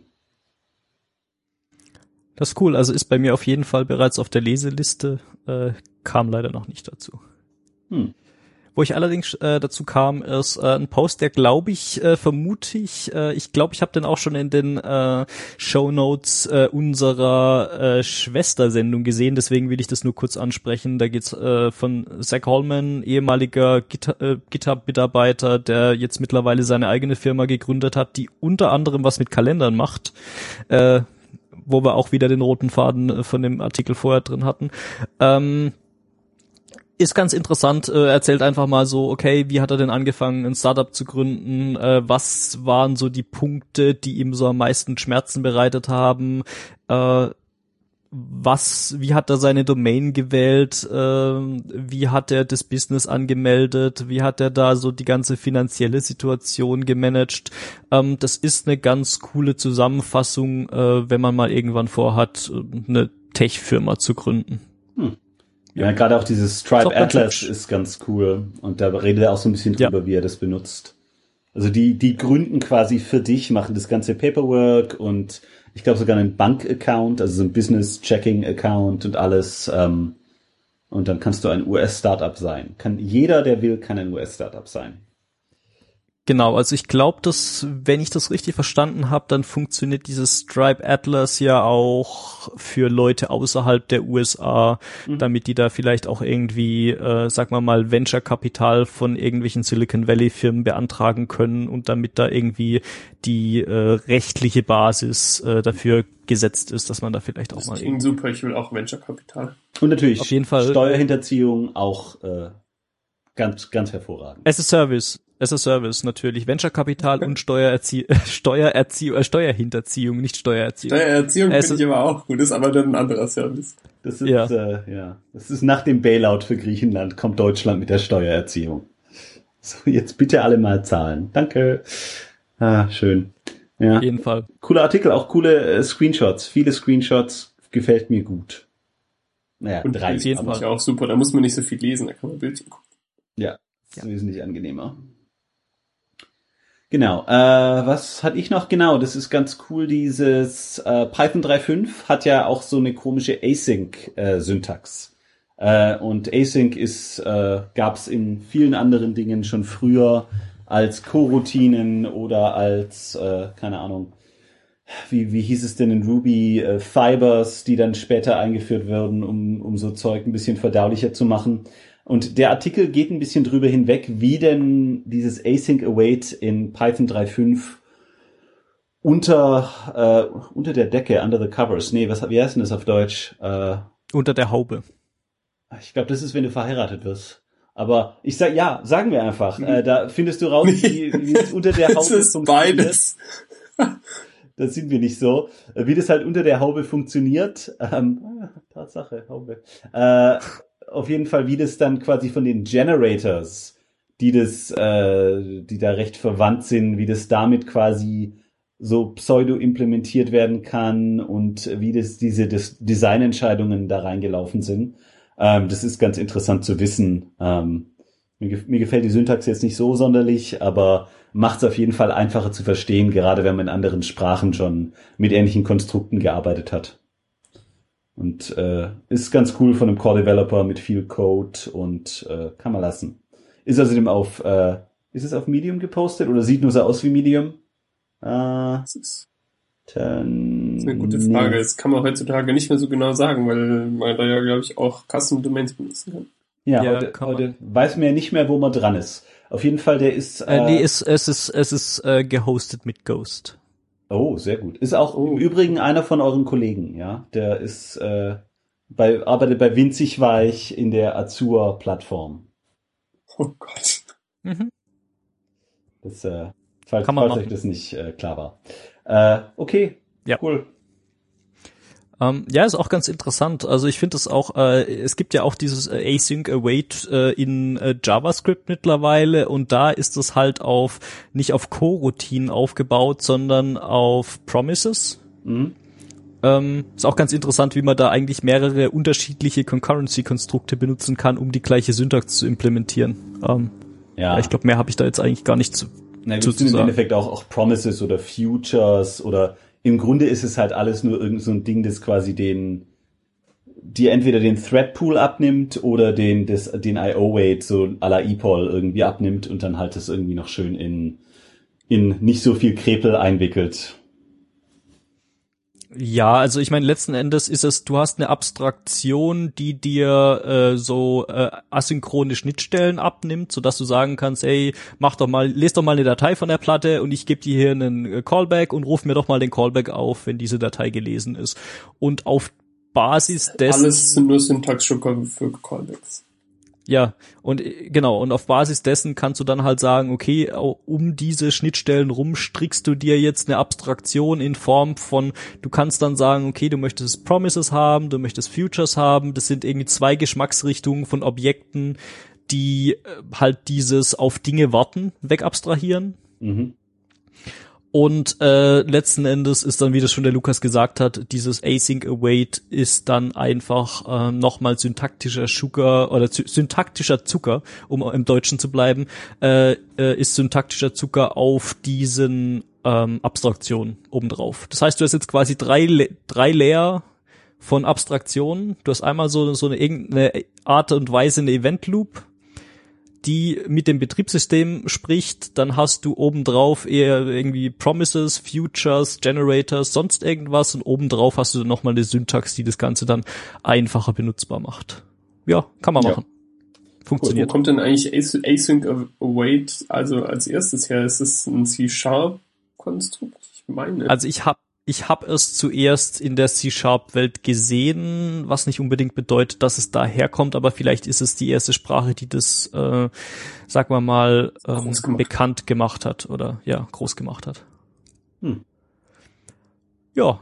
Das ist cool. Also ist bei mir auf jeden Fall bereits auf der Leseliste, kam leider noch nicht dazu. Wo ich allerdings dazu kam, ist ein Post, der glaube ich, vermute ich glaube, ich habe den auch schon in den Shownotes unserer Schwestersendung gesehen, deswegen will ich das nur kurz ansprechen. Da geht's von Zach Holman, ehemaliger GitHub-Mitarbeiter, der jetzt mittlerweile seine eigene Firma gegründet hat, die unter anderem was mit Kalendern macht, wo wir auch wieder den roten Faden von dem Artikel vorher drin hatten. Ist ganz interessant, erzählt einfach mal so, okay, wie hat er denn angefangen, ein Startup zu gründen, was waren so die Punkte, die ihm so am meisten Schmerzen bereitet haben, wie hat er seine Domain gewählt, wie hat er das Business angemeldet, wie hat er da so die ganze finanzielle Situation gemanagt. Das ist eine ganz coole Zusammenfassung, wenn man mal irgendwann vorhat, eine Tech-Firma zu gründen. Ja, gerade auch dieses Stripe Atlas ist ganz cool. Und da redet er auch so ein bisschen drüber, wie er das benutzt. Also die gründen quasi für dich, machen das ganze Paperwork und ich glaube sogar einen Bank-Account, also so ein Business-Checking-Account und alles. Und dann kannst du ein US-Startup sein. Jeder, der will, kann ein US-Startup sein. Genau, also ich glaube, dass, wenn ich das richtig verstanden habe, dann funktioniert dieses Stripe Atlas ja auch für Leute außerhalb der USA, damit die da vielleicht auch irgendwie, sagen wir mal, Venture-Kapital von irgendwelchen Silicon Valley-Firmen beantragen können und damit da irgendwie die rechtliche Basis dafür gesetzt ist, dass man da vielleicht auch das mal... klingt super, ich will auch Venture-Kapital. Und natürlich auf jeden Fall Steuerhinterziehung auch ganz, ganz hervorragend. As a Service natürlich. Venture-Kapital und Steuerhinterziehung, nicht Steuererziehung. Steuererziehung finde ich aber auch gut, ist aber dann ein anderer Service. Das ist, das ist nach dem Bailout für Griechenland, kommt Deutschland mit der Steuererziehung. So, jetzt bitte alle mal zahlen. Danke. Ah, schön. Ja. Auf jeden Fall. Cooler Artikel, auch coole Screenshots. Viele Screenshots, gefällt mir gut. Naja, und 3. Das ist ja auch super, da muss man nicht so viel lesen, da kann man Bildchen gucken. Ja, ist wesentlich angenehmer. Genau, was hatte ich noch? Genau, das ist ganz cool, dieses Python 3.5 hat ja auch so eine komische Async-Syntax. Und Async gab's in vielen anderen Dingen schon früher als Coroutinen oder als, keine Ahnung, wie hieß es denn in Ruby, Fibers, die dann später eingeführt werden, um so Zeug ein bisschen verdaulicher zu machen. Und der Artikel geht ein bisschen drüber hinweg, wie denn dieses Async Await in Python 3.5 unter der Decke, under the covers. Nee, wie heißt denn das auf Deutsch? Unter der Haube. Ich glaube, das ist, wenn du verheiratet wirst. Aber sagen wir einfach. Da findest du raus, wie es unter der Haube funktioniert. Das ist beides. Da sind wir nicht so. Wie das halt unter der Haube funktioniert. Tatsache, Haube. Auf jeden Fall, wie das dann quasi von den Generators, die da recht verwandt sind, wie das damit quasi so pseudo implementiert werden kann und wie diese Designentscheidungen da reingelaufen sind. Das ist ganz interessant zu wissen. Mir gefällt die Syntax jetzt nicht so sonderlich, aber macht es auf jeden Fall einfacher zu verstehen, gerade wenn man in anderen Sprachen schon mit ähnlichen Konstrukten gearbeitet hat. Und ist ganz cool von einem Core-Developer mit viel Code und kann man lassen. Ist außerdem ist es auf Medium gepostet oder sieht nur so aus wie Medium? Das ist eine gute Frage. Das kann man heutzutage nicht mehr so genau sagen, weil man da ja, glaube ich, auch Custom-Domains benutzen kann. Ja, heute weiß man ja nicht mehr, wo man dran ist. Auf jeden Fall, der ist... es ist gehostet mit Ghost. Oh, sehr gut. Ist auch im Übrigen einer von euren Kollegen, ja. Der ist arbeitet bei Winzig Weich in der Azure-Plattform. Oh Gott. Mhm. Das, falls euch das nicht klar war. Okay, ja. Cool. Ja, ist auch ganz interessant. Also ich finde es auch, es gibt ja auch dieses Async Await in JavaScript mittlerweile und da ist es halt nicht auf Coroutinen aufgebaut, sondern auf Promises. Mhm. Ist auch ganz interessant, wie man da eigentlich mehrere unterschiedliche Concurrency-Konstrukte benutzen kann, um die gleiche Syntax zu implementieren. Ja, ich glaube, mehr habe ich da jetzt eigentlich gar nicht zu sagen. Im Endeffekt auch Promises oder Futures oder im Grunde ist es halt alles nur irgend so ein Ding, das quasi die entweder den Thread Pool abnimmt oder den IO-Weight so à la EPOL irgendwie abnimmt und dann halt das irgendwie noch schön in nicht so viel Krepel einwickelt. Ja, also ich meine, letzten Endes ist es, du hast eine Abstraktion, die dir asynchrone Schnittstellen abnimmt, sodass du sagen kannst, ey, lest doch mal eine Datei von der Platte und ich gebe dir hier einen Callback und ruf mir doch mal den Callback auf, wenn diese Datei gelesen ist. Und auf Basis dessen... Alles sind nur Syntax-Schucker für Callbacks. Ja, und genau, und auf Basis dessen kannst du dann halt sagen, okay, um diese Schnittstellen rum strickst du dir jetzt eine Abstraktion in Form von, du kannst dann sagen, okay, du möchtest Promises haben, du möchtest Futures haben, das sind irgendwie 2 Geschmacksrichtungen von Objekten, die halt dieses auf Dinge warten wegabstrahieren. Mhm. Und letzten Endes ist dann, wie das schon der Lukas gesagt hat, dieses Async Await ist dann einfach nochmal syntaktischer Zucker, um im Deutschen zu bleiben, ist syntaktischer Zucker auf diesen Abstraktionen obendrauf. Das heißt, du hast jetzt quasi drei Layer von Abstraktionen. Du hast einmal so eine irgendeine Art und Weise eine Event Loop, die mit dem Betriebssystem spricht, dann hast du obendrauf eher irgendwie Promises, Futures, Generators, sonst irgendwas und obendrauf hast du dann nochmal eine Syntax, die das Ganze dann einfacher benutzbar macht. Ja, kann man machen. Funktioniert. Wo kommt denn eigentlich Async Await also als erstes her? Ist es ein C#-Konstrukt? Ich meine. Also ich hab es zuerst in der C#-Welt gesehen, was nicht unbedingt bedeutet, dass es daher kommt, aber vielleicht ist es die erste Sprache, die das, sagen wir mal, bekannt gemacht hat oder ja, groß gemacht hat. Ja.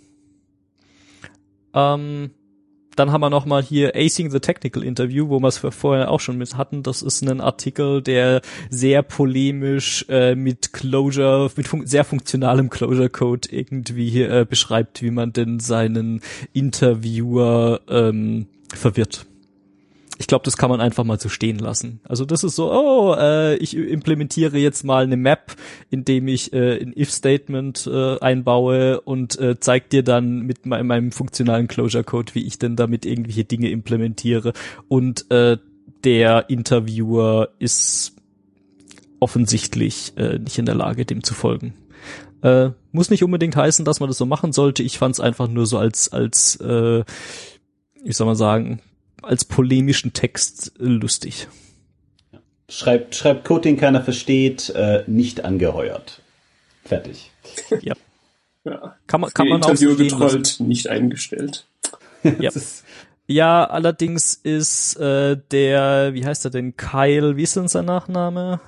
Dann haben wir noch mal hier Acing the Technical Interview, wo wir es vorher auch schon mit hatten. Das ist ein Artikel, der sehr polemisch mit Clojure, mit sehr funktionalem Clojure-Code irgendwie beschreibt, wie man denn seinen Interviewer verwirrt. Ich glaube, das kann man einfach mal so stehen lassen. Also das ist so, ich implementiere jetzt mal eine Map, indem ich ein If-Statement einbaue und zeig dir dann mit meinem funktionalen Clojure-Code, wie ich denn damit irgendwelche Dinge implementiere. Und der Interviewer ist offensichtlich nicht in der Lage, dem zu folgen. Muss nicht unbedingt heißen, dass man das so machen sollte. Ich fand es einfach nur so als ich soll mal sagen, als polemischen Text lustig. Schreibt Code, den keiner versteht, nicht angeheuert. Fertig. Ja. Kann man auch so getrollt, nicht eingestellt. Ja. Ja, allerdings ist wie heißt er denn? Kyle, wie ist denn sein Nachname?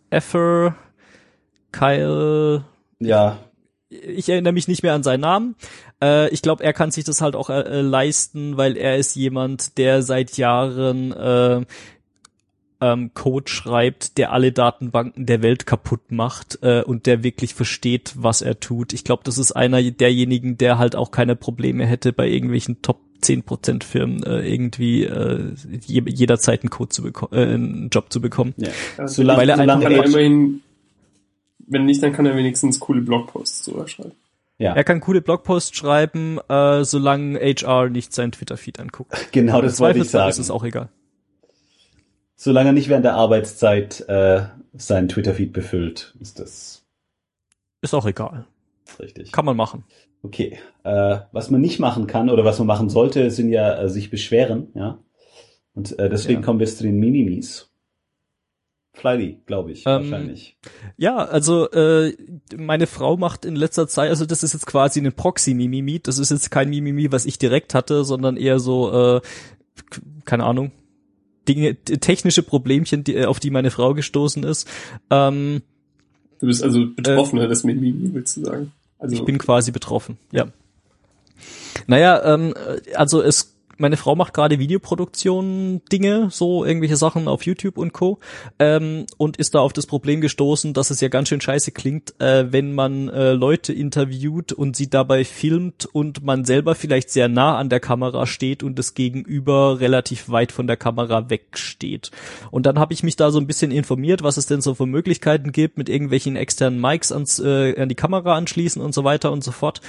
Kyle. Ja. Ich erinnere mich nicht mehr an seinen Namen. Ich glaube, er kann sich das halt auch leisten, weil er ist jemand, der seit Jahren Code schreibt, der alle Datenbanken der Welt kaputt macht und der wirklich versteht, was er tut. Ich glaube, das ist einer derjenigen, der halt auch keine Probleme hätte, bei irgendwelchen Top 10% Firmen irgendwie jederzeit einen Job zu bekommen. Ja. Weil er immerhin, wenn nicht, dann kann er wenigstens coole Blogposts drüber schreiben. Ja. Er kann coole Blogposts schreiben, solange HR nicht seinen Twitter-Feed anguckt. Genau, das wollte ich sagen. Ist es auch egal. Solange er nicht während der Arbeitszeit seinen Twitter-Feed befüllt, ist das Ist auch egal. richtig. Kann man machen. Okay. Was man nicht machen kann oder was man machen sollte, sind ja sich beschweren, ja. Und deswegen kommen wir jetzt zu den Mimimis. Flyly, glaube ich, wahrscheinlich. Ja, also meine Frau macht in letzter Zeit, also das ist jetzt quasi ein Proxy-Mimimi, das ist jetzt kein Mimimi, was ich direkt hatte, sondern eher so, keine Ahnung, Dinge, technische Problemchen, auf die meine Frau gestoßen ist. Du bist also Betroffener des Mimimi, willst du sagen? Also ich bin quasi betroffen, ja. Naja, also meine Frau macht gerade Videoproduktion Dinge, so irgendwelche Sachen auf YouTube und Co. Und ist da auf das Problem gestoßen, dass es ja ganz schön scheiße klingt, wenn man Leute interviewt und sie dabei filmt und man selber vielleicht sehr nah an der Kamera steht und das Gegenüber relativ weit von der Kamera wegsteht. Und dann habe ich mich da so ein bisschen informiert, was es denn so für Möglichkeiten gibt, mit irgendwelchen externen Mics an die Kamera anschließen und so weiter und so fort.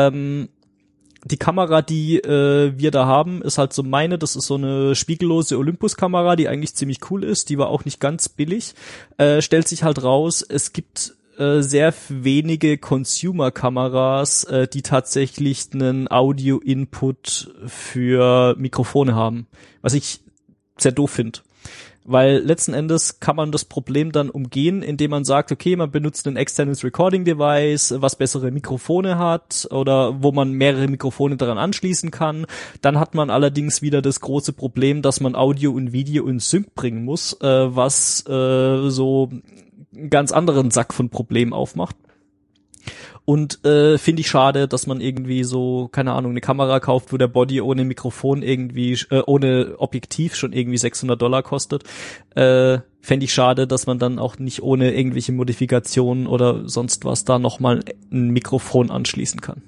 Die Kamera, die wir da haben, ist halt so das ist so eine spiegellose Olympus-Kamera, die eigentlich ziemlich cool ist, die war auch nicht ganz billig. Stellt sich halt raus, es gibt sehr wenige Consumer-Kameras, die tatsächlich einen Audio-Input für Mikrofone haben, was ich sehr doof finde. Weil letzten Endes kann man das Problem dann umgehen, indem man sagt, okay, man benutzt ein externes Recording-Device, was bessere Mikrofone hat oder wo man mehrere Mikrofone daran anschließen kann. Dann hat man allerdings wieder das große Problem, dass man Audio und Video in Sync bringen muss, was so einen ganz anderen Sack von Problemen aufmacht. Und finde ich schade, dass man irgendwie so, keine Ahnung, eine Kamera kauft, wo der Body ohne Mikrofon irgendwie, ohne Objektiv schon irgendwie $600 kostet. Fände ich schade, dass man dann auch nicht ohne irgendwelche Modifikationen oder sonst was da nochmal ein Mikrofon anschließen kann.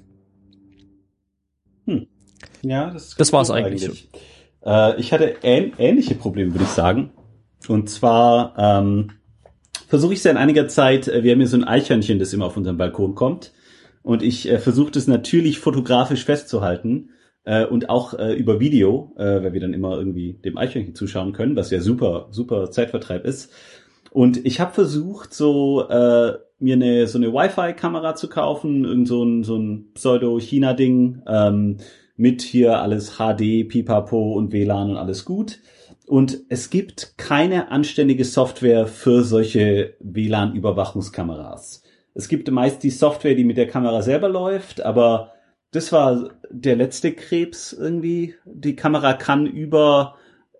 Ja, das war's eigentlich. Ich hatte ähnliche Probleme, würde ich sagen. Und zwar versuche ich seit einiger Zeit, wir haben hier so ein Eichhörnchen, das immer auf unseren Balkon kommt. Und ich versuche das natürlich fotografisch festzuhalten und auch über Video, weil wir dann immer irgendwie dem Eichhörnchen zuschauen können, was ja super, super Zeitvertreib ist. Und ich habe versucht, mir so eine Wi-Fi-Kamera zu kaufen, irgend so ein Pseudo-China-Ding, mit hier alles HD, Pipapo und WLAN und alles gut. Und es gibt keine anständige Software für solche WLAN-Überwachungskameras. Es gibt meist die Software, die mit der Kamera selber läuft, aber das war der letzte Krebs irgendwie. Die Kamera kann über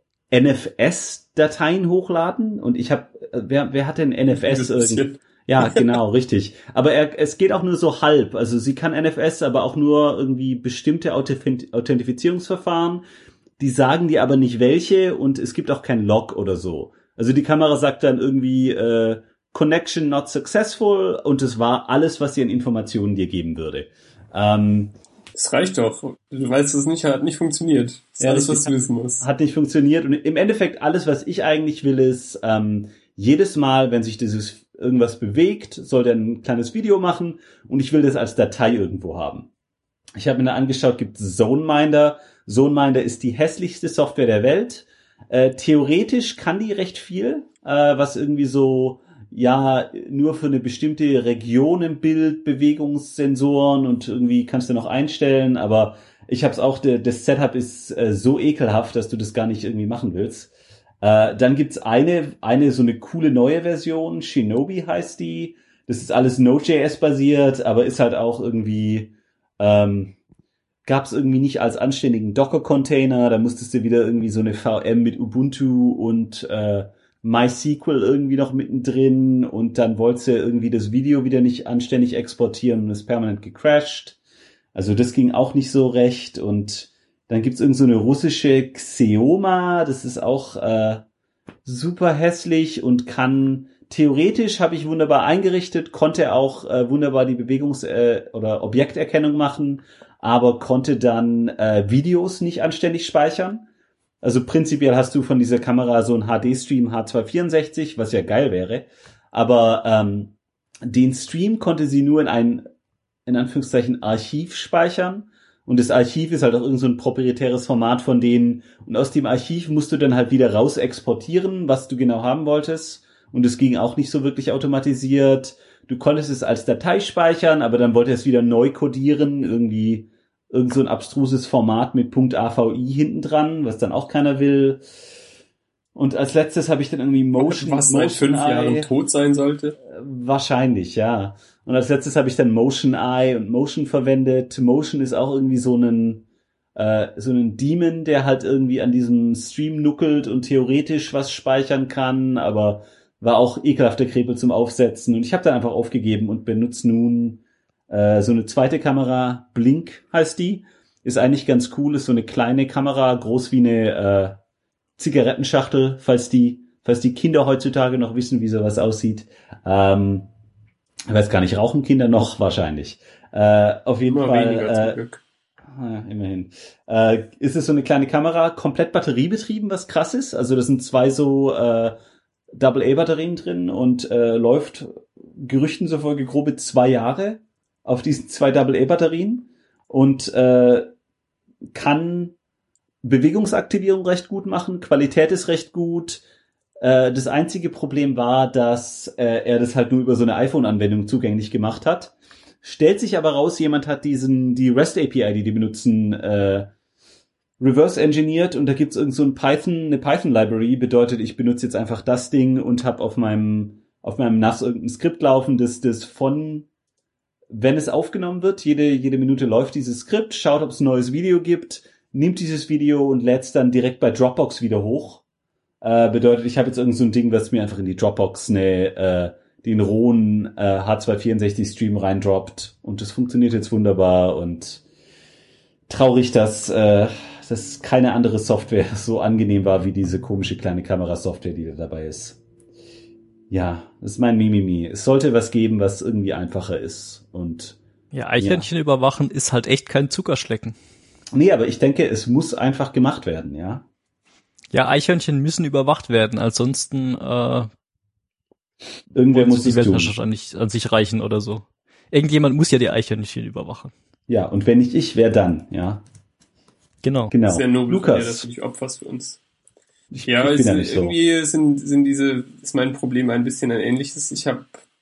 NFS-Dateien hochladen und ich habe, wer hat denn NFS irgendwie? Ja, genau, richtig. Aber es geht auch nur so halb. Also sie kann NFS, aber auch nur irgendwie bestimmte Authentifizierungsverfahren. Die sagen dir aber nicht welche und es gibt auch kein Log oder so. Also die Kamera sagt dann irgendwie Connection not successful und das war alles, was sie an Informationen dir geben würde. Das reicht doch. Du weißt, es hat nicht funktioniert. Das ist alles, was du wissen musst. Hat nicht funktioniert und im Endeffekt alles, was ich eigentlich will, ist jedes Mal, wenn sich irgendwas bewegt, soll der ein kleines Video machen und ich will das als Datei irgendwo haben. Ich habe mir da angeschaut, gibt ZoneMinder. ZoneMinder ist die hässlichste Software der Welt. Theoretisch kann die recht viel, was irgendwie so, ja, nur für eine bestimmte Region im Bild, Bewegungssensoren und irgendwie kannst du noch einstellen, aber ich habe es auch, das Setup ist so ekelhaft, dass du das gar nicht irgendwie machen willst. Dann gibt's eine so eine coole neue Version, Shinobi heißt die. Das ist alles Node.js basiert, aber ist halt auch irgendwie gab's irgendwie nicht als anständigen Docker-Container, da musstest du wieder irgendwie so eine VM mit Ubuntu und MySQL irgendwie noch mittendrin und dann wolltest du irgendwie das Video wieder nicht anständig exportieren und ist permanent gecrashed. Also das ging auch nicht so recht und dann gibt's irgend so eine russische Xeoma, das ist auch super hässlich und kann theoretisch, habe ich wunderbar eingerichtet, konnte auch wunderbar die Bewegungs- oder Objekterkennung machen, aber konnte dann Videos nicht anständig speichern. Also prinzipiell hast du von dieser Kamera so ein HD-Stream H264, was ja geil wäre, aber den Stream konnte sie nur in ein in Anführungszeichen Archiv speichern. Und das Archiv ist halt auch irgend so ein proprietäres Format von denen. Und aus dem Archiv musst du dann halt wieder raus exportieren, was du genau haben wolltest. Und es ging auch nicht so wirklich automatisiert. Du konntest es als Datei speichern, aber dann wollte es wieder neu codieren. Irgendwie irgend so ein abstruses Format mit .avi hinten dran, was dann auch keiner will. Und als letztes habe ich dann irgendwie Motion. Was seit 5 Jahren tot sein sollte? Wahrscheinlich, ja. Und als letztes habe ich dann Motion Eye und Motion verwendet. Motion ist auch irgendwie so ein Daemon, der halt irgendwie an diesem Stream nuckelt und theoretisch was speichern kann, aber war auch ekelhafter Krepel zum Aufsetzen. Und ich habe dann einfach aufgegeben und benutze nun so eine zweite Kamera. Blink heißt die. Ist eigentlich ganz cool. Ist so eine kleine Kamera, groß wie eine Zigarettenschachtel, falls die Kinder heutzutage noch wissen, wie sowas aussieht. Ich weiß gar nicht, rauchen Kinder noch? Wahrscheinlich. Auf jeden Immer Fall. Weniger zum Glück. Immerhin. Ist es so eine kleine Kamera, komplett batteriebetrieben, was krass ist. Also das sind 2 so AA-Batterien drin und läuft Gerüchten zufolge grobe 2 Jahre auf diesen 2 AA-Batterien und kann Bewegungsaktivierung recht gut machen, Qualität ist recht gut. Das einzige Problem war, dass er das halt nur über so eine iPhone-Anwendung zugänglich gemacht hat. Stellt sich aber raus, jemand hat die REST API, die die benutzen, reverse engineert und da gibt's irgend so eine Python-Library, bedeutet, ich benutze jetzt einfach das Ding und habe auf meinem NAS irgendein Skript laufen, das von, wenn es aufgenommen wird, jede Minute läuft dieses Skript, schaut, ob es ein neues Video gibt, nimmt dieses Video und lädt es dann direkt bei Dropbox wieder hoch. Bedeutet, ich habe jetzt irgend so ein Ding, was mir einfach in die Dropbox den rohen H264-Stream reindroppt und das funktioniert jetzt wunderbar und traurig, dass keine andere Software so angenehm war wie diese komische kleine Kamerasoftware, die da dabei ist. Ja, das ist mein Mimimi. Es sollte was geben, was irgendwie einfacher ist und ja, Eichhörnchen überwachen ist halt echt kein Zuckerschlecken. Nee, aber ich denke, es muss einfach gemacht werden, ja. Ja, Eichhörnchen müssen überwacht werden, ansonsten irgendwer muss die es Welt tun. wahrscheinlich an sich reichen oder so. Irgendjemand muss ja die Eichhörnchen überwachen. Ja, und wenn nicht ich, wer dann, ja. Genau. Sehr nobel, Lukas. dass du dich opferst für uns. Ich bin ja nicht so. Irgendwie ist mein Problem ein bisschen ein ähnliches. Ich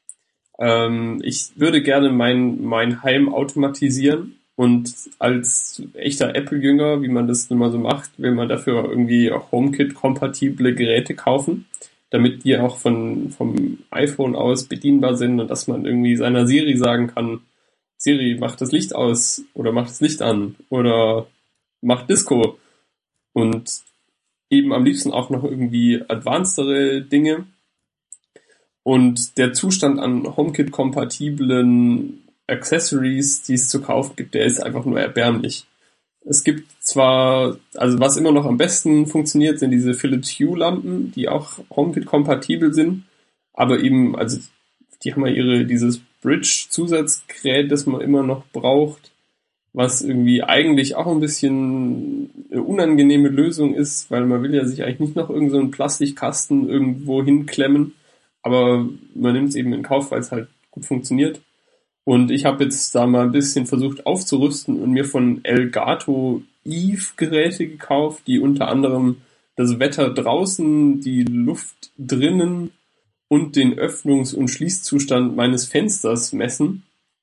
würde gerne mein Heim automatisieren und als echter Apple-Jünger, wie man das nun mal so macht, will man dafür irgendwie auch HomeKit-kompatible Geräte kaufen, damit die auch vom iPhone aus bedienbar sind und dass man irgendwie seiner Siri sagen kann, Siri, mach das Licht aus oder mach das Licht an oder mach Disco und eben am liebsten auch noch irgendwie advancedere Dinge. Und der Zustand an HomeKit-kompatiblen Accessories, die es zu kaufen gibt, der ist einfach nur erbärmlich. Es gibt zwar, also was immer noch am besten funktioniert, sind diese Philips Hue-Lampen, die auch HomeKit-kompatibel sind, aber eben, also die haben ja dieses Bridge-Zusatzgerät, das man immer noch braucht, was irgendwie eigentlich auch ein bisschen eine unangenehme Lösung ist, weil man will ja sich eigentlich nicht noch irgend so einen Plastikkasten irgendwo hinklemmen, aber man nimmt es eben in Kauf, weil es halt gut funktioniert. Und ich habe jetzt da mal ein bisschen versucht aufzurüsten und mir von Elgato Eve Geräte gekauft, die unter anderem das Wetter draußen, die Luft drinnen und den Öffnungs- und Schließzustand meines Fensters messen.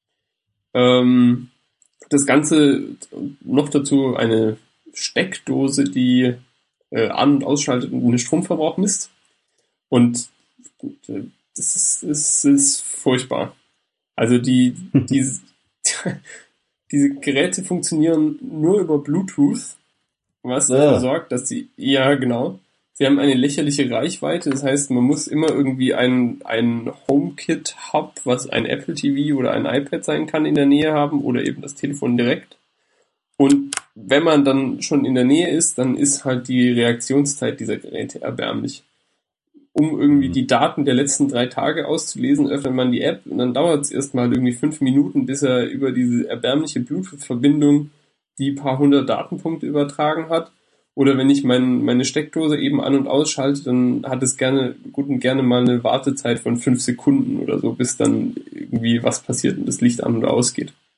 Das Ganze noch dazu eine Steckdose, die an- und ausschaltet und den Stromverbrauch misst. Und das ist furchtbar. Also diese Geräte funktionieren nur über Bluetooth, was dafür sorgt, dass sie haben eine lächerliche Reichweite. Das heißt, man muss immer irgendwie ein HomeKit-Hub, was ein Apple TV oder ein iPad sein kann, in der Nähe haben oder eben das Telefon direkt. Und wenn man dann schon in der Nähe ist, dann ist halt die Reaktionszeit dieser Geräte erbärmlich. Um irgendwie die Daten der letzten 3 Tage auszulesen, öffnet man die App und dann dauert es erstmal irgendwie 5 Minuten, bis er über diese erbärmliche Bluetooth-Verbindung die paar 100 Datenpunkte übertragen hat. Oder wenn ich meine Steckdose eben an- und ausschalte, dann hat es gerne mal eine Wartezeit von 5 Sekunden oder so, bis dann irgendwie was passiert und das Licht an- oder ausgeht.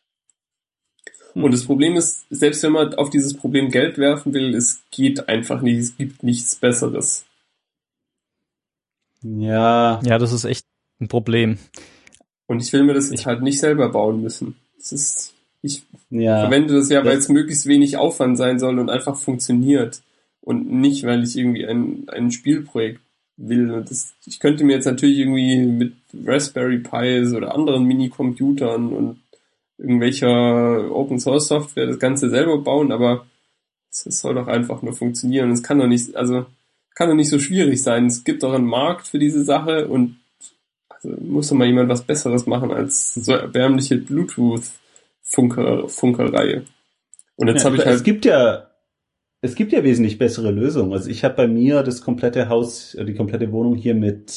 Und das Problem ist, selbst wenn man auf dieses Problem Geld werfen will, es geht einfach nicht, es gibt nichts Besseres. Ja. Ja, das ist echt ein Problem. Und ich will mir das jetzt halt nicht selber bauen müssen. Ich verwende das ja, weil es möglichst wenig Aufwand sein soll und einfach funktioniert. Und nicht, weil ich irgendwie ein Spielprojekt will. Und ich könnte mir jetzt natürlich irgendwie mit Raspberry Pis oder anderen Mini-Computern und irgendwelcher Open-Source-Software das Ganze selber bauen, aber es soll doch einfach nur funktionieren. Es kann doch nicht so schwierig sein. Es gibt doch einen Markt für diese Sache und also muss doch mal jemand was Besseres machen als so erbärmliche Bluetooth-Funkerreihe. Und jetzt habe ich halt... Es gibt ja wesentlich bessere Lösungen. Also ich habe bei mir das komplette Haus, die komplette Wohnung hier mit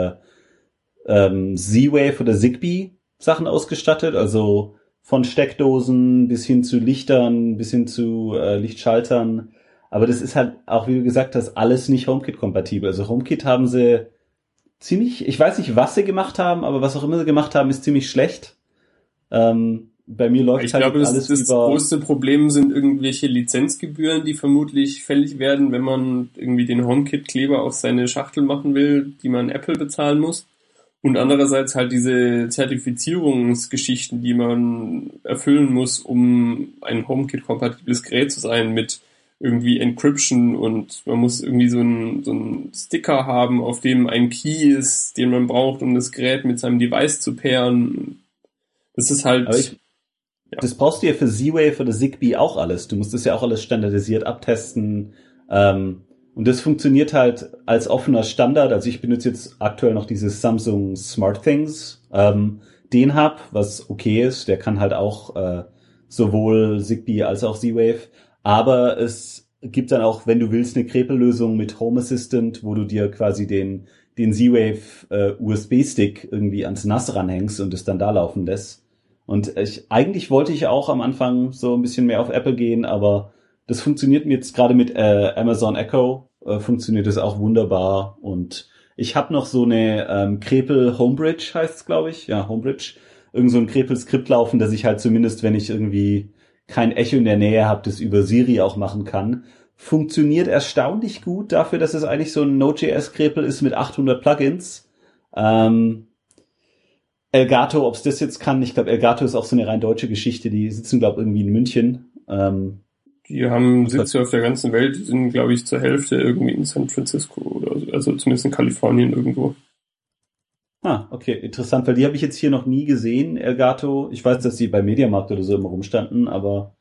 Z-Wave oder Zigbee Sachen ausgestattet. Also von Steckdosen bis hin zu Lichtern, bis hin zu Lichtschaltern. Aber das ist halt auch, wie du gesagt hast, alles nicht HomeKit-kompatibel. Also HomeKit haben sie ziemlich, ich weiß nicht, was sie gemacht haben, aber was auch immer sie gemacht haben, ist ziemlich schlecht. Bei mir läuft halt alles das größte Problem sind irgendwelche Lizenzgebühren, die vermutlich fällig werden, wenn man irgendwie den HomeKit-Kleber auf seine Schachtel machen will, die man Apple bezahlen muss. Und andererseits halt diese Zertifizierungsgeschichten, die man erfüllen muss, um ein HomeKit-kompatibles Gerät zu sein, mit irgendwie Encryption, und man muss irgendwie so einen Sticker haben, auf dem ein Key ist, den man braucht, um das Gerät mit seinem Device zu pairen. Das ist halt... Das brauchst du ja für Z-Wave oder Zigbee auch alles. Du musst das ja auch alles standardisiert abtesten. Und das funktioniert halt als offener Standard. Also ich benutze jetzt aktuell noch dieses Samsung SmartThings, den Hub, was okay ist. Der kann halt auch sowohl Zigbee als auch Z-Wave. Aber es gibt dann auch, wenn du willst, eine Krepellösung mit Home Assistant, wo du dir quasi den Z-Wave USB-Stick irgendwie ans NAS ranhängst und es dann da laufen lässt. Und eigentlich wollte ich auch am Anfang so ein bisschen mehr auf Apple gehen, aber das funktioniert mir jetzt gerade mit Amazon Echo, funktioniert das auch wunderbar. Und ich habe noch so eine Krepel Homebridge, heißt es, glaube ich. Ja, Homebridge. Irgend so ein Krepel-Skript laufen, dass ich halt zumindest, wenn ich irgendwie kein Echo in der Nähe habe, das über Siri auch machen kann. Funktioniert erstaunlich gut dafür, dass es eigentlich so ein Node.js-Krepel ist mit 800 Plugins. Elgato, ob es das jetzt kann, ich glaube, Elgato ist auch so eine rein deutsche Geschichte, die sitzen, glaube ich, irgendwie in München. Die haben Sitze auf der ganzen Welt, die sind, glaube ich, zur Hälfte irgendwie in San Francisco oder so, also zumindest in Kalifornien irgendwo. Okay, interessant, weil die habe ich jetzt hier noch nie gesehen, Elgato. Ich weiß, dass die bei Mediamarkt oder so immer rumstanden, aber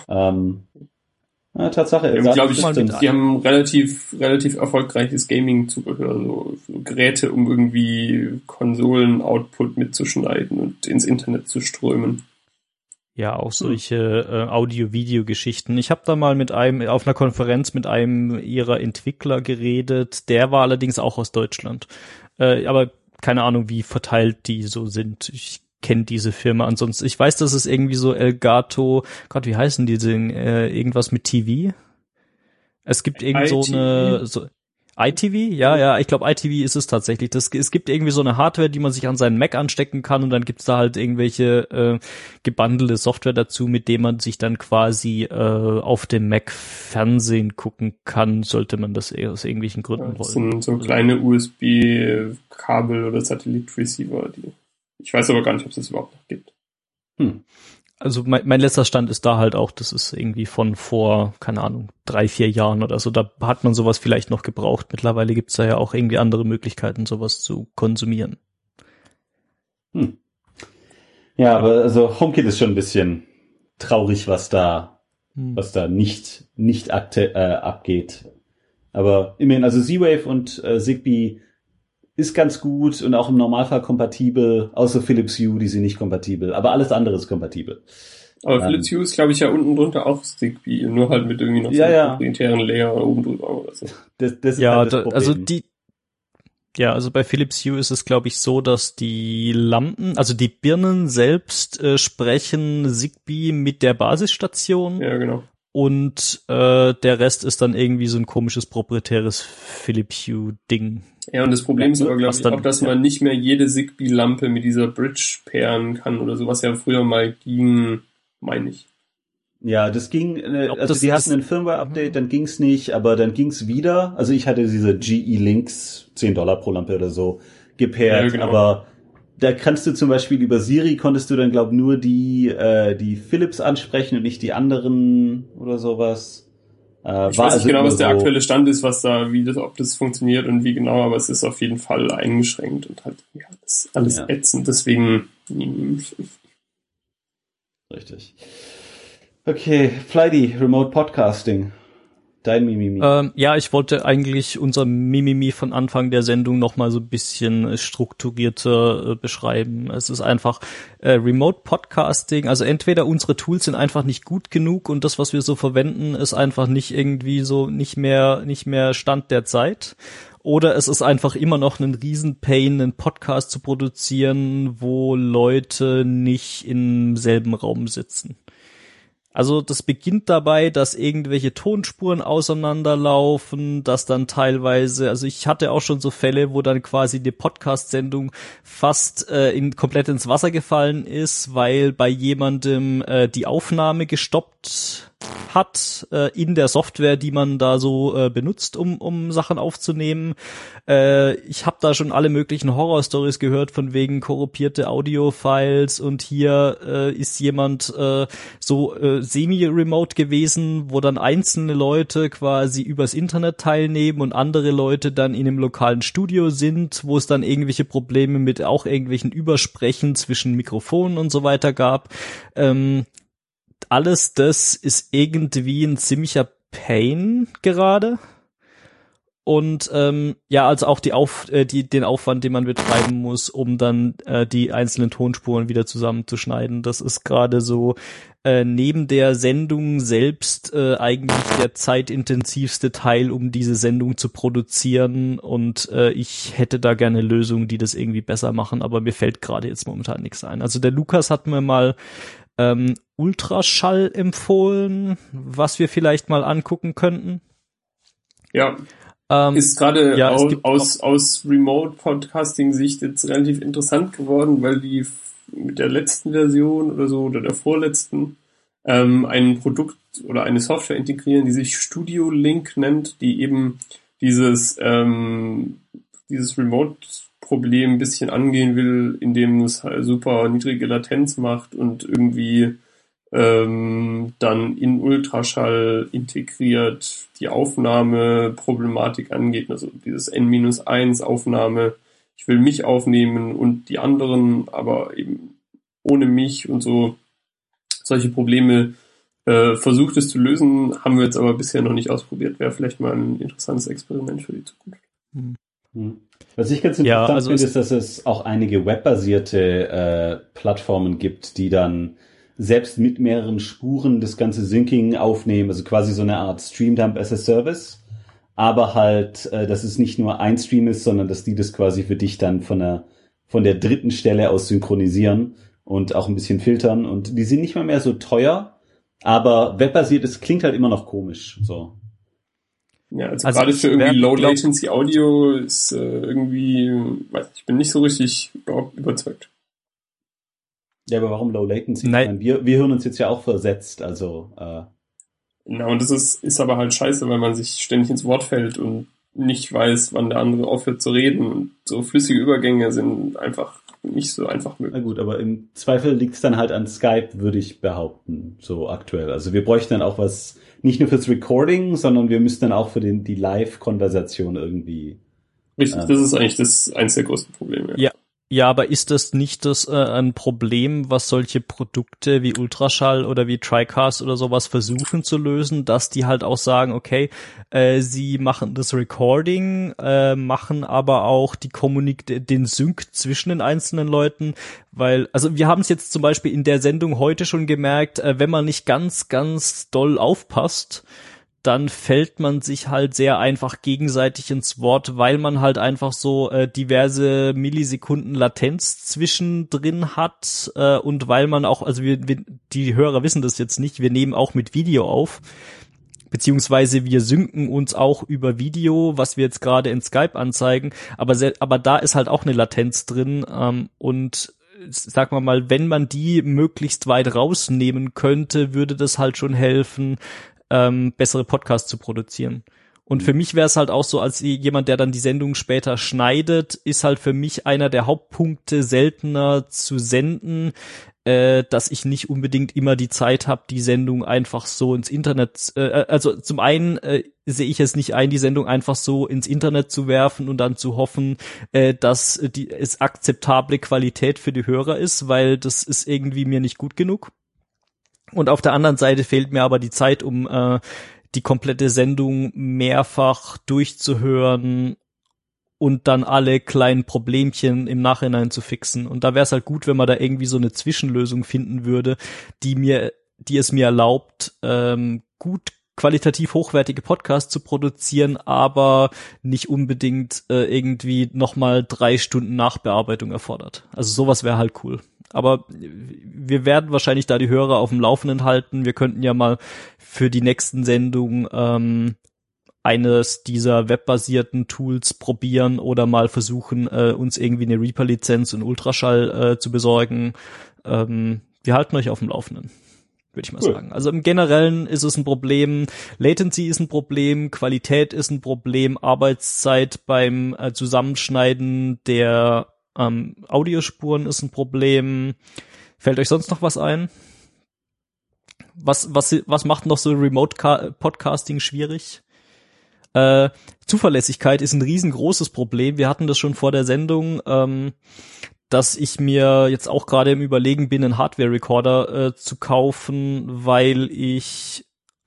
Tatsache. Glaube ich, die haben relativ erfolgreiches Gaming-Zubehör, so Geräte, um irgendwie Konsolen-Output mitzuschneiden und ins Internet zu strömen. Ja, auch solche Audio-Video-Geschichten. Ich habe da mal auf einer Konferenz mit einem ihrer Entwickler geredet. Der war allerdings auch aus Deutschland. Aber keine Ahnung, wie verteilt die so sind. Ich kenne diese Firma ansonsten. Ich weiß, dass es irgendwie so Elgato, Gott, wie heißen die denn? Irgendwas mit TV? Es gibt irgend so eine iTV? Ja, ich glaube iTV ist es tatsächlich. Es gibt irgendwie so eine Hardware, die man sich an seinen Mac anstecken kann, und dann gibt's da halt irgendwelche gebundelte Software dazu, mit dem man sich dann quasi auf dem Mac Fernsehen gucken kann, sollte man das aus irgendwelchen Gründen wollen. Das sind so kleine USB-Kabel oder Satellit-Receiver, ich weiß aber gar nicht, ob es das überhaupt noch gibt. Also mein letzter Stand ist da halt auch, das ist irgendwie von vor, keine Ahnung, 3-4 Jahren oder so. Da hat man sowas vielleicht noch gebraucht. Mittlerweile gibt's da ja auch irgendwie andere Möglichkeiten, sowas zu konsumieren. Ja, aber also HomeKit ist schon ein bisschen traurig, was da nicht abgeht. Aber immerhin, also Z-Wave und Zigbee ist ganz gut und auch im Normalfall kompatibel, außer Philips Hue, die sind nicht kompatibel. Aber alles andere ist kompatibel. Aber Philips Hue ist, glaube ich, ja unten drunter auch Zigbee, nur halt mit irgendwie noch so einem proprietären Layer oben drüber oder so. Das ist halt das Problem. Also bei Philips Hue ist es, glaube ich, so, dass die Lampen, also die Birnen selbst sprechen Zigbee mit der Basisstation. Ja, genau. Und der Rest ist dann irgendwie so ein komisches proprietäres Philips Hue-Ding. Ja, und das Problem ist aber, glaube ich, auch, dass man nicht mehr jede Zigbee-Lampe mit dieser Bridge pairen kann oder so, was ja früher mal ging, meine ich. Ja, das ging, also das, die hatten ein Firmware-Update, dann ging's nicht, aber dann ging's wieder. Also ich hatte diese GE Links, $10 pro Lampe oder so, gepairt, Ja, genau. aber da kannst du zum Beispiel über Siri konntest du dann, glaub, nur die Philips ansprechen und nicht die anderen oder sowas. Ich weiß nicht genau, was der aktuelle Stand ist, ob das funktioniert und wie genau, aber es ist auf jeden Fall eingeschränkt und halt, ja, das ist alles ätzend, deswegen. Richtig. Okay, Flighty, Remote Podcasting. Dein Mimimi. Ja, ich wollte eigentlich unser Mimimi von Anfang der Sendung nochmal so ein bisschen strukturierter beschreiben. Es ist einfach Remote Podcasting, also entweder unsere Tools sind einfach nicht gut genug und das, was wir so verwenden, ist einfach nicht irgendwie so nicht mehr Stand der Zeit. Oder es ist einfach immer noch ein Riesenpain, einen Podcast zu produzieren, wo Leute nicht im selben Raum sitzen. Also das beginnt dabei, dass irgendwelche Tonspuren auseinanderlaufen, dass dann teilweise, also ich hatte auch schon so Fälle, wo dann quasi die Podcast-Sendung fast komplett ins Wasser gefallen ist, weil bei jemandem die Aufnahme gestoppt hat in der Software, die man da so benutzt, um Sachen aufzunehmen. Ich habe da schon alle möglichen Horror-Stories gehört, von wegen korrumpierte Audio-Files und hier ist jemand semi-remote gewesen, wo dann einzelne Leute quasi übers Internet teilnehmen und andere Leute dann in einem lokalen Studio sind, wo es dann irgendwelche Probleme mit auch irgendwelchen Übersprechen zwischen Mikrofonen und so weiter gab. Alles das ist irgendwie ein ziemlicher Pain gerade. Und also auch den Aufwand, den man betreiben muss, um dann die einzelnen Tonspuren wieder zusammenzuschneiden. Das ist gerade so neben der Sendung selbst eigentlich der zeitintensivste Teil, um diese Sendung zu produzieren. Und ich hätte da gerne Lösungen, die das irgendwie besser machen, aber mir fällt gerade jetzt momentan nichts ein. Also der Lukas hat mir mal Ultraschall empfohlen, was wir vielleicht mal angucken könnten. Ja. Ist gerade aus Remote-Podcasting-Sicht jetzt relativ interessant geworden, weil die mit der letzten Version oder so oder der vorletzten ein Produkt oder eine Software integrieren, die sich Studio Link nennt, die eben dieses Remote-Problem ein bisschen angehen will, indem es halt super niedrige Latenz macht und irgendwie dann in Ultraschall integriert die Aufnahmeproblematik angeht, also dieses N-1 Aufnahme, ich will mich aufnehmen und die anderen, aber eben ohne mich und so, solche Probleme versucht es zu lösen, haben wir jetzt aber bisher noch nicht ausprobiert, wäre vielleicht mal ein interessantes Experiment für die Zukunft. Was ich ganz interessant finde, ist, dass es auch einige webbasierte Plattformen gibt, die dann selbst mit mehreren Spuren das ganze Syncing aufnehmen, also quasi so eine Art Stream-Dump as a Service, aber halt, dass es nicht nur ein Stream ist, sondern dass die das quasi für dich dann von der dritten Stelle aus synchronisieren und auch ein bisschen filtern und die sind nicht mal mehr so teuer, aber webbasiert, es klingt halt immer noch komisch, so. Ja, also gerade für irgendwie Low-Latency-Audio ist irgendwie, ich bin nicht so richtig überzeugt. Ja, aber warum Low Latency? Nein. Wir hören uns jetzt ja auch versetzt, also Na, und das ist aber halt scheiße, weil man sich ständig ins Wort fällt und nicht weiß, wann der andere aufhört zu reden. Und so flüssige Übergänge sind einfach nicht so einfach möglich. Na gut, aber im Zweifel liegt es dann halt an Skype, würde ich behaupten, so aktuell. Also wir bräuchten dann auch was, nicht nur fürs Recording, sondern wir müssten dann auch für die Live-Konversation irgendwie. Richtig, das ist eigentlich eins der größten Probleme. Ja, aber ist das nicht ein Problem, was solche Produkte wie Ultraschall oder wie TriCast oder sowas versuchen zu lösen, dass die halt auch sagen, okay, sie machen das Recording, machen aber auch den Sync zwischen den einzelnen Leuten, weil, also wir haben es jetzt zum Beispiel in der Sendung heute schon gemerkt, wenn man nicht ganz, ganz doll aufpasst, dann fällt man sich halt sehr einfach gegenseitig ins Wort, weil man halt einfach so diverse Millisekunden Latenz zwischendrin hat und weil man auch, also die Hörer wissen das jetzt nicht, wir nehmen auch mit Video auf, beziehungsweise wir synken uns auch über Video, was wir jetzt gerade in Skype anzeigen, aber da ist halt auch eine Latenz drin und sag mal, wenn man die möglichst weit rausnehmen könnte, würde das halt schon helfen, bessere Podcasts zu produzieren. Und für mich wäre es halt auch so, als jemand, der dann die Sendung später schneidet, ist halt für mich einer der Hauptpunkte seltener zu senden, dass ich nicht unbedingt immer die Zeit habe, die Sendung einfach so ins Internet, also zum einen sehe ich es nicht ein, die Sendung einfach so ins Internet zu werfen und dann zu hoffen, dass es akzeptable Qualität für die Hörer ist, weil das ist irgendwie mir nicht gut genug. Und auf der anderen Seite fehlt mir aber die Zeit, um die komplette Sendung mehrfach durchzuhören und dann alle kleinen Problemchen im Nachhinein zu fixen. Und da wäre es halt gut, wenn man da irgendwie so eine Zwischenlösung finden würde, die es mir erlaubt, gut qualitativ hochwertige Podcasts zu produzieren, aber nicht unbedingt irgendwie nochmal 3 Stunden Nachbearbeitung erfordert. Also sowas wäre halt cool. Aber wir werden wahrscheinlich da die Hörer auf dem Laufenden halten. Wir könnten ja mal für die nächsten Sendungen eines dieser webbasierten Tools probieren oder mal versuchen, uns irgendwie eine Reaper-Lizenz und Ultraschall zu besorgen. Wir halten euch auf dem Laufenden, würde ich mal sagen. Also im Generellen ist es ein Problem, Latency ist ein Problem, Qualität ist ein Problem, Arbeitszeit beim Zusammenschneiden der Audiospuren ist ein Problem. Fällt euch sonst noch was ein? Was macht noch so Remote-Podcasting schwierig? Zuverlässigkeit ist ein riesengroßes Problem. Wir hatten das schon vor der Sendung, dass ich mir jetzt auch gerade im Überlegen bin, einen Hardware-Recorder zu kaufen, weil ich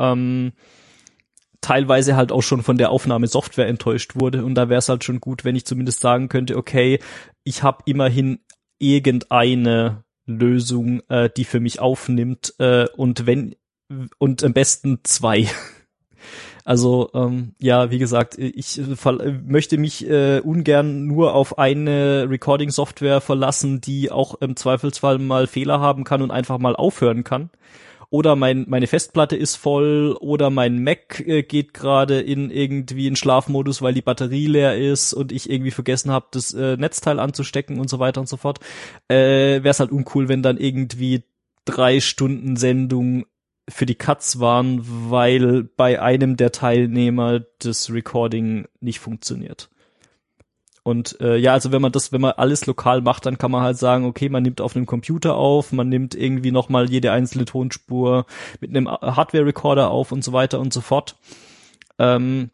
teilweise halt auch schon von der Aufnahmesoftware enttäuscht wurde. Und da wäre es halt schon gut, wenn ich zumindest sagen könnte, okay, ich habe immerhin irgendeine Lösung, die für mich aufnimmt und am besten 2. Also ja, wie gesagt, ich möchte mich ungern nur auf eine Recording-Software verlassen, die auch im Zweifelsfall mal Fehler haben kann und einfach mal aufhören kann. Oder meine Festplatte ist voll oder mein Mac geht gerade in Schlafmodus, weil die Batterie leer ist und ich irgendwie vergessen habe, das Netzteil anzustecken und so weiter und so fort. Wäre es halt uncool, wenn dann irgendwie 3 Stunden Sendung für die Katz waren, weil bei einem der Teilnehmer das Recording nicht funktioniert. Und ja, also wenn man alles lokal macht, dann kann man halt sagen, okay, man nimmt auf einem Computer auf, man nimmt irgendwie nochmal jede einzelne Tonspur mit einem Hardware-Recorder auf und so weiter und so fort. Wenn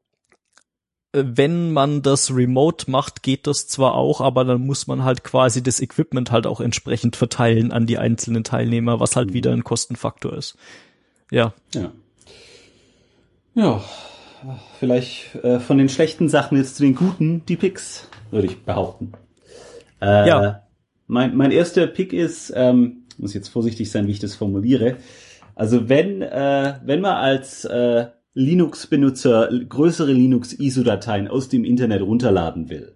man das remote macht, geht das zwar auch, aber dann muss man halt quasi das Equipment halt auch entsprechend verteilen an die einzelnen Teilnehmer, was halt wieder ein Kostenfaktor ist. Ja. Ja. Vielleicht von den schlechten Sachen jetzt zu den guten, die Picks, würde ich behaupten. Ja. Mein erster Pick ist, muss jetzt vorsichtig sein, wie ich das formuliere. Also wenn man als Linux-Benutzer größere Linux-ISO-Dateien aus dem Internet runterladen will,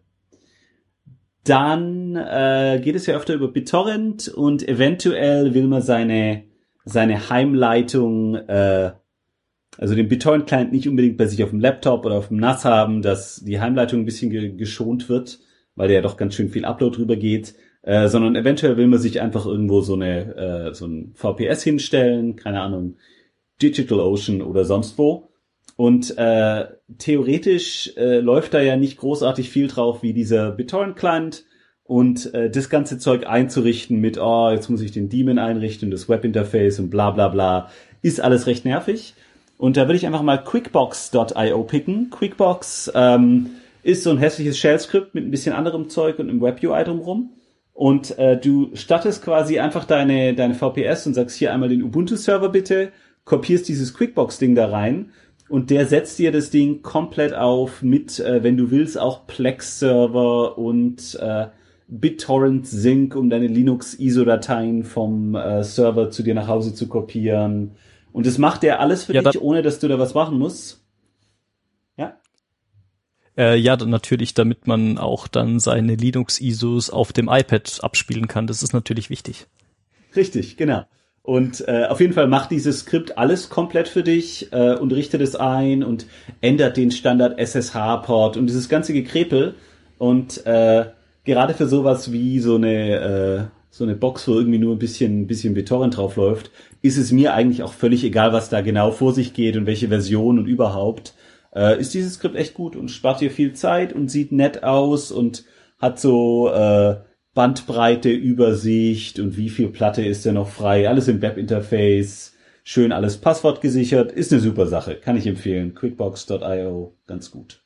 dann geht es ja öfter über BitTorrent und eventuell will man seine Heimleitung also den BitTorrent-Client nicht unbedingt bei sich auf dem Laptop oder auf dem NAS haben, dass die Heimleitung ein bisschen geschont wird, weil da ja doch ganz schön viel Upload drüber geht, sondern eventuell will man sich einfach irgendwo so ein VPS hinstellen, keine Ahnung, DigitalOcean oder sonst wo. Und theoretisch läuft da ja nicht großartig viel drauf wie dieser BitTorrent-Client und das ganze Zeug einzurichten mit, jetzt muss ich den Daemon einrichten, das Webinterface und bla bla bla, ist alles recht nervig. Und da würde ich einfach mal quickbox.io picken. Quickbox ist so ein hässliches Shell-Skript mit ein bisschen anderem Zeug und einem Web-UI drumherum. Und du stattest quasi einfach deine VPS und sagst hier einmal den Ubuntu-Server bitte, kopierst dieses Quickbox-Ding da rein und der setzt dir das Ding komplett auf mit, wenn du willst, auch Plex-Server und BitTorrent Sync, um deine Linux-ISO-Dateien vom Server zu dir nach Hause zu kopieren. Und das macht der alles für dich, ohne dass du da was machen musst. Ja? Ja, dann natürlich, damit man auch dann seine Linux-ISOs auf dem iPad abspielen kann. Das ist natürlich wichtig. Richtig, genau. Und auf jeden Fall macht dieses Skript alles komplett für dich und richtet es ein und ändert den Standard-SSH-Port und dieses ganze Gekrepel. Und gerade für sowas wie so eine Box, wo irgendwie nur ein bisschen BitTorrent drauf läuft, ist es mir eigentlich auch völlig egal, was da genau vor sich geht und welche Version und überhaupt. Ist dieses Skript echt gut und spart dir viel Zeit und sieht nett aus und hat so Bandbreite, Übersicht und wie viel Platte ist denn noch frei, alles im Webinterface, schön alles passwortgesichert, ist eine super Sache, kann ich empfehlen. Quickbox.io, ganz gut.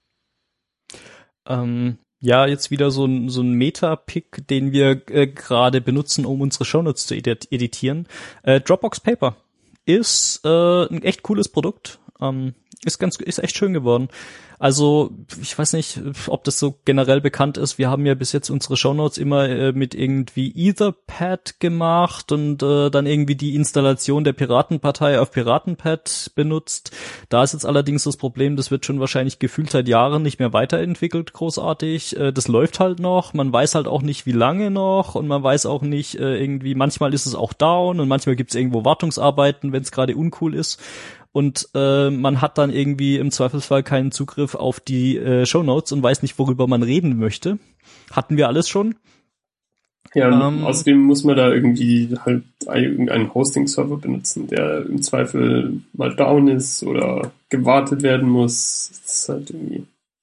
Ja, jetzt wieder so ein Meta-Pick, den wir gerade benutzen, um unsere Shownotes zu editieren. Dropbox Paper ist ein echt cooles Produkt. Ist echt schön geworden. Also, ich weiß nicht, ob das so generell bekannt ist. Wir haben ja bis jetzt unsere Shownotes immer mit irgendwie Etherpad gemacht und dann irgendwie die Installation der Piratenpartei auf Piratenpad benutzt. Da ist jetzt allerdings das Problem, das wird schon wahrscheinlich gefühlt seit Jahren nicht mehr weiterentwickelt, großartig. Das läuft halt noch. Man weiß halt auch nicht, wie lange noch und man weiß auch nicht irgendwie, manchmal ist es auch down und manchmal gibt es irgendwo Wartungsarbeiten, wenn es gerade uncool ist. Und man hat dann irgendwie im Zweifelsfall keinen Zugriff auf die Shownotes und weiß nicht, worüber man reden möchte. Hatten wir alles schon. Ja, und außerdem muss man da irgendwie halt irgendeinen Hosting-Server benutzen, der im Zweifel mal down ist oder gewartet werden muss. Das ist halt irgendwie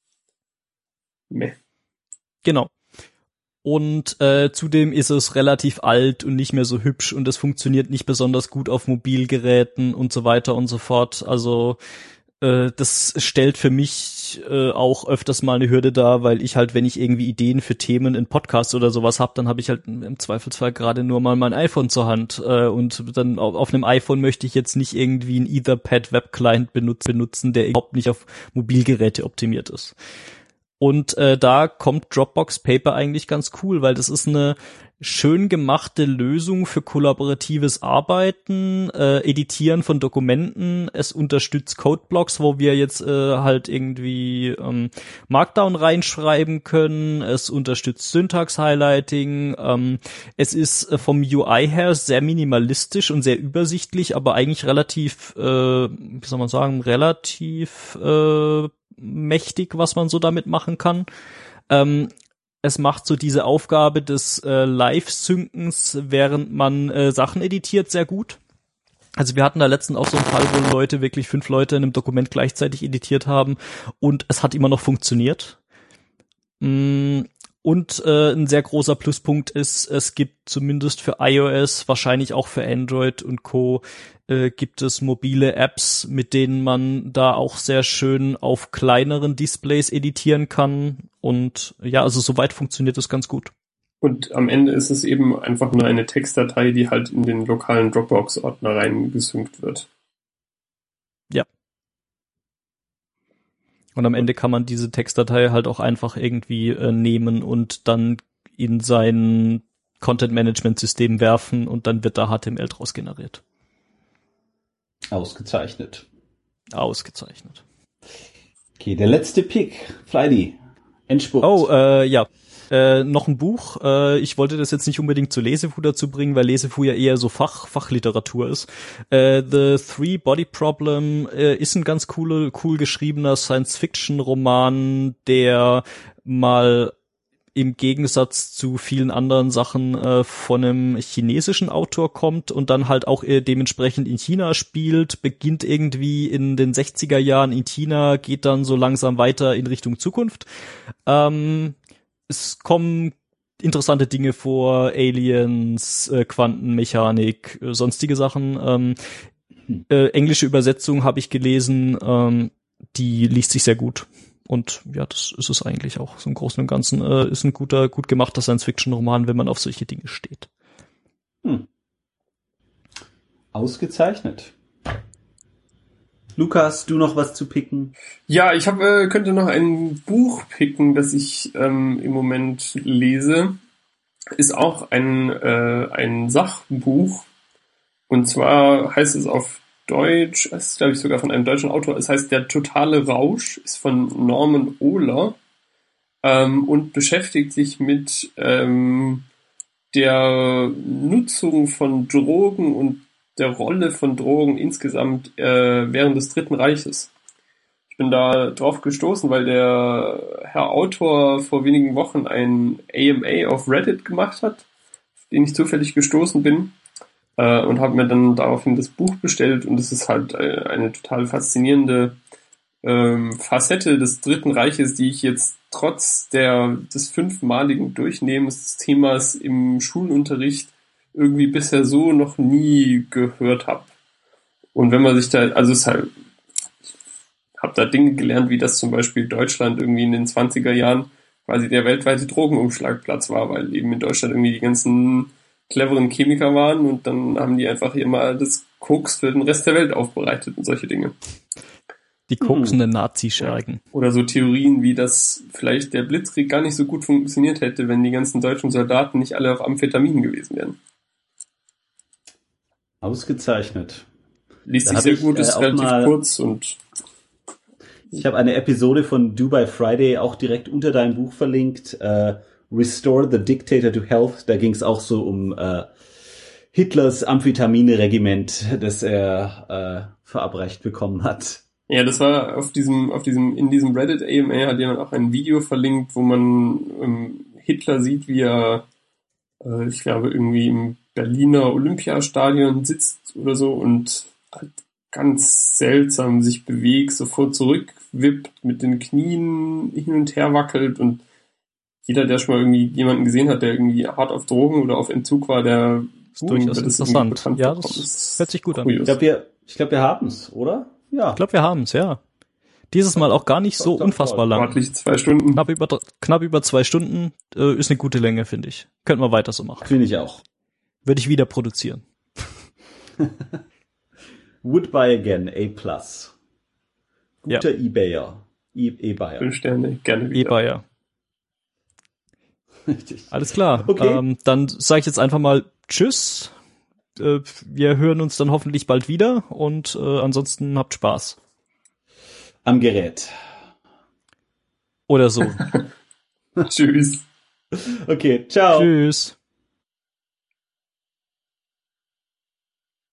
meh. Genau. Und zudem ist es relativ alt und nicht mehr so hübsch und es funktioniert nicht besonders gut auf Mobilgeräten und so weiter und so fort. Also das stellt für mich auch öfters mal eine Hürde dar, weil ich halt, wenn ich irgendwie Ideen für Themen in Podcasts oder sowas habe, dann habe ich halt im Zweifelsfall gerade nur mal mein iPhone zur Hand und dann auf einem iPhone möchte ich jetzt nicht irgendwie einen Etherpad Webclient benutzen, der überhaupt nicht auf Mobilgeräte optimiert ist. Und da kommt Dropbox Paper eigentlich ganz cool, weil das ist eine schön gemachte Lösung für kollaboratives Arbeiten, Editieren von Dokumenten. Es unterstützt Codeblocks, wo wir jetzt halt irgendwie Markdown reinschreiben können. Es unterstützt Syntax-Highlighting. Es ist vom UI her sehr minimalistisch und sehr übersichtlich, aber eigentlich relativ, wie soll man sagen, relativ mächtig, was man so damit machen kann. Es macht so diese Aufgabe des Live-Synkens, während man Sachen editiert, sehr gut. Also wir hatten da letztens auch so einen Fall, wo wirklich 5 Leute in einem Dokument gleichzeitig editiert haben und es hat immer noch funktioniert. Und ein sehr großer Pluspunkt ist, es gibt zumindest für iOS, wahrscheinlich auch für Android und Co., gibt es mobile Apps, mit denen man da auch sehr schön auf kleineren Displays editieren kann. Und ja, also soweit funktioniert das ganz gut. Und am Ende ist es eben einfach nur eine Textdatei, die halt in den lokalen Dropbox-Ordner reingesynkt wird. Ja. Und am Ende kann man diese Textdatei halt auch einfach irgendwie nehmen und dann in sein Content-Management-System werfen und dann wird da HTML draus generiert. Ausgezeichnet. Okay, der letzte Pick. Fleidy. Endspurt. Oh, ja. Noch ein Buch. Ich wollte das jetzt nicht unbedingt zu Lesefu dazu bringen, weil Lesefu ja eher so Fachliteratur ist. The Three Body Problem ist ein ganz cool geschriebener Science-Fiction-Roman, der mal im Gegensatz zu vielen anderen Sachen von einem chinesischen Autor kommt und dann halt auch dementsprechend in China spielt, beginnt irgendwie in den 60er Jahren in China, geht dann so langsam weiter in Richtung Zukunft. Es kommen interessante Dinge vor, Aliens, Quantenmechanik, sonstige Sachen. Englische Übersetzung habe ich gelesen, die liest sich sehr gut. Und ja, das ist es eigentlich auch. So im Großen und Ganzen ist ein gut gemachter Science-Fiction-Roman, wenn man auf solche Dinge steht. Ausgezeichnet. Lukas, du noch was zu picken? Ja, ich könnte noch ein Buch picken, das ich im Moment lese. Ist auch ein Sachbuch. Und zwar heißt es auf Deutsch, es ist glaube ich sogar von einem deutschen Autor, es heißt Der totale Rausch, ist von Norman Ohler und beschäftigt sich mit der Nutzung von Drogen und der Rolle von Drogen insgesamt während des Dritten Reiches. Ich Ich bin da drauf gestoßen, weil der Herr Autor vor wenigen Wochen ein AMA auf Reddit gemacht hat, auf den ich zufällig gestoßen bin, und habe mir dann daraufhin das Buch bestellt, und es ist halt eine total faszinierende Facette des Dritten Reiches, die ich jetzt trotz des 5-maligen Durchnehmens des Themas im Schulunterricht irgendwie bisher so noch nie gehört habe. Und wenn man sich da, also es halt, ich habe da Dinge gelernt, wie das zum Beispiel Deutschland irgendwie in den 20er Jahren quasi der weltweite Drogenumschlagplatz war, weil eben in Deutschland irgendwie die ganzen cleveren Chemiker waren, und dann haben die einfach hier mal das Koks für den Rest der Welt aufbereitet und solche Dinge. Die koksenden Nazischergen. Oder so Theorien wie, dass vielleicht der Blitzkrieg gar nicht so gut funktioniert hätte, wenn die ganzen deutschen Soldaten nicht alle auf Amphetamin gewesen wären. Ausgezeichnet. Liest sich sehr gut, ist relativ kurz, und ich habe eine Episode von Dubai Friday auch direkt unter deinem Buch verlinkt. Restore the Dictator to Health. Da ging es auch so um Hitlers Amphetamine-Regiment, das er verabreicht bekommen hat. Ja, das war in diesem Reddit AMA hat jemand auch ein Video verlinkt, wo man Hitler sieht, wie er, ich glaube, irgendwie im Berliner Olympiastadion sitzt oder so und halt ganz seltsam sich bewegt, sofort zurückwippt, mit den Knien hin und her wackelt, und jeder, der schon mal irgendwie jemanden gesehen hat, der irgendwie hart auf Drogen oder auf Entzug war, der durchaus interessant. Ja, das hört sich gut an. Ich glaube, wir haben's, oder? Ja. Ich glaube, wir haben's, ja. Dieses Mal auch gar nicht so unfassbar lang. Sportlich 2 Stunden. Knapp über 2 Stunden ist eine gute Länge, finde ich. Könnten wir weiter so machen. Finde ich auch. Würde ich wieder produzieren. Would buy again, A+. Guter Ja. eBayer. E-Buyer. 5 Sterne, gerne wieder. E-Buyer. Richtig. Alles klar. Okay. Dann sage ich jetzt einfach mal Tschüss. Wir hören uns dann hoffentlich bald wieder, und ansonsten habt Spaß. Am Gerät. Oder so. Tschüss. Okay, ciao. Tschüss.